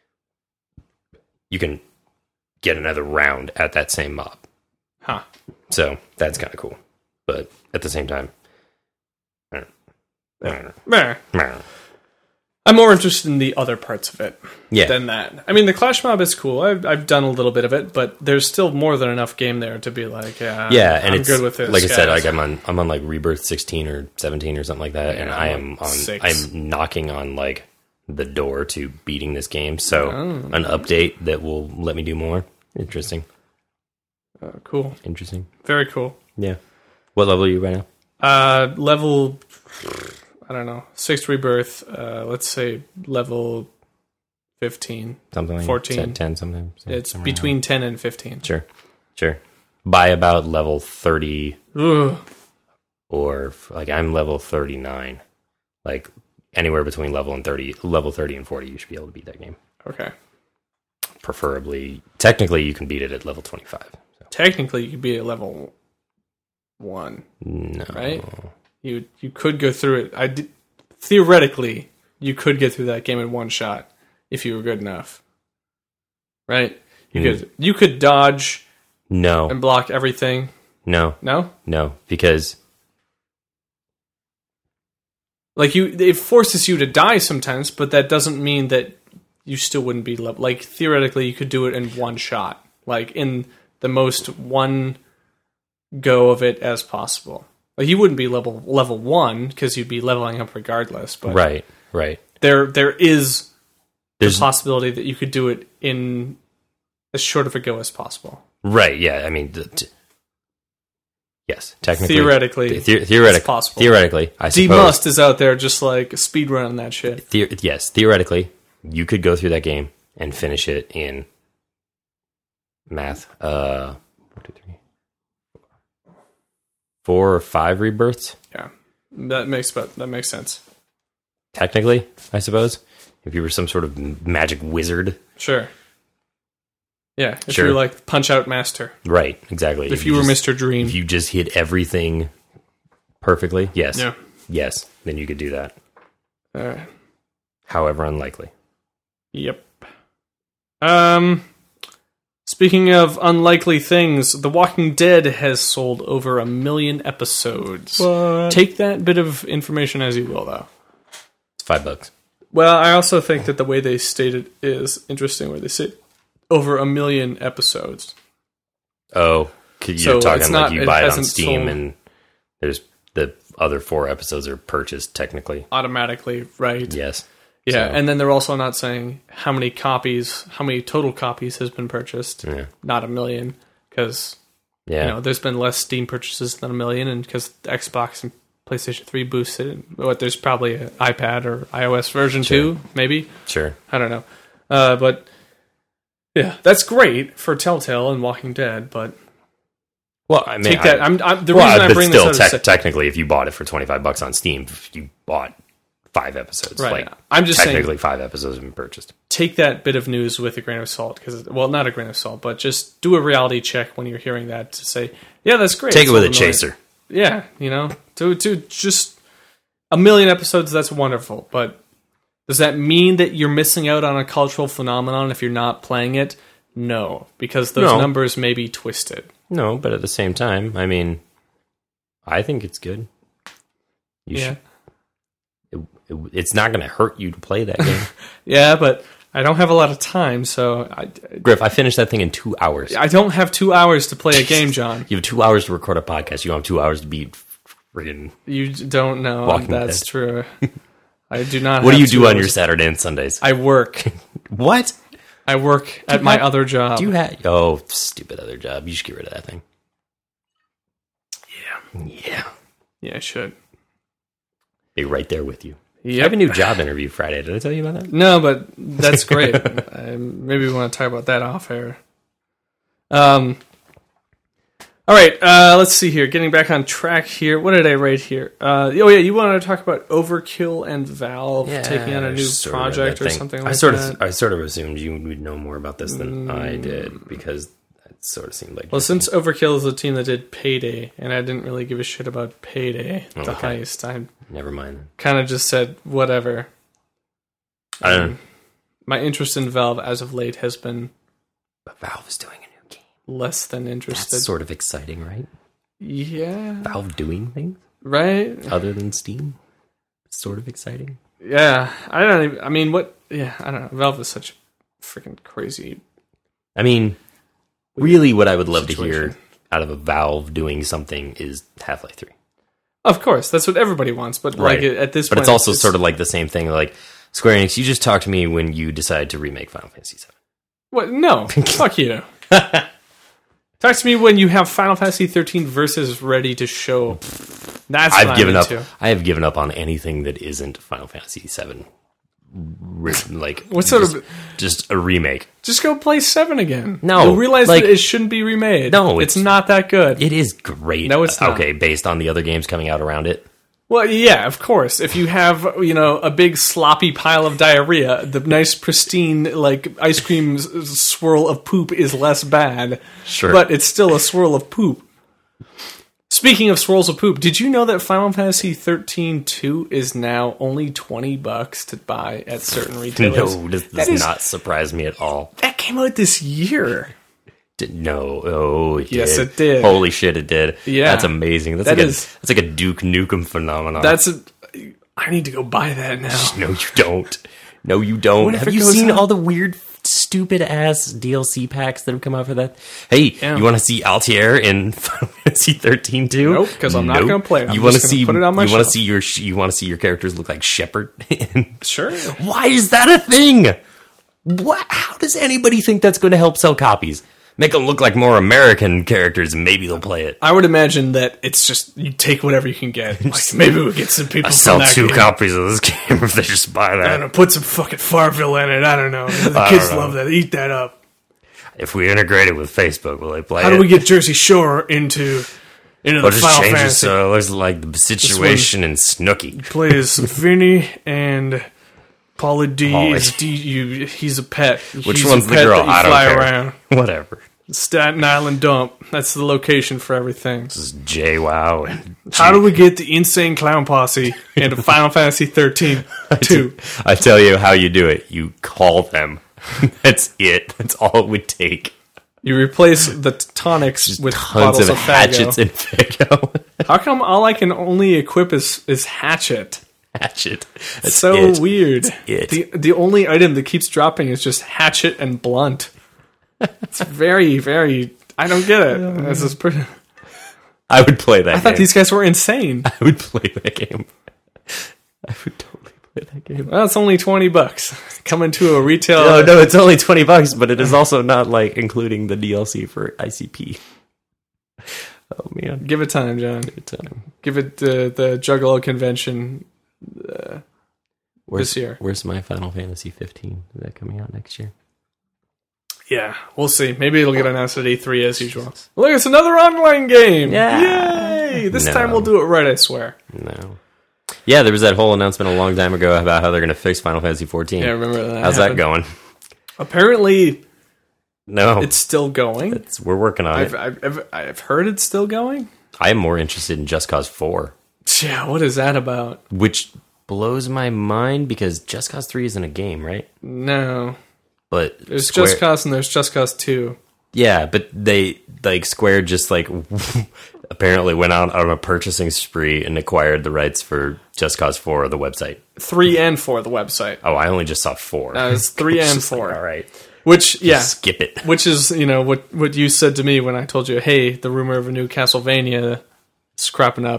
you can get another round at that same mob. Huh. So that's kind of cool. But at the same time, I don't, I don't know. Meh. I don't know. I'm more interested in the other parts of it Yeah. than that. I mean, the Clash Mob is cool. I've, I've done a little bit of it, but there's still more than enough game there to be like, yeah, Yeah, and I'm it's good with this. like I said, guys. like I'm on I'm on like Rebirth sixteen or seventeen or something like that, and Yeah, I I'm am on on six. I'm knocking on like the door to beating this game. So Oh. an update that will let me do more. Interesting. Uh, cool. Interesting. Very cool. Yeah. What level are you right now? Uh, level, I don't know, sixth rebirth. Uh, let's say level fifteen. Something like fourteen. ten, something. It's somewhere between ten and fifteen. around. Sure. Sure. By about level thirty, Ugh. or like I'm level thirty-nine. Like anywhere between level and thirty, level thirty and forty, you should be able to beat that game. Okay. Preferably, technically, you can beat it at level twenty-five. So. Technically, you could be at level one, No. right? You you could go through it. I did, theoretically, you could get through that game in one shot if you were good enough, right? You Mm. could you could dodge No. and block everything. No. No, No. Because like you, it forces you to die sometimes, but that doesn't mean that you still wouldn't be level. Like theoretically, you could do it in one shot, like in the most one go of it as possible. Like you wouldn't be level level one because you'd be leveling up regardless. But right, right. there there is There's the possibility that you could do it in as short of a go as possible. right. Yeah. I mean, the, t- yes. Technically, Theoretically, the- the- theoretic- it's possible. Theoretically, I D suppose. Must is out there just like speedrunning that shit. The- yes. Theoretically, you could go through that game and finish it in math. Uh, one, two, three, four or five rebirths. Yeah, that makes but that makes sense. Technically, I suppose, if you were some sort of magic wizard. Sure. Yeah, if Sure. you're like Punch Out Master. Right. Exactly. If, you, were just- Mister Dream. If you just hit everything perfectly, yes, Yeah. yes, then you could do that. All right. However unlikely. Yep. Um, speaking of unlikely things, The Walking Dead has sold over a million episodes. What? Take that bit of information as you will, though. It's five bucks. Well, I also think that the way they state it is interesting, where they say over a million episodes. Oh, 'cause you're So it's talking not- like you it buy it on hasn't Steam sold- and there's the other four episodes are purchased technically. Automatically, right? Yes. Yeah, So- and then they're also not saying how many copies, how many total copies has been purchased. Yeah. Not a million, because Yeah. you know there's been less Steam purchases than a million, and because Xbox and PlayStation three boosted it. What there's probably an iPad or iOS version Sure. two, maybe. Sure. I don't know, uh, but yeah, that's great for Telltale and Walking Dead. But Well, I mean, take that. I'm, I'm the well, reason I but bring still, this up te- is technically, if you bought it for twenty-five bucks on Steam, you bought five episodes. right. Like, I'm just saying, technically, five episodes have been purchased. take that bit of news with a grain of salt, because well, not a grain of salt, but just do a reality check when you're hearing that to say, yeah, that's great. Take It's it with a all million. chaser. Yeah, you know, to to just a million episodes, that's wonderful. But does that mean that you're missing out on a cultural phenomenon if you're not playing it? No, because those No. numbers may be twisted. No, but at the same time, I mean, I think it's good. You Yeah, should. It, it, it's not going to hurt you to play that game. yeah, but I don't have a lot of time, so I, Griff, I finished that thing in two hours. I don't have two hours to play a game, John. You have two hours to record a podcast. You don't have two hours to beat Friggin' You don't know Walking that's Dead. true. I do not. What do have you do two on your hours. Saturday and Sundays? I work. What? I work at my have- other job. Do you have? Oh, stupid other job. You should get rid of that thing. Yeah. Yeah. Yeah, I should. Be right there with you. Yep. I have a new job interview Friday. Did I tell you about that? No, but that's great. uh, maybe we want to talk about that off air. Um. All right, uh, let's see here. Getting back on track here. What did I write here? Uh, oh yeah, you wanted to talk about Overkill and Valve taking on a new sort of project that or thing. something I like sort that. of, I sort of assumed you would know more about this than I did because it sort of seemed like. Well, since Overkill is the team that did Payday, and I didn't really give a shit about Payday, the Okay. heist, I Never mind. kind of just said whatever. I don't know. Um, My interest in Valve as of late has been But Valve is doing a new game. less than interested. That's sort of exciting, right? Yeah. Valve doing things Right? other than Steam. It's sort of exciting. Yeah. I don't even, I mean, what, yeah, I don't know. Valve is such freaking crazy. I mean, really, what I would love to Situation. hear out of a Valve doing something is Half-Life three. Of course, that's what everybody wants, but like Right. at this But point. it's also sort of like the same thing. Like Square Enix, you just talked to me when you decided to remake Final Fantasy seven. What? No. Fuck you. Talk to me when you have Final Fantasy thirteen Versus ready to show. That's what I've given I'm up. into. I have given up on anything that isn't Final Fantasy seven. Re- like What sort just, of- just a remake? Just go play seven again. No, You'll realize like- that it shouldn't be remade. No, it's, it's- not that good. It is great. No, it's not. Okay, based on the other games coming out around it. Well, yeah, of course. If you have, you know, a big sloppy pile of diarrhea, the nice pristine, like, ice cream s- swirl of poop is less bad. Sure. But it's still a swirl of poop. Speaking of swirls of poop, did you know that Final Fantasy thirteen two is now only twenty bucks to buy at certain retailers? No, this That does is- not surprise me at all. That came out this year. Did, no, oh, it Yes, did. it did. Holy shit, it did. Yeah. That's amazing. That's That like is- a that's like a Duke Nukem phenomenon. That's a... I need to go buy that now. no, you don't. No, you don't. What if Have it you goes seen on- all the weird, stupid ass D L C packs that have come out for that? Hey, Yeah. you want to see Altair in Final Fantasy thirteen too? Nope, 'cause I'm not gonna play it. I'm You want to just gonna see? put it on my you want to shelf. see your? sh- You want to see your characters look like Shepard? Sure. Why is that a thing? What? How does anybody think that's going to help sell copies? Make them look like more American characters, and maybe they'll play it. I would imagine that it's just you take whatever you can get. Like maybe we'll get some people I from sell that two game. copies of this game if they just buy I don't that. know, put some fucking Farmville in it. I don't know. The I kids don't know. love that. Eat that up. If we integrate it with Facebook, will they play How it? do we get Jersey Shore into into We'll the just Final change it Fantasy? so it looks like the situation in Snooki. Plays Vinny and Paula D Pauly. is D. You, he's a pet. Which he's one's a the pet girl? that you I don't fly care. around. Whatever. Staten Island Dump. That's the location for everything. This is JWoww. And How do we get the Insane Clown Posse into Final Fantasy thirteen two? I tell you how you do it. You call them. That's it. That's all it would take. You replace the tonics with Tons bottles of of hatchets Faggo. and Faggo. How come all I can only equip is, is hatchet? Hatchet. That's So it. weird. it. The the only item that keeps dropping is just hatchet and blunt. It's very, very. I don't get it. This is pretty. I would play that I thought game. these guys were insane. I would play that game. I would totally play that game. Well, it's only twenty bucks. Coming to a retail. Oh no, it's only twenty bucks, but it is also not like including the D L C for I C P. Oh man, Give it time, John. good time. Give it uh, the Juggalo convention. Where's, This year. Where's my Final Fantasy fifteen? Is that coming out next year? Yeah, we'll see. Maybe it'll get announced at E three as usual. Look, it's another online game. Yeah. Yay! This No. time we'll do it right, I swear. No. Yeah, there was that whole announcement a long time ago about how they're going to fix Final Fantasy fourteen. Yeah, I remember that. How's happened. that going? Apparently, No, it's still going. it's, we're working on I've, it. I've, I've, I've heard it's still going. I am more interested in Just Cause four, Yeah, what is that about? which blows my mind because Just Cause three isn't a game, right? No. But There's Square- Just Cause and there's Just Cause two. Yeah, but they like Square just like apparently went out on a purchasing spree and acquired the rights for Just Cause four, the website. three and four, the website. Oh, I only just saw four. Uh, it's three and Just like, four. all right, Which, yeah. skip it. Which is, you know, what, what you said to me when I told you, hey, the rumor of a new Castlevania is cropping up.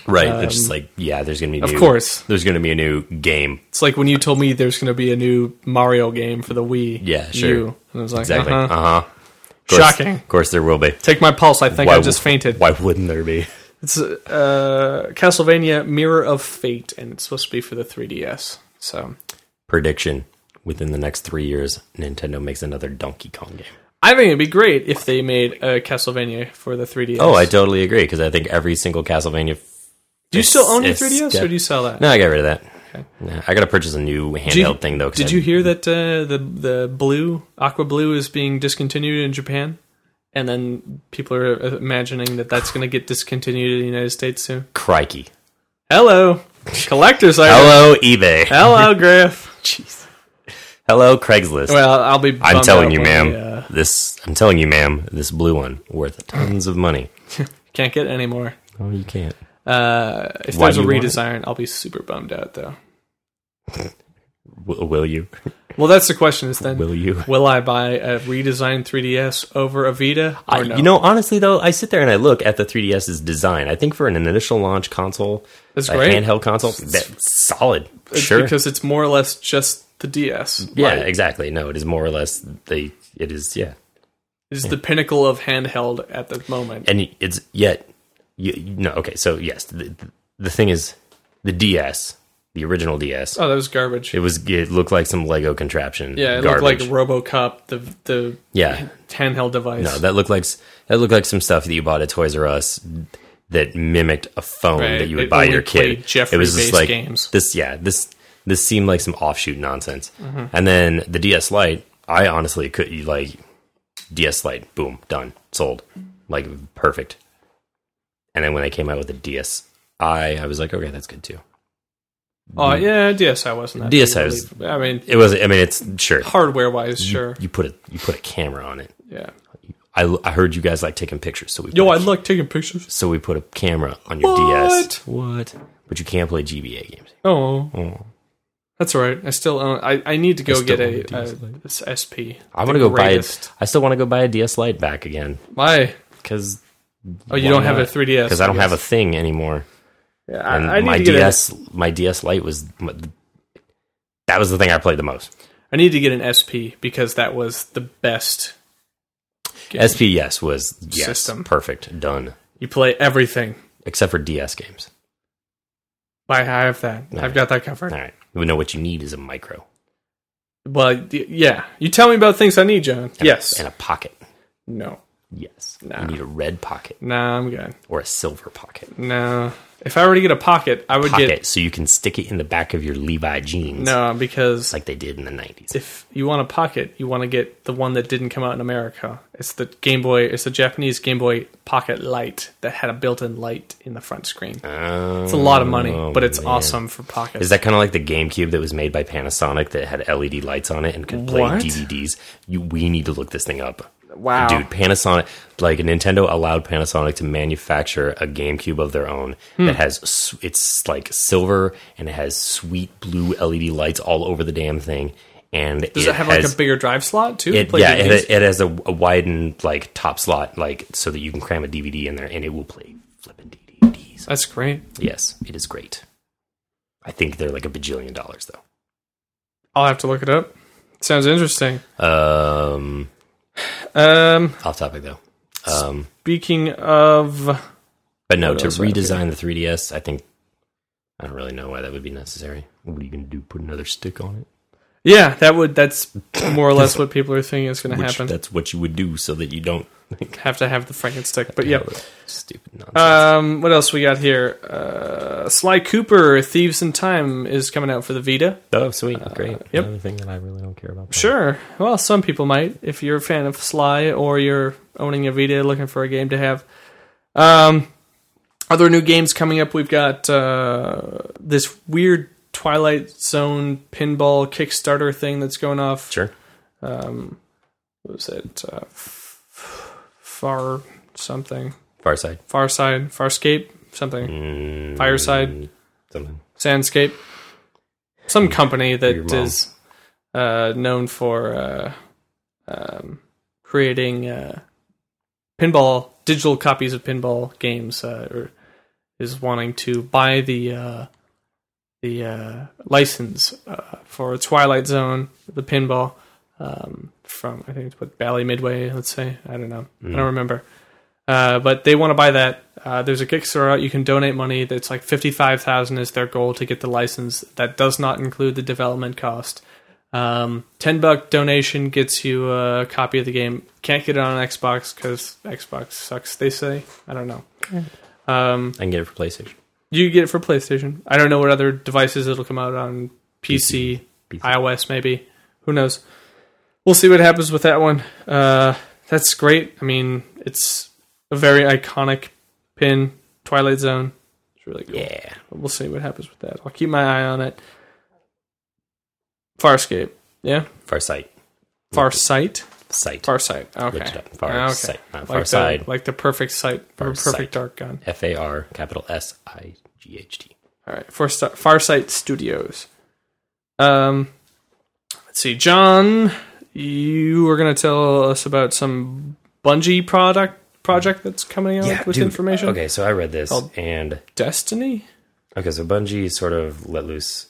Right. Um, it's just like, yeah, there's going to be Of new, course. There's going to be a new game. It's like when you told me there's going to be a new Mario game for the Wii. Yeah, sure. U. And I was like, exactly. uh-huh. Uh-huh. Of Shocking. Of course there will be. Take my pulse. I think why, I just fainted. Why wouldn't there be? It's uh, Castlevania Mirror of Fate, and it's supposed to be for the three D S. So, prediction: within the next three years, Nintendo makes another Donkey Kong game. I think it'd be great if they made a Castlevania for the three D S. Oh, I totally agree, because I think every single Castlevania... Do you still own your three D S, or do you sell that? No, I got rid of that. Okay. Yeah, I got to purchase a new handheld you, thing, though. Did I, you hear that uh, the the blue, Aqua Blue, is being discontinued in Japan? And then people are imagining that that's going to get discontinued in the United States soon. Crikey. Hello. Collector's item. Hello, eBay. Hello, Griff. Jeez. Hello, Craigslist. Well, I'll be I'm telling you, when ma'am. we, uh, This, I'm telling you, ma'am, this blue one, worth tons of money. Can't get any more. Oh, you can't. Uh, if Why there's do a you want it? redesign, I'll be super bummed out, though. W- will you? Well, that's the question is then, Will you? will I buy a redesigned three D S over a Vita or I, no? You know, honestly, though, I sit there and I look at the three D S's design. I think for an initial launch console, It's a great. handheld console, that's solid. It's Sure. because it's more or less just the D S. Yeah, right? exactly. No, it is more or less, they. it is, yeah. It's the pinnacle of handheld at the moment. And it's yet, you, no, okay, so yes, the, the thing is, the D S, the original D S, Oh, that was garbage. it was it looked like some Lego contraption. yeah, it garbage. looked like RoboCop, the the Yeah. handheld device. No, that looked like that looked like some stuff that you bought at Toys R Us that mimicked a phone Right. that you would It buy only your kid. played Jeffrey It was just based like games. this. Yeah, this this seemed like some offshoot nonsense. Mm-hmm. And then the D S Lite, I honestly could you like D S Lite, boom, done, sold, like perfect. And then when they came out with the D S I, I was like, okay, that's good too. Oh yeah, D S I wasn't that. D S I big, was- really. I mean, It was. I mean, it's sure hardware wise, you, sure. You put a you put a camera on it. Yeah. I, I heard you guys like taking pictures, so we Yo, put I a, like taking pictures. so we put a camera on your What? D S. What? But you can't play G B A games. Oh, Oh. that's all right. I still own. I, I need to go still get own a, a D S a, Lite. this S P. I want to go buy it. I still want to go buy a D S Lite back again Why? because Oh, you don't have a three D S because I don't have a guess. thing anymore. Yeah, And I, I need my to get D S, my D S Lite was that was the thing I played the most. A, I need to get an S P because that was the best. Game. S P yes was yes System. perfect done You play everything. except for D S games. I have that. All I've right. got that covered. All right, we know what you need is a micro. Well, y- yeah. You tell me about things I need, John. And Yes. a, and a pocket. No. Yes, Nah. you need a red pocket Nah, I'm good. or a silver pocket. No. If I were to get a pocket, I would Pocket get so you can stick it in the back of your Levi jeans. no because like they did in the nineties. if you want a pocket, you want to get the one that didn't come out in America. It's the Game Boy. It's the Japanese Game Boy Pocket Lite that had a built-in light in the front screen. Oh, It's a lot of money, but it's man. awesome for pockets. Is that kind of like the GameCube that was made by Panasonic that had L E D lights on it and could play What? D V Ds? You, we need to look this thing up. Wow. Dude, Panasonic, like Nintendo allowed Panasonic to manufacture a GameCube of their own Hmm. that has, s- it's like silver and it has sweet blue L E D lights all over the damn thing. And Does it, have like has, a bigger drive slot too? to It, play yeah, D V Ds? it, it has a, a widened like top slot, like so that you can cram a D V D in there, and it will play flipping D V Ds. That's great. Yes, it is great. I think they're like a bajillion dollars though. I'll have to look it up. Sounds interesting. Um, Um, off topic though. Um, speaking of, but no, What to else I have redesign the three D S, I think I don't really know why that would be necessary. What are you gonna do? Put another stick on it? yeah, that would that's more or less what people are thinking is going to Which happen. that's what you would do so that you don't Have to have the Franken stick, but yeah. stupid nonsense. Um, what else we got here? Uh, Sly Cooper, Thieves in Time is coming out for the Vita. oh, sweet, great. yep. Another thing that I really don't care about. Sure. Well, some people might if you're a fan of Sly or you're owning a Vita looking for a game to have. Um, other new games coming up. We've got uh, this weird Twilight Zone pinball Kickstarter thing that's going off. Sure. Um, what was it? Uh, far something. Far Side. Far Side. Farscape. Something. Mm, Fireside. Something. Sandscape. Some company your that mom. is uh, known for uh, um, creating uh, pinball, digital copies of pinball games, uh, or is wanting to buy the uh, the uh, license uh, for Twilight Zone, the pinball, um, from I think it's what Bally Midway. Let's say I don't know, mm. I don't remember, uh, but they want to buy that. Uh, there's a Kickstarter out. You can donate money. That's like fifty-five thousand is their goal to get the license. That does not include the development cost. Um, ten buck donation gets you a copy of the game. Can't get it on Xbox because Xbox sucks. They say. I don't know. Um, I can get it for PlayStation. You get it for PlayStation. I don't know what other devices it'll come out on. P C, P C. iOS, maybe. Who knows? We'll see what happens with that one. Uh, that's great. I mean, it's a very iconic pin, Twilight Zone. It's really cool. Yeah. We'll see what happens with that. I'll keep my eye on it. Farscape. Yeah? Farsight. Farsight? Sight. Farsight. Okay. Far okay. Sight. Not like Farside. The, like the perfect sight. Or perfect dark gun. F A R capital S I G H T. All right. Farsight Studios. Um, let's see. John, you were going to tell us about some Bungie product project that's coming out yeah, with dude, information. Okay, so I read this and Destiny. Okay, so Bungie sort of let loose.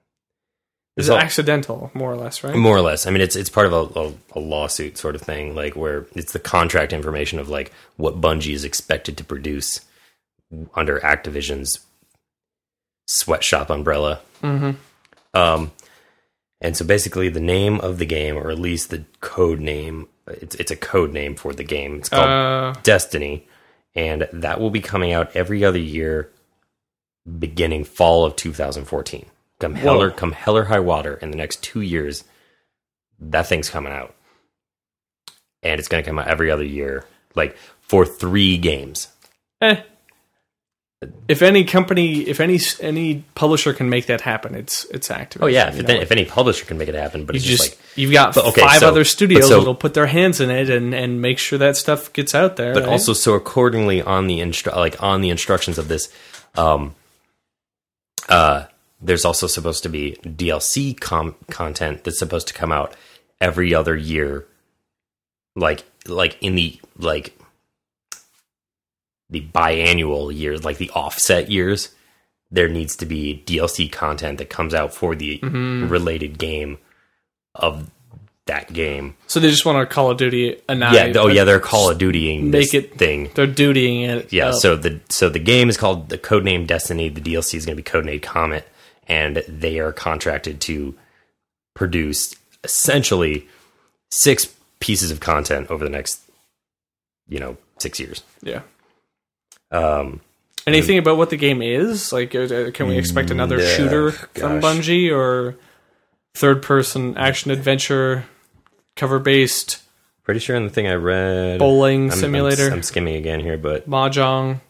Is it accidental, more or less, right? More or less. I mean, it's it's part of a, a, a lawsuit sort of thing, like where it's the contract information of like what Bungie is expected to produce under Activision's sweatshop umbrella. Mm-hmm. Um, and so basically, the name of the game, or at least the code name. It's it's a code name for the game. It's called uh, Destiny, and that will be coming out every other year, beginning fall of two thousand fourteen. Come hell or come hell or high water, in the next two years, that thing's coming out, and it's going to come out every other year, like for three games. Eh. If any company, if any any publisher can make that happen, it's it's Activision. Oh yeah, if, then, if any publisher can make it happen, but you it's just, just like you've got but, okay, five so, other studios so, that'll put their hands in it and, and make sure that stuff gets out there. But right? also, so accordingly on the instru- like on the instructions of this, um, uh, there's also supposed to be D L C com- content that's supposed to come out every other year, like like in the like. the biannual years, like the offset years, there needs to be D L C content that comes out for the mm-hmm. related game of that game. So they just want to Call of Duty a night. Yeah. Oh, yeah. They're Call of Dutying make this it thing. They're dutying it. Yeah. Up. So the so the game is called the codename Destiny. The D L C is going to be codename Comet, and they are contracted to produce essentially six pieces of content over the next, you know, six years. Yeah. Um, Anything about what the game is? Like, uh, can we expect another yeah, shooter gosh. from Bungie, or third-person action-adventure, cover-based? Pretty sure in the thing I read... Bowling I'm, simulator? I'm, I'm skimming again here, but... Mahjong.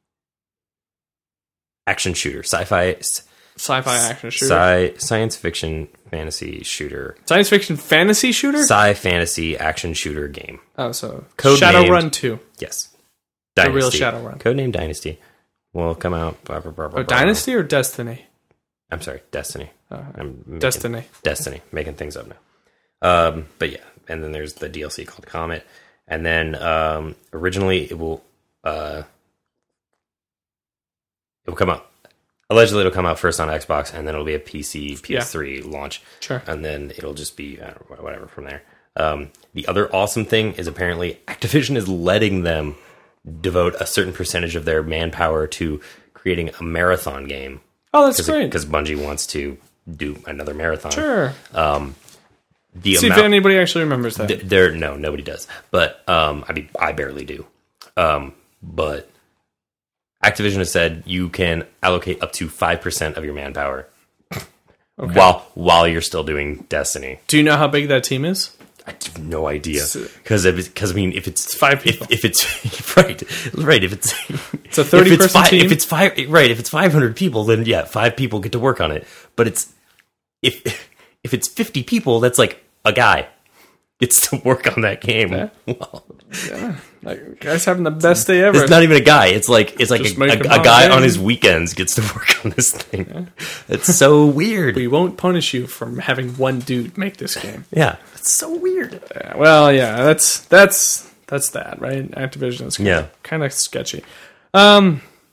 Action shooter. Sci-fi... Sci-fi action shooter. Sci, science fiction fantasy shooter. Science fiction fantasy shooter? Sci-fantasy action shooter game. Oh, so... Code Shadowrun two. Yes. Dynasty. The real Shadowrun. Codename Dynasty will come out. Blah, blah, blah, blah, oh, Dynasty or Destiny? I'm sorry, Destiny. Uh, I'm making, Destiny. Destiny. Making things up now. Um, but yeah, and then there's the D L C called Comet. And then um, originally it will uh, it will come out. Allegedly it'll come out first on Xbox, and then it'll be a P C, P S three yeah. launch. Sure. And then it'll just be, I don't know, whatever from there. Um, the other awesome thing is apparently Activision is letting them devote a certain percentage of their manpower to creating a marathon game. Oh, that's great. Because Bungie wants to do another marathon. Sure. Um, the See amount, if anybody actually remembers that. Th- there, no, nobody does. But um, I mean, I barely do. Um, but Activision has said you can allocate up to five percent of your manpower okay. while while you're still doing Destiny. Do you know how big that team is? I have no idea because because I mean if it's five people, if, if it's right, right, if it's it's a thirty person five, team. If it's five, right, if it's five hundred people, then yeah, five people get to work on it. But it's if if it's fifty people, that's like a guy gets to work on that game. Yeah, well, yeah. Like, guys having the best day ever. It's not even a guy. It's like it's like a, a, a guy game. on his weekends gets to work on this thing. Yeah. It's so weird. We won't punish you for having one dude make this game. Yeah, it's so weird. Yeah, well, yeah, that's that's that's that, right? Activision is kind yeah. of, kind of sketchy. Um,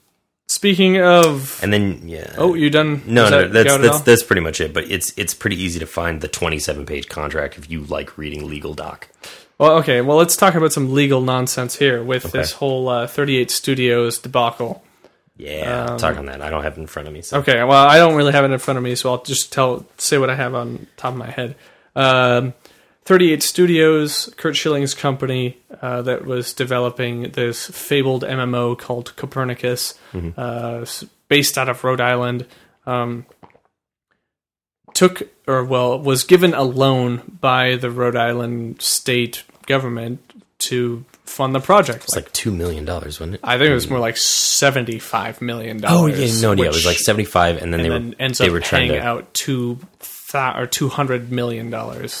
Speaking of, And then yeah. oh, you done? No, Is no, that that's got it that's all? that's pretty much it. But it's it's pretty easy to find the twenty-seven page contract if you like reading legal doc. Well, okay. Well, let's talk about some legal nonsense here with this whole uh, thirty-eight Studios debacle. Yeah, Um, talk on that. I don't have it in front of me. So. Okay. Well, I don't really have it in front of me, so I'll just tell say what I have on top of my head. Um, thirty-eight Studios, Kurt Schilling's company uh, that was developing this fabled M M O called Copernicus, Mm-hmm. uh, s- based out of Rhode Island, um, took or well was given a loan by the Rhode Island state government to fund the project. It's like two million dollars, wasn't it? I think it was more like seventy-five million Oh dollars. yeah, no, yeah, it was like seventy-five, and then and they then were ends they up were trying paying to, out two th- or two hundred million dollars.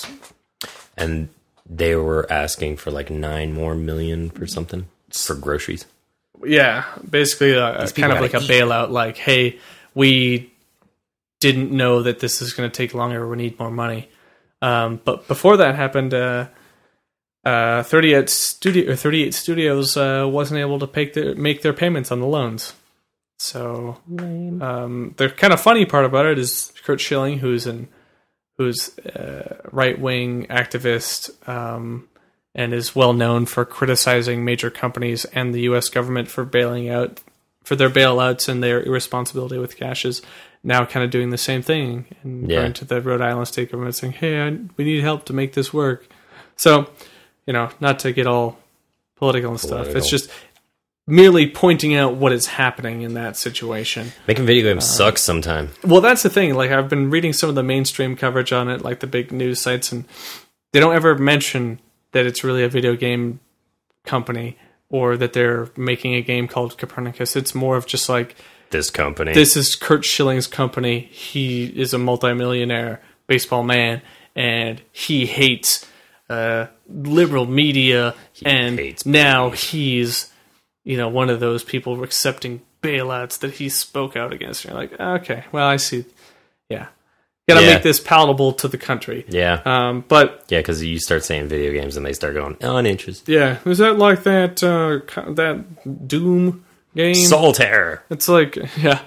and they were asking for like nine more million for something for groceries. Yeah, basically, uh, These kind people of like a gotta eat. bailout. Like, hey, we didn't know that this is going to take longer. We need more money. Um, but before that happened, uh, uh, thirty-eight studio or thirty-eight Studios uh, wasn't able to pay their, make their payments on the loans. So um, the kind of funny part about it is Kurt Schilling, who's an who's a right-wing activist um, and is well known for criticizing major companies and the U S government for bailing out for their bailouts and their irresponsibility with cash, is now kind of doing the same thing and Yeah. going to the Rhode Island state government saying, "Hey, I, we need help to make this work." So, you know, not to get all political and stuff. Political. It's just merely pointing out what is happening in that situation. Making video games Uh, sucks sometime. Well, that's the thing. Like, I've been reading some of the mainstream coverage on it, like the big news sites, and they don't ever mention that it's really a video game company or that they're making a game called Copernicus. It's more of just like, This company. this is Kurt Schilling's company. He is a multimillionaire baseball man, and he hates uh, liberal media, and hates now he's, you know, one of those people accepting bailouts that he spoke out against. And you're like, okay, well, I see. Yeah. Gotta Yeah. make this palatable to the country. yeah, Um, but, yeah, because you start saying video games and they start going uninterested. yeah, is that like that, uh, co- that Doom game? Solitaire It's like, yeah.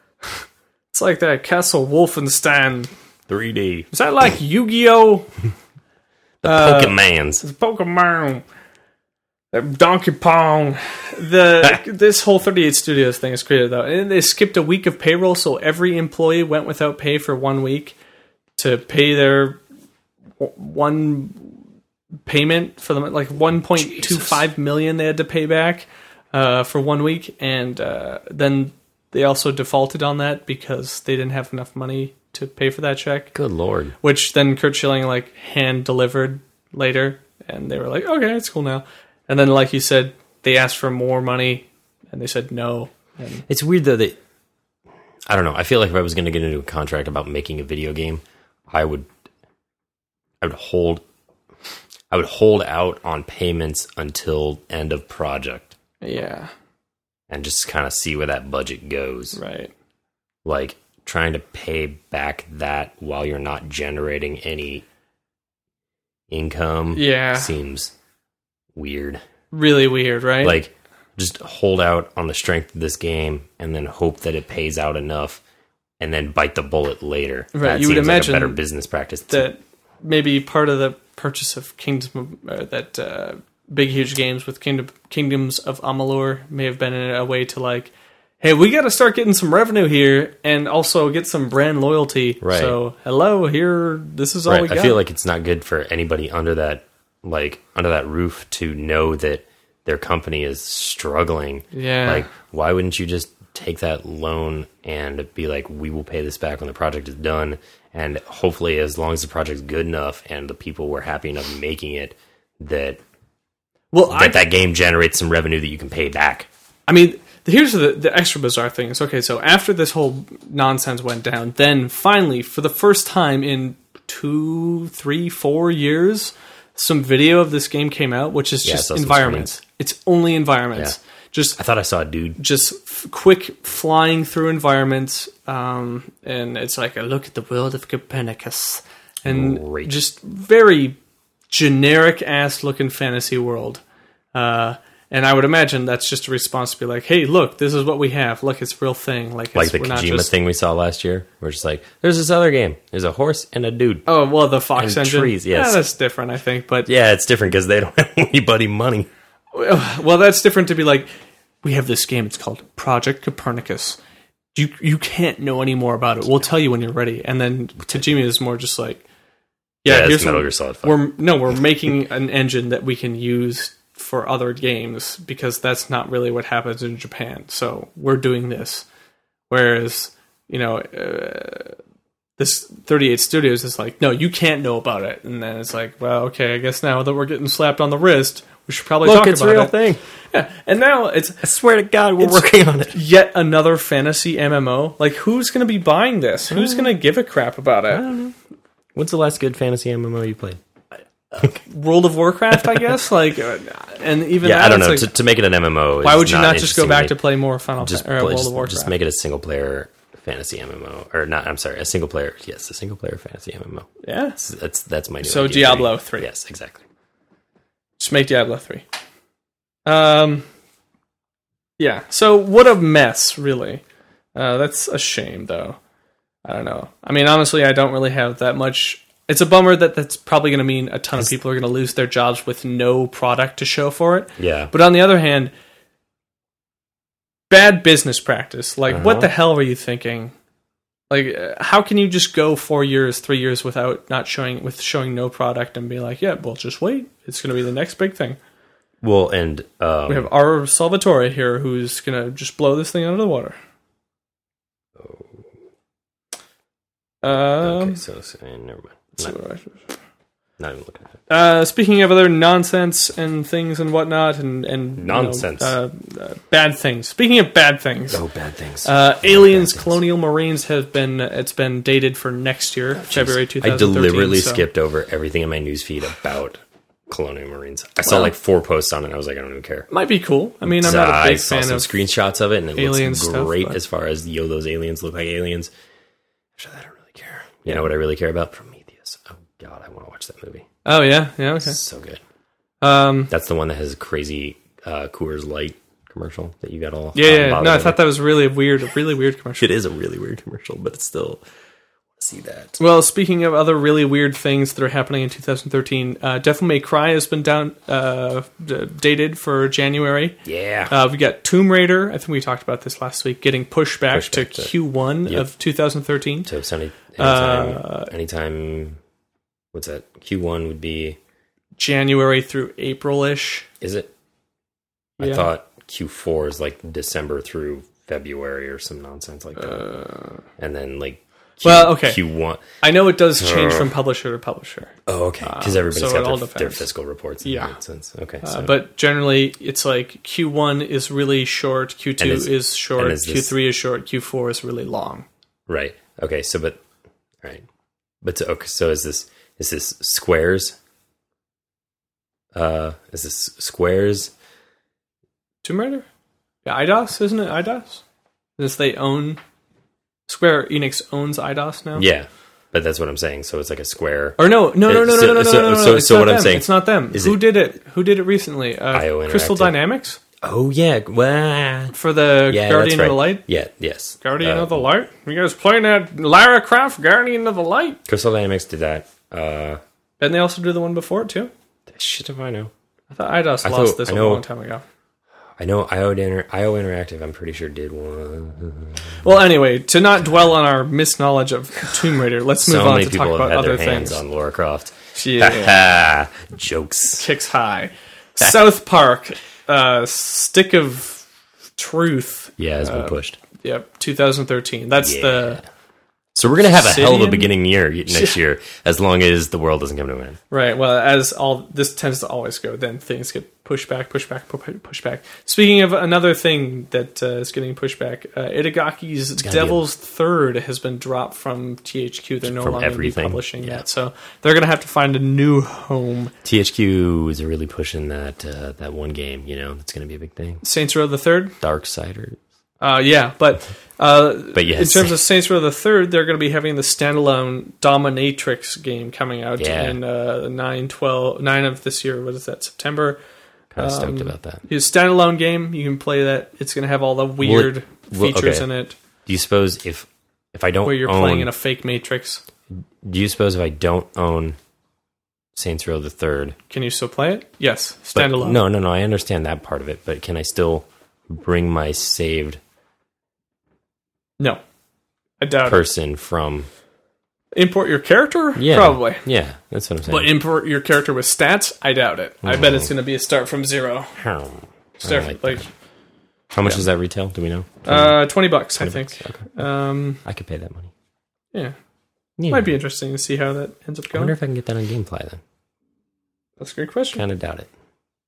It's like that Castle Wolfenstein. three D. Is that like Yu-Gi-Oh? The Uh, Pokemans. Pokemon, uh, Donkey Kong. The this whole thirty-eight Studios thing is created though, and they skipped a week of payroll, so every employee went without pay for one week to pay their w- one payment for them, like one point two five million they had to pay back uh, for one week, and uh, then they also defaulted on that because they didn't have enough money to pay for that check. Good lord. Which then Kurt Schilling like hand delivered later, and they were like, "Okay, it's cool now." And then, like you said, they asked for more money, and they said no. And It's weird though that I don't know. I feel like if I was going to get into a contract about making a video game, I would I would hold I would hold out on payments until end of project yeah, and just kind of see where that budget goes. right. Like trying to pay back that while you're not generating any income Yeah, seems weird. really weird, right? Like just hold out on the strength of this game and then hope that it pays out enough and then bite the bullet later. Right, That you would seems imagine like a better business practice. that maybe part of the purchase of Kingdom of, uh, that uh, big huge games with Kingdom Kingdoms of Amalur may have been a way to like, hey, we got to start getting some revenue here and also get some brand loyalty. Right. So, hello, here, this is all Right. we got. I feel like it's not good for anybody under that like under that roof to know that their company is struggling. Yeah. Like, why wouldn't you just take that loan and be like, we will pay this back when the project is done, and hopefully as long as the project's good enough and the people were happy enough making it that well, I, that that game generates some revenue that you can pay back. I mean, here's the, the extra bizarre thing. Is okay, so after this whole nonsense went down, then finally, for the first time in two, three, four years, some video of this game came out, which is Yeah, I just saw some environments. It's only environments. Just I thought I saw a dude. just f- quick flying through environments, um, and it's like a look at the world of Copernicus, and Great. just very generic ass looking fantasy world. Uh, And I would imagine that's just a response to be like, hey, look, this is what we have. Look, it's a real thing. Like, it's, Like the we're not Kojima just, thing we saw last year. We're just like, there's this other game. There's a horse and a dude. Oh, well, the Fox And engine. trees, yes. Yeah, that's different, I think. But Yeah, it's different because they don't have anybody money. well, that's different to be like, we have this game. It's called Project Copernicus. You you can't know any more about it. We'll tell you when you're ready. And then Kojima is more just like, yeah, Yeah, here's it's Metal what- Gear Solid five. We're no, we're making an engine that we can use for other games because that's not really what happens in Japan. So we're doing this. Whereas, you know, uh, this thirty-eight Studios is like, no, you can't know about it. And then it's like, well, okay, I guess now that we're getting slapped on the wrist, we should probably Look, talk it's a about real it. thing. Yeah, and now it's I swear to God, we're It's- working on it. yet another fantasy M M O. Like, who's going to be buying this? Who's going to give a crap about it? What's the last good fantasy M M O you played? World of Warcraft, I guess. Like, uh, and even Yeah, that, I don't it's know. like, to, to make it an M M O, why is would you not just go interesting back me. to play more Final just, Fa- or play, World just, of Warcraft? just make it a single player fantasy M M O, or not? I'm sorry, a single player. Yes, a single player fantasy M M O. yeah, That's that's, that's my new So idea. Diablo three. Yes, exactly. just make Diablo three. Um, yeah. So what a mess, really. Uh, that's a shame, though. I don't know. I mean, honestly, I don't really have that much. It's a bummer that that's probably going to mean a ton of people are going to lose their jobs with no product to show for it. Yeah, But on the other hand, bad business practice. Like, what Uh-huh. the hell were you thinking? Like, uh, how can you just go four years, three years without not showing, with showing no product and be like, yeah, well, just wait. It's going to be the next big thing. well, and um, We have our Salvatore here who's going to just blow this thing out of the water. Um, okay, so, so eh, never mind. Not, so, not even looking at it. uh, speaking of other nonsense and things and whatnot, and, and you know, Nonsense. uh, uh, bad things. Speaking of bad things, Oh, bad things. Uh, Oh, Aliens: bad things. Colonial Marines has been it's been dated for next year, February two I thousand thirteen. deliberately so. skipped over everything in my newsfeed about Colonial Marines. I saw Well- like four posts on it. And I was like, I don't even care. Might be cool. I mean, I'm not a I big saw fan some of. screenshots of it, and it alien looks stuff, great but- as far as yo, those aliens look like aliens. Actually, I don't really care. You know what I really care about? Prometheus. Oh God, I want to watch that movie. Oh yeah, yeah, okay. It's so good. Um, That's the one that has a crazy uh, Coors Light commercial that you got all. yeah, yeah. bothered No, I over. thought that was really weird, a really weird commercial. it is a really weird commercial, but it's still see that. Well, speaking of other really weird things that are happening in two thousand thirteen, uh, Devil May Cry has been down uh, d- dated for January. Yeah. Uh, we got Tomb Raider. I think we talked about this last week. Getting pushed back Pushed to back to- Q one Yep. of two thousand thirteen. So Sunny, anytime, Uh, anytime, what's that? Q one would be, January through April-ish. is it? Yeah. I thought Q four is like December through February or some nonsense like that. Uh, And then like Q, Well, okay. Q one. I know it does change Uh. from publisher to publisher, Oh, okay. Because Uh, everybody's so it got all their, depends. their fiscal reports. In Yeah. that sense. Okay. uh, So. but generally it's like Q one is really short, Q two And is, is- short, and is this- Q three is short, Q four is really long. Right. Okay. So, but right. But so, okay. So is this is this squares? Uh, is this squares? Tomb Raider? Yeah, Eidos, isn't it? Eidos? Since they own Square Enix owns Eidos now. Yeah. But that's what I'm saying. So it's like a square. Or no, no, no, no, no, So- no, no, so- no, no, no. so- It's so not what I'm them. saying- it's not them. is Who it- did it? Who did it recently? Uh, I O Crystal Interactive. Dynamics Oh yeah. Well, for the yeah, Guardian that's right. of the Light. Yeah. Yes. Guardian Uh, of the Light. You guys playing that Lara Croft Guardian of the Light? Crystal Dynamics did that. Uh, Didn't they also do the one before it too? shit if I know. I thought Eidos I lost thought- this I a know- long time ago. I know I O Inter- I O Interactive. I'm pretty sure did one. Well, anyway, to not dwell on our misknowledge of Tomb Raider, let's move So on many to people talk have about had other their hands things. on Lara Croft. Yeah. Jokes. Kicks high. South Park, uh, Stick of Truth. Yeah, has been Uh, pushed. Yep, two thousand thirteen. That's Yeah. the So we're gonna have a hell of a Obsidian? beginning year next year, as long as the world doesn't come to an end. right. Well, as all this tends to always go, then things get pushed back, pushed back, pu- push back. Speaking of another thing that uh, is getting pushed back, uh, Itagaki's gonna Devil's Third has been dropped from T H Q. They're no From longer gonna be everything? publishing Yeah. that, so they're going to have to find a new home. T H Q is really pushing that uh, that one game. You know, it's gonna be a big thing. Saints Row the Third. Darksiders. Uh, yeah, but uh, But yes. in terms of Saints Row the Third, they're going to be having the standalone Dominatrix game coming out Yeah. in uh, nine, twelve, nine of this year. What is that? September. Kind of stoked about that. It's a standalone game. You can play that. It's going to have all the weird Will it- will- features okay. in it Do you suppose if if I don't where you're own, playing in a fake Matrix. do you suppose if I don't own Saints Row the Third, Can you still play it? Yes, but- standalone. No, no, no. I understand that part of it, but can I still bring my saved No. I doubt it. person from? Import your character? Yeah, Probably. Yeah, that's what I'm saying. But import your character with stats? I doubt it. I bet it's going to be a start from zero. How? Start I like like that. How much does that retail? Do we know? uh, twenty bucks, I think. bucks, okay. Um, I could pay that money. yeah, Yeah. might be interesting to see how that ends up I wonder going. if I can get that on GameFly then. That's a great question. Kind of doubt it.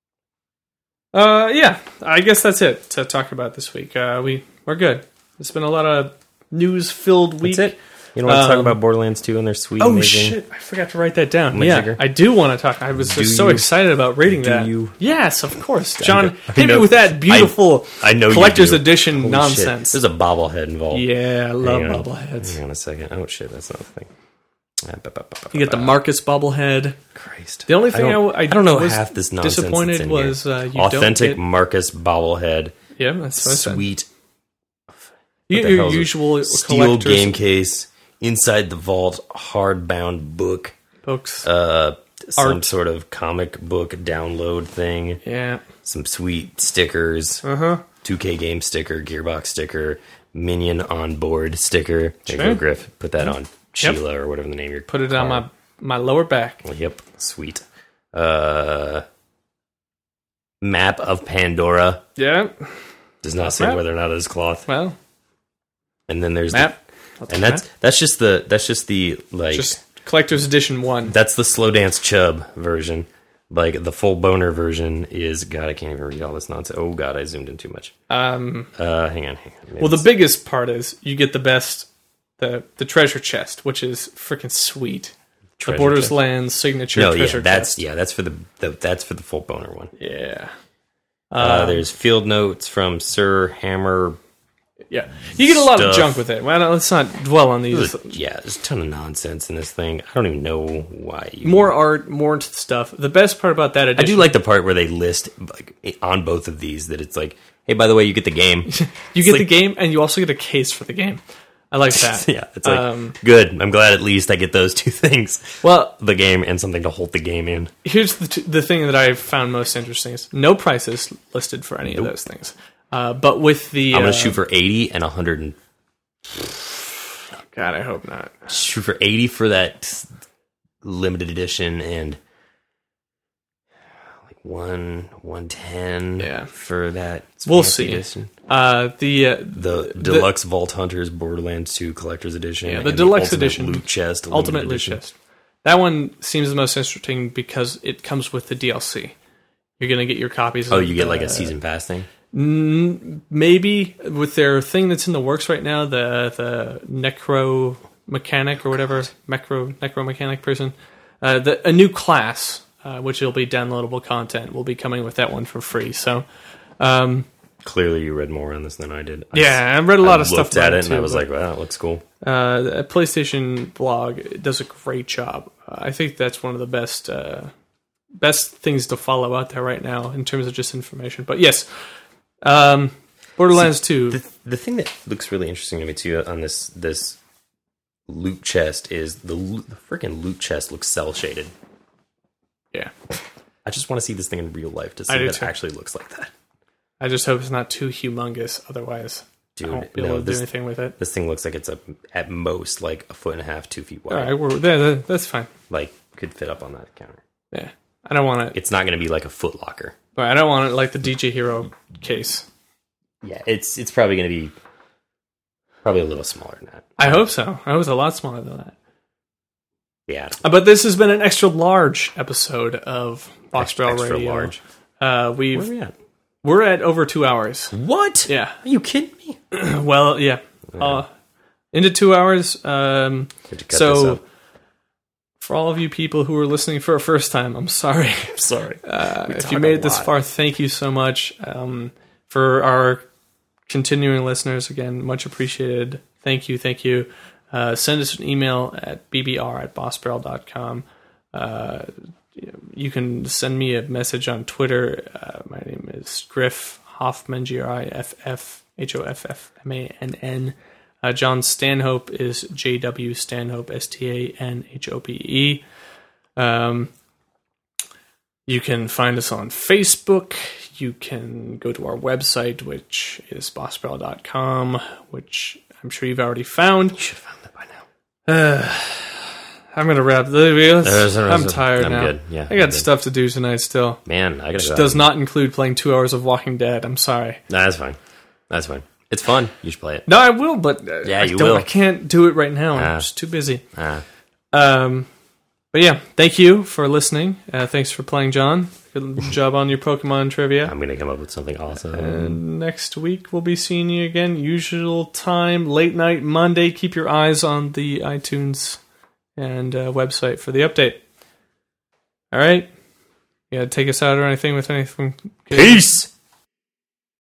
Uh, yeah, I guess that's it to talk about this week. Uh, we we're good. It's been a lot of news-filled week. That's it. You don't want to talk Um, about Borderlands two and their sweet, Oh amazing. shit! I forgot to write that down. Amazing. Yeah, I do want to talk. I was Do just so you? excited about reading Do that. you? Yes, of course. John, I hit me know- with that beautiful I know you collector's do. edition Holy nonsense. shit. There's a bobblehead involved. Yeah, I love Hang on. bobbleheads. Hang on a second. Oh shit, that's not the thing. Ah, ba, ba, ba, ba, You get the ba. Marcus bobblehead. Christ. The only thing I, don't, I, I don't know was half this nonsense. disappointed that's in was here. uh, you authentic don't Marcus bobblehead. get, yeah, that's what I said. Sweet You What get the your hell's it? usual steel collector's game case. Inside the vault, hardbound book. books. Uh, some Art. sort of comic book download thing. yeah. Some sweet stickers. Uh huh. two K game sticker, Gearbox sticker, Minion on board sticker. There you Sure. go, Griff. Put that on Sheila or whatever the name of your Put it on my my lower back. my. Yep, sweet. Uh, map of Pandora Yeah. does not say Map. whether or not it is cloth. Well, And then there's map. the, and that's that's just the that's just the like just collector's edition one. that's the slow dance chub version. Like the full boner version is God. I can't even read all this nonsense. Oh God, I zoomed in too much. Um. Uh, hang on. Hang on. Maybe Well, the it's- biggest part is you get the best, the the treasure chest, which is freaking sweet. treasure the Borders chest. Lands signature No, yeah, treasure that's chest. yeah, that's for the, the that's for the full boner one. Yeah. Uh, Um, there's field notes from Sir Hammer. Yeah. You get a lot of stuff. junk with it. Well, let's not dwell on these. Yeah, there's a ton of nonsense in this thing. I don't even know why. You, More art, more stuff. The best part about that I edition, do like the part where they list like on both of these that it's like, hey, by the way, you get the game. you get like- the game and you also get a case for the game. I like that. yeah, it's like Um, good. I'm glad at least I get those two things: Well, the game and something to hold the game in. here's the t- the thing that I found most interesting is no prices listed for any Nope. of those things. Uh, but with the I'm gonna uh, shoot for eighty and one hundred and God, I hope not. shoot for eighty for that limited edition and like one one ten Yeah. for that. We'll fancy see. edition. Uh, the uh, The deluxe Vault Hunters Borderlands two collector's edition. Yeah, the and deluxe ultimate edition. loot chest, Ultimate limited Loot edition. Chest. That one seems the most interesting because it comes with the D L C. You're gonna get your copies. Oh, of you get the- like a season pass thing. maybe with their thing that's in the works right now, the the necro mechanic or whatever, necro necro mechanic person, uh, the, a new class, uh, which will be downloadable content, will be coming with that one for free. So, um, Clearly, you read more on this than I did. I yeah, I read a lot I of stuff looked about at it too, and I was but, like, wow, that looks cool. uh, the PlayStation blog does a great job. Uh, I think that's one of the best uh, best things to follow out there right now in terms of just information. But yes. Um, Borderlands two. The, the thing that looks really interesting to me too on this this loot chest is the loot, the freaking loot chest looks cell shaded. Yeah, I just want to see this thing in real life to see I do if it too. actually looks like that. I just hope it's not too humongous. Otherwise, Dude, I won't be no, able to this, do anything with it. this thing looks like it's a, at most like a foot and a half, two feet wide. All right, we're, yeah, that- that's fine. Like could fit up on that counter. Yeah, I don't want it. It's not going to be like a Foot Locker. I don't want it like the D J Hero case. Yeah, it's it's probably going to be probably a little smaller than that. I hope so. I was a lot smaller than that. Yeah, Uh, But this has been an extra large episode of Box extra, Barrel extra Radio. large. Uh, Where we've are we at? we're at over two hours. What? Yeah. Are you kidding me? Well, yeah. Uh, into two hours. Um, Had to cut this so, up. for all of you people who are listening for a first time, I'm sorry. I'm sorry. Uh, We if talk you a made it this lot. far, thank you so much. Um, for our continuing listeners, again, much appreciated. Thank you, thank you. Uh, send us an email at b b r at boss barrel dot com. Uh, you can send me a message on Twitter. Uh, is Griff Hoffman, G R I F F H O F F M A N N. Uh, John Stanhope is J W Stanhope, S T A N H O P E. Um, you can find us on Facebook. You can go to our website, which is boss barrel dot com, which I'm sure you've already found. You should have found that by now. Uh, I'm going to wrap the videos. I'm tired I'm now. good. Yeah, I got I'm good. stuff to do tonight still. Man, I got to Which does not include playing two hours of Walking Dead. I'm sorry. Nah, that's fine. That's fine. It's fun. You should play it. No, I will, but uh, Yeah, I you don't, will. I can't do it right now. I'm Ah. just too busy. Ah. Um, but yeah, thank you for listening. Uh, thanks for playing, John. Good job on your Pokemon trivia. I'm going to come up with something awesome. And next week we'll be seeing you again. Usual time, late night, Monday. Keep your eyes on the iTunes and uh, website for the update. All right? You got to take us out or anything with anything? Peace!